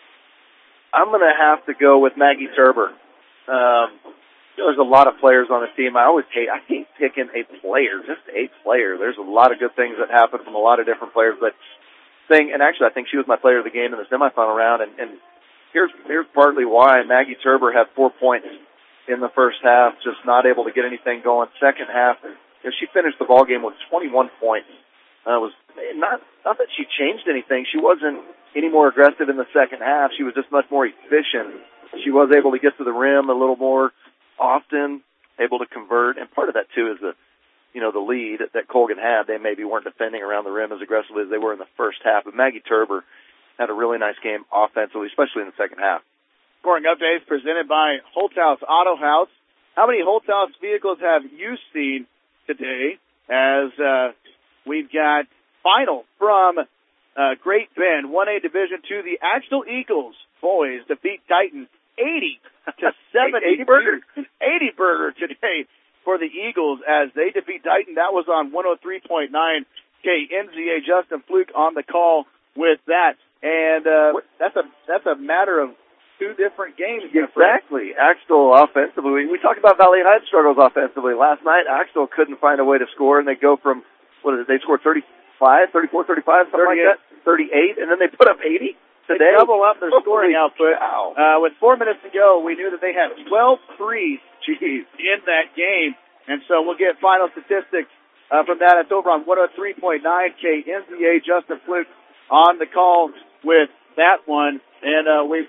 I'm going to have to go with Maggie Turber. Um, there's a lot of players on the team. I always hate, I hate picking a player, just a player. There's a lot of good things that happen from a lot of different players, but thing, and actually I think she was my player of the game in the semifinal round, and, and here's here's partly why. Maggie Turber had four points in the first half, just not able to get anything going. Second half, you know, she finished the ball game with twenty-one points. Uh, it was not not that she changed anything. She wasn't any more aggressive in the second half. She was just much more efficient. She was able to get to the rim a little more often, able to convert, and part of that too is the, you know, the lead that Colgan had. They maybe weren't defending around the rim as aggressively as they were in the first half. But Maggie Turber had a really nice game offensively, especially in the second half.
Scoring updates presented by Holthouse Auto House. How many Holthouse vehicles have you seen today? As uh, we've got final from uh, Great Bend, one A Division two, the Axtell Eagles boys defeat Dighton eighty to seventy. eighty burger, eighty burger today for the Eagles as they defeat Dighton. That was on one oh three point nine K N Z A. Justin Fluke on the call with that, and uh, that's a that's a matter of two different games.
Exactly. Axtell offensively. We talked about Valley Heights struggles offensively. Last night, Axtell couldn't find a way to score, and they go from, what is it, they scored thirty-five, thirty-four, thirty-five, something like that, thirty-eight, and then they put up eighty today.
They double up their scoring output. Uh, with four minutes to go, we knew that they had twelve threes Jeez. in that game, and so we'll get final statistics uh, from that. It's over on one oh three point nine K N Z A. Justin Fluke on the call with that one, and uh, we've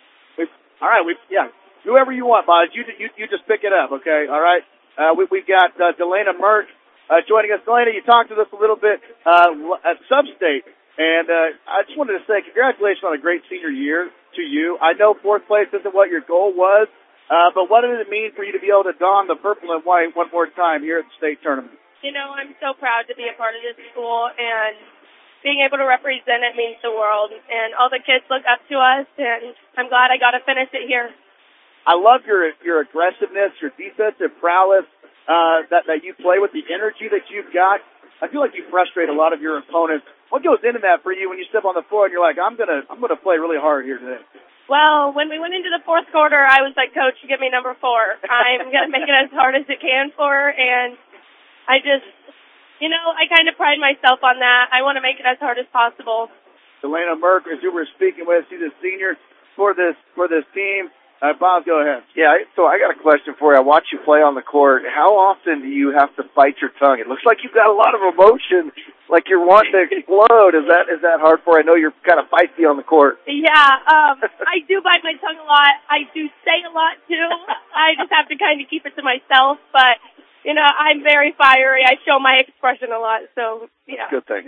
All right, we yeah. Whoever you want, Boz, you you you just pick it up, okay? All right. Uh, we we've got uh, Delana Merck uh, joining us. Delana, you talked to us a little bit uh, at Substate, and uh, I just wanted to say congratulations on a great senior year to you. I know fourth place isn't what your goal was, uh, but what did it mean for you to be able to don the purple and white one more time here at the state tournament?
You know, I'm so proud to be a part of this school, and being able to represent it means the world, and all the kids look up to us, and I'm glad I got to finish it here.
I love your your aggressiveness, your defensive prowess, uh, that, that you play with, the energy that you've got. I feel like you frustrate a lot of your opponents. What goes into that for you when you step on the floor and you're like, I'm gonna I'm gonna play really hard here today?
Well, when we went into the fourth quarter, I was like, Coach, give me number four. I'm gonna make it as hard as it can for her, and I just. You know, I kind of pride myself on that. I want to make it as hard as possible.
Delana Merck, as you were speaking with, she's a senior for this for this team. Uh, Bob, go ahead.
Yeah, so I got a question for you. I watch you play on the court. How often do you have to bite your tongue? It looks like you've got a lot of emotion, like you're wanting to explode. Is that is that hard for you? I know you're kind of feisty on the court.
Yeah, um, I do bite my tongue a lot. I do say a lot, too. I just have to kind of keep it to myself, but you know, I'm very fiery. I show my expression a lot, so, yeah.
Good thing.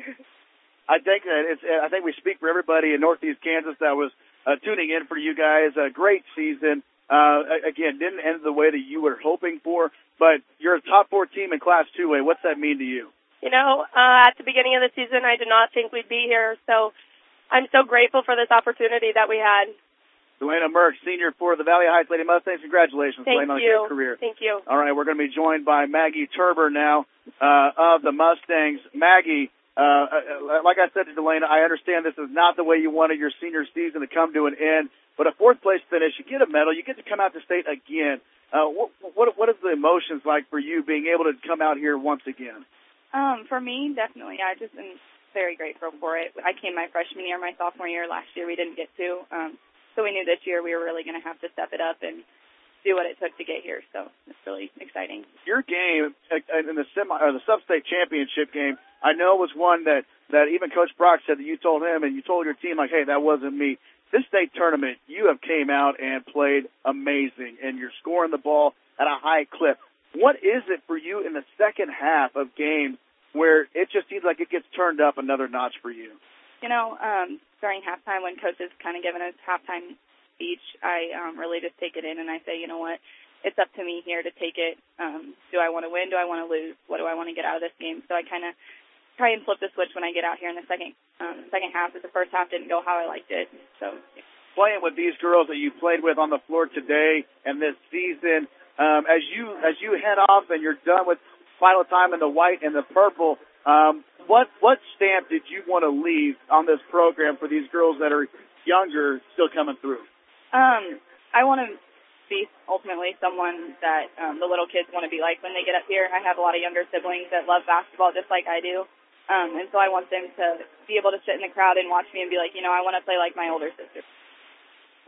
I think that it's, I think we speak for everybody in Northeast Kansas that was uh, tuning in for you guys. A great season. Uh, again, didn't end the way that you were hoping for, but you're a top four team in Class two A. What's that mean to you?
You know, uh, at the beginning of the season, I did not think we'd be here, so I'm so grateful for this opportunity that we had.
Delana Merck, senior for the Valley Heights Lady Mustangs. Congratulations,
Thank
Delana, on a
you.
great career.
Thank you.
All right, we're going to be joined by Maggie Turber now uh, of the Mustangs. Maggie, uh, like I said to Delana, I understand this is not the way you wanted your senior season to come to an end, but a fourth place finish, you get a medal, you get to come out to state again. Uh, what, what what is the emotions like for you being able to come out here once again?
Um, for me, definitely. I just am very grateful for it. I came my freshman year, my sophomore year. Last year we didn't get to. Um, So we knew this year we were really going to have to step it up and do what it took to get here. So it's really exciting.
Your game in the semi or the sub-state championship game, I know was one that, that even Coach Brock said that you told him and you told your team, like, hey, that wasn't me. This state tournament, you have came out and played amazing, and you're scoring the ball at a high clip. What is it for you in the second half of games where it just seems like it gets turned up another notch for you?
You know, um, during halftime when Coach is kind of giving us halftime speech, I um, really just take it in and I say, you know what, it's up to me here to take it. Um, do I want to win? Do I want to lose? What do I want to get out of this game? So I kind of try and flip the switch when I get out here in the second um, second half, because the first half didn't go how I liked it. So yeah.
Playing with these girls that you played with on the floor today and this season, um, as you as you head off and you're done with final time in the white and the purple, um, what what stamp did you want to leave on this program for these girls that are younger still coming through?
Um, I want to be ultimately someone that um, the little kids want to be like when they get up here. I have a lot of younger siblings that love basketball just like I do, um, and so I want them to be able to sit in the crowd and watch me and be like, you know, I want to play like my older sister.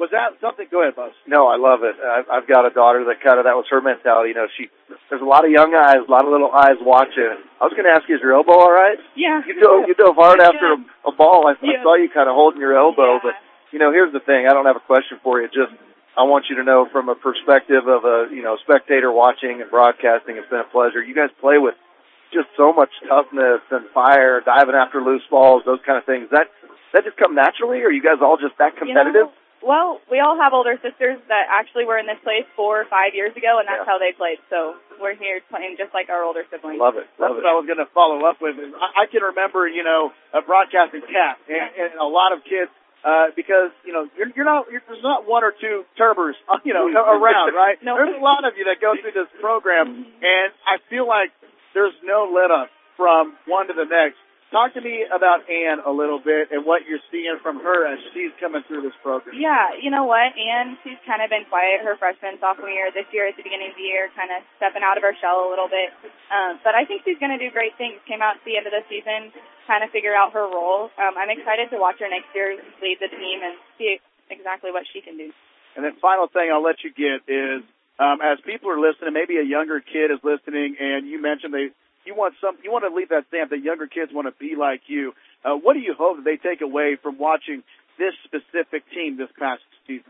Was that something? Go ahead, Buzz.
No, I love it. I've, I've got a daughter that kind of, that was her mentality. You know, she, there's a lot of young eyes, a lot of little eyes watching. I was going to ask you, is your elbow all right?
Yeah.
You dove, you dove hard after a, a ball. I,
yeah.
I saw you kind of holding your elbow,
yeah.
but, you know, here's the thing. I don't have a question for you. Just, I want you to know from a perspective of a, you know, spectator watching and broadcasting, it's been a pleasure. You guys play with just so much toughness and fire, diving after loose balls, those kind of things. That, that just come naturally, or are you guys all just that competitive?
You know, well, we all have older sisters that actually were in this place four or five years ago, and that's yeah. how they played. So we're here playing just like our older siblings.
Love it.
That's
Love
what
it.
I was going to follow up with. I, I can remember, you know, a broadcasting cat and, and a lot of kids, uh, because, you know, you're, you're not, you're, there's not one or two Turbers, you know, around, right?
No.
There's a lot of you that go through this program, and I feel like there's no let up from one to the next. Talk to me about Ann a little bit and what you're seeing from her as she's coming through this program.
Yeah, you know what? Ann, she's kind of been quiet her freshman, sophomore year. This year at the beginning of the year, kind of stepping out of her shell a little bit. Um, but I think she's going to do great things. Came out at the end of the season, kind of figure out her role. Um, I'm excited to watch her next year lead the team and see exactly what she can do.
And then final thing I'll let you get is, um, as people are listening, maybe a younger kid is listening, and you mentioned they you want some you want to leave that stamp that younger kids want to be like you. Uh, what do you hope that they take away from watching this specific team this past season?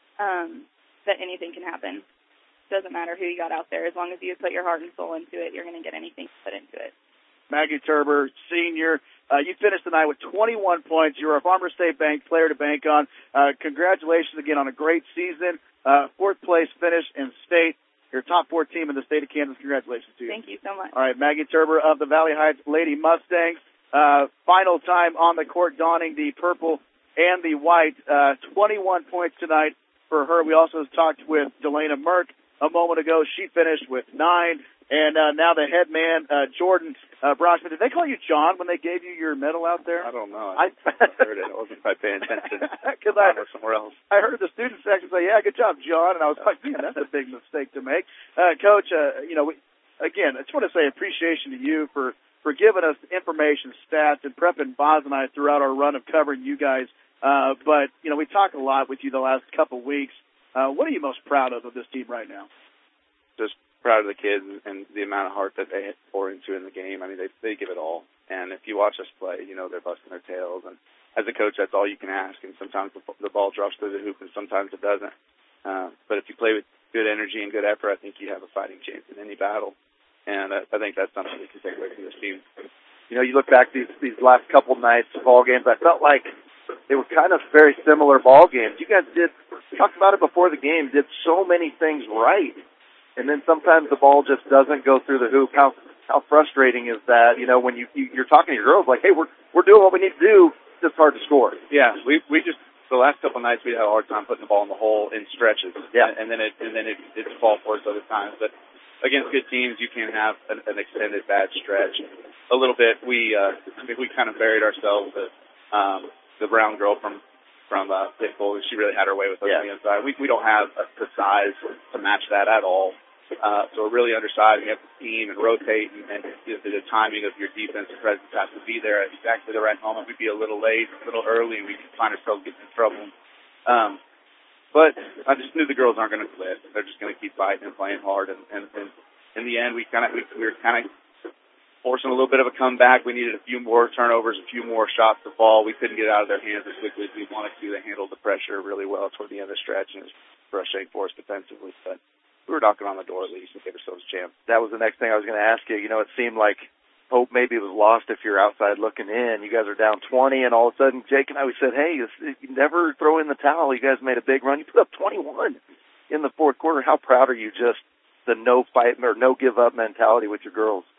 Um, that anything can happen. Doesn't matter who you got out there. As long as you put your heart and soul into it, you're going to get anything put into it.
Maggie Turber, senior, uh, you finished the night with twenty-one points. You're a Farmers State Bank player to bank on. Uh, congratulations again on a great season. Uh, fourth place finish in state. You're a top four team in the state of Kansas. Congratulations to you.
Thank you so much.
All right, Maggie Turber of the Valley Heights Lady Mustangs. Uh, final time on the court donning the purple and the white. Uh, twenty-one points tonight for her. We also talked with Delana Merck a moment ago. She finished with nine. And uh, now the head man, uh, Jordan uh, Brockman. Did they call you John when they gave you your medal out there?
I don't know.
I,
I heard it. I wasn't quite paying attention.
Because I
was somewhere else.
I heard the student section say, "Yeah, good job, John," and I was like, "Man, that's a big mistake to make." Uh, Coach, uh, you know, we, again, I just want to say appreciation to you for for giving us information, stats, and prepping Boz and I throughout our run of covering you guys. Uh, but you know, we talked a lot with you the last couple weeks. Uh, what are you most proud of of this team right now?
Just proud of the kids and the amount of heart that they pour into in the game. I mean, they they give it all. And if you watch us play, you know they're busting their tails. And as a coach, that's all you can ask. And sometimes the, the ball drops through the hoop, and sometimes it doesn't. Uh, but if you play with good energy and good effort, I think you have a fighting chance in any battle. And I, I think that's something we can take away from this team.
You know, you look back these these last couple nights of ball games. I felt like they were kind of very similar ball games. You guys did talked about it before the game. Did so many things right. And then sometimes the ball just doesn't go through the hoop. How how frustrating is that? You know, when you, you you're talking to your girls like, hey, we're we're doing what we need to do. It's just hard to score.
Yeah, we we just the last couple of nights we had a hard time putting the ball in the hole in stretches.
Yeah,
and then it and then it it's fall for us other times. But against good teams, you can have an, an extended bad stretch. A little bit. We uh, I mean, we kind of buried ourselves. With, um, the brown girl from from uh, Pitbull, she really had her way with us
yeah.
on the inside. We we don't have a, the size to match that at all. Uh, so we're really undersized. We have to team and rotate, and, and the, the timing of your defensive presence has to be there at exactly the right moment. We'd be a little late, a little early, and we could find ourselves getting in trouble. Um, but I just knew the girls aren't going to quit. They're just going to keep fighting and playing hard. And, and, and in the end, we kind of we, we were kind of forcing a little bit of a comeback. We needed a few more turnovers, a few more shots to fall. We couldn't get out of their hands as quickly as we wanted to. They handled the pressure really well toward the end of the stretch, and it was frustrating for us defensively, but we were knocking on the door at least and gave ourselves a chance.
That was the next thing I was going to ask you. You know, it seemed like hope maybe was lost if you're outside looking in. You guys are down twenty, and all of a sudden Jake and I, we said, hey, you never throw in the towel. You guys made a big run. You put up twenty-one in the fourth quarter. How proud are you just the no fight or no give up mentality with your girls?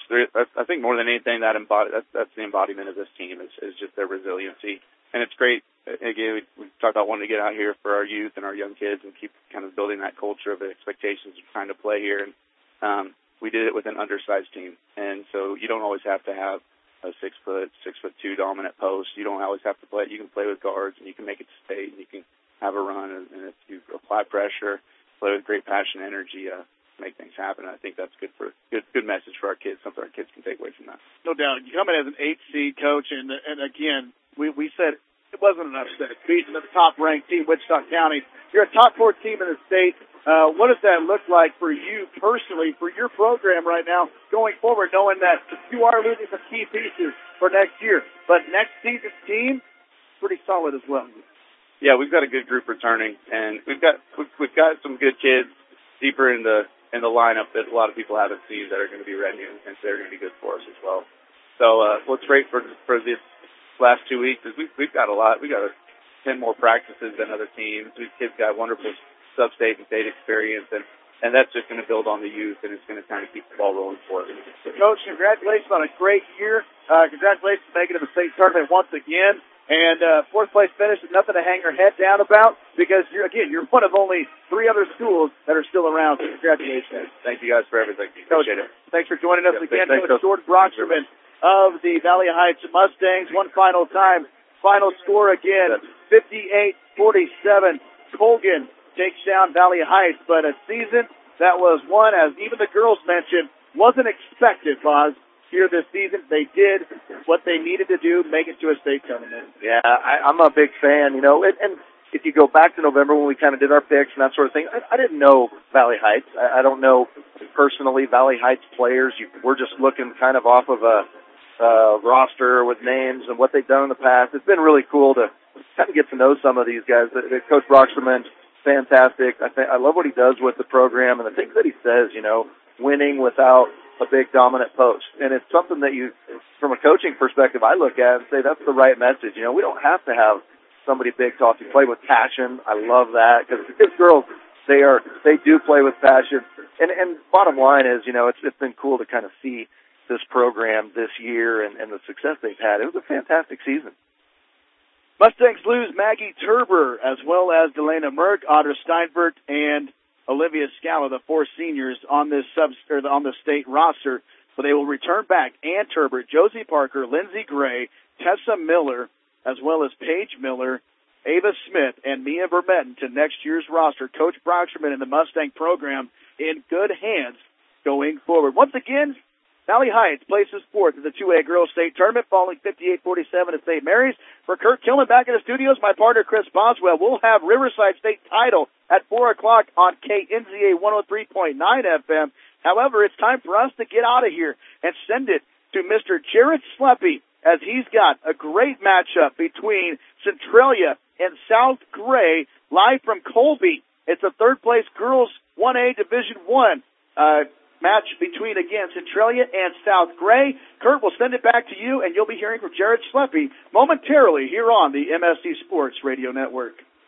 I think more than anything, that embody, that's, that's the embodiment of this team is, is just their resiliency. And it's great. Again, we, we talked about wanting to get out here for our youth and our young kids and keep kind of building that culture of the expectations of trying to play here. And um, we did it with an undersized team. And so you don't always have to have a six foot, six foot two dominant post. You don't always have to play. You can play with guards and you can make it state and you can have a run. And, and if you apply pressure, play with great passion and energy, uh, make things happen. I think that's good for good good message for our kids, something our kids can take away from that.
No doubt. You come in as an eight seed coach, and and again, we we said it wasn't an upset. Beating the top-ranked team, Wichita County. You're a top four team in the state. Uh, what does that look like for you personally, for your program right now, going forward, knowing that you are losing some key pieces for next year, but next season's team, pretty solid as well.
Yeah, we've got a good group returning, and we've got we've, we've got some good kids deeper in the in the lineup that a lot of people haven't seen that are going to be ready, and, and they're going to be good for us as well. So uh, what's great for for this last two weeks is we've we've got a lot. We got a, ten more practices than other teams. These kids got wonderful sub-state and state experience, and, and that's just going to build on the youth, and it's going to kind of keep the ball rolling for us.
So, Coach, congratulations on a great year. Uh, congratulations on making it to the state tournament once again. And uh, fourth place finish is nothing to hang your head down about because, you're again, you're one of only three other schools that are still around. So congratulations.
Thank you guys for everything.
Coach,
Appreciate it.
Thanks for joining us
yep,
again.
Thanks,
Coach Jordan Broxterman of the Valley Heights Mustangs. One final time. Final score again, fifty-eight forty-seven. Colgan takes down Valley Heights, but a season that was one, as even the girls mentioned, wasn't expected, Boz. Here this season, they did what they needed to do, make it to a state tournament.
Yeah, I, I'm a big fan, you know, and, and if you go back to November when we kind of did our picks and that sort of thing, I, I didn't know Valley Heights. I, I don't know personally Valley Heights players. You, we're just looking kind of off of a uh, roster with names and what they've done in the past. It's been really cool to kind of get to know some of these guys. Coach Broxterman's fantastic. I think I love what he does with the program and the things that he says, you know, winning without a big dominant post. And it's something that you, from a coaching perspective, I look at and say that's the right message. You know, we don't have to have somebody big talk. You play with passion. I love that because these girls, they are, they do play with passion. And, and bottom line is, you know, it's, it's been cool to kind of see this program this year and, and the success they've had. It was a fantastic season.
Mustangs lose Maggie Turber as well as Delana Merck, Audra Steinbert, and Olivia Scala, the four seniors on this sub or on the state roster. So they will return back Ann Turber, Josie Parker, Lindsey Gray, Tessa Miller, as well as Paige Miller, Ava Smith, and Mia Vermetten to next year's roster. Coach Broxterman and the Mustang program in good hands going forward. Once again, Valley Heights places fourth in the two A Girls State Tournament, falling fifty-eight forty-seven to Saint Mary's. For Kurt Killen back in the studios, my partner Chris Boswell. We'll have Riverside State title at four o'clock on K N Z A one oh three point nine F M. However, it's time for us to get out of here and send it to Mister Jared Sleppy, as he's got a great matchup between Centralia and South Gray, live from Colby. It's a third-place girls one A Division One uh, match between, again, Centralia and South Gray. Kurt, will send it back to you, and you'll be hearing from Jared Sleppy momentarily here on the M S C Sports Radio Network.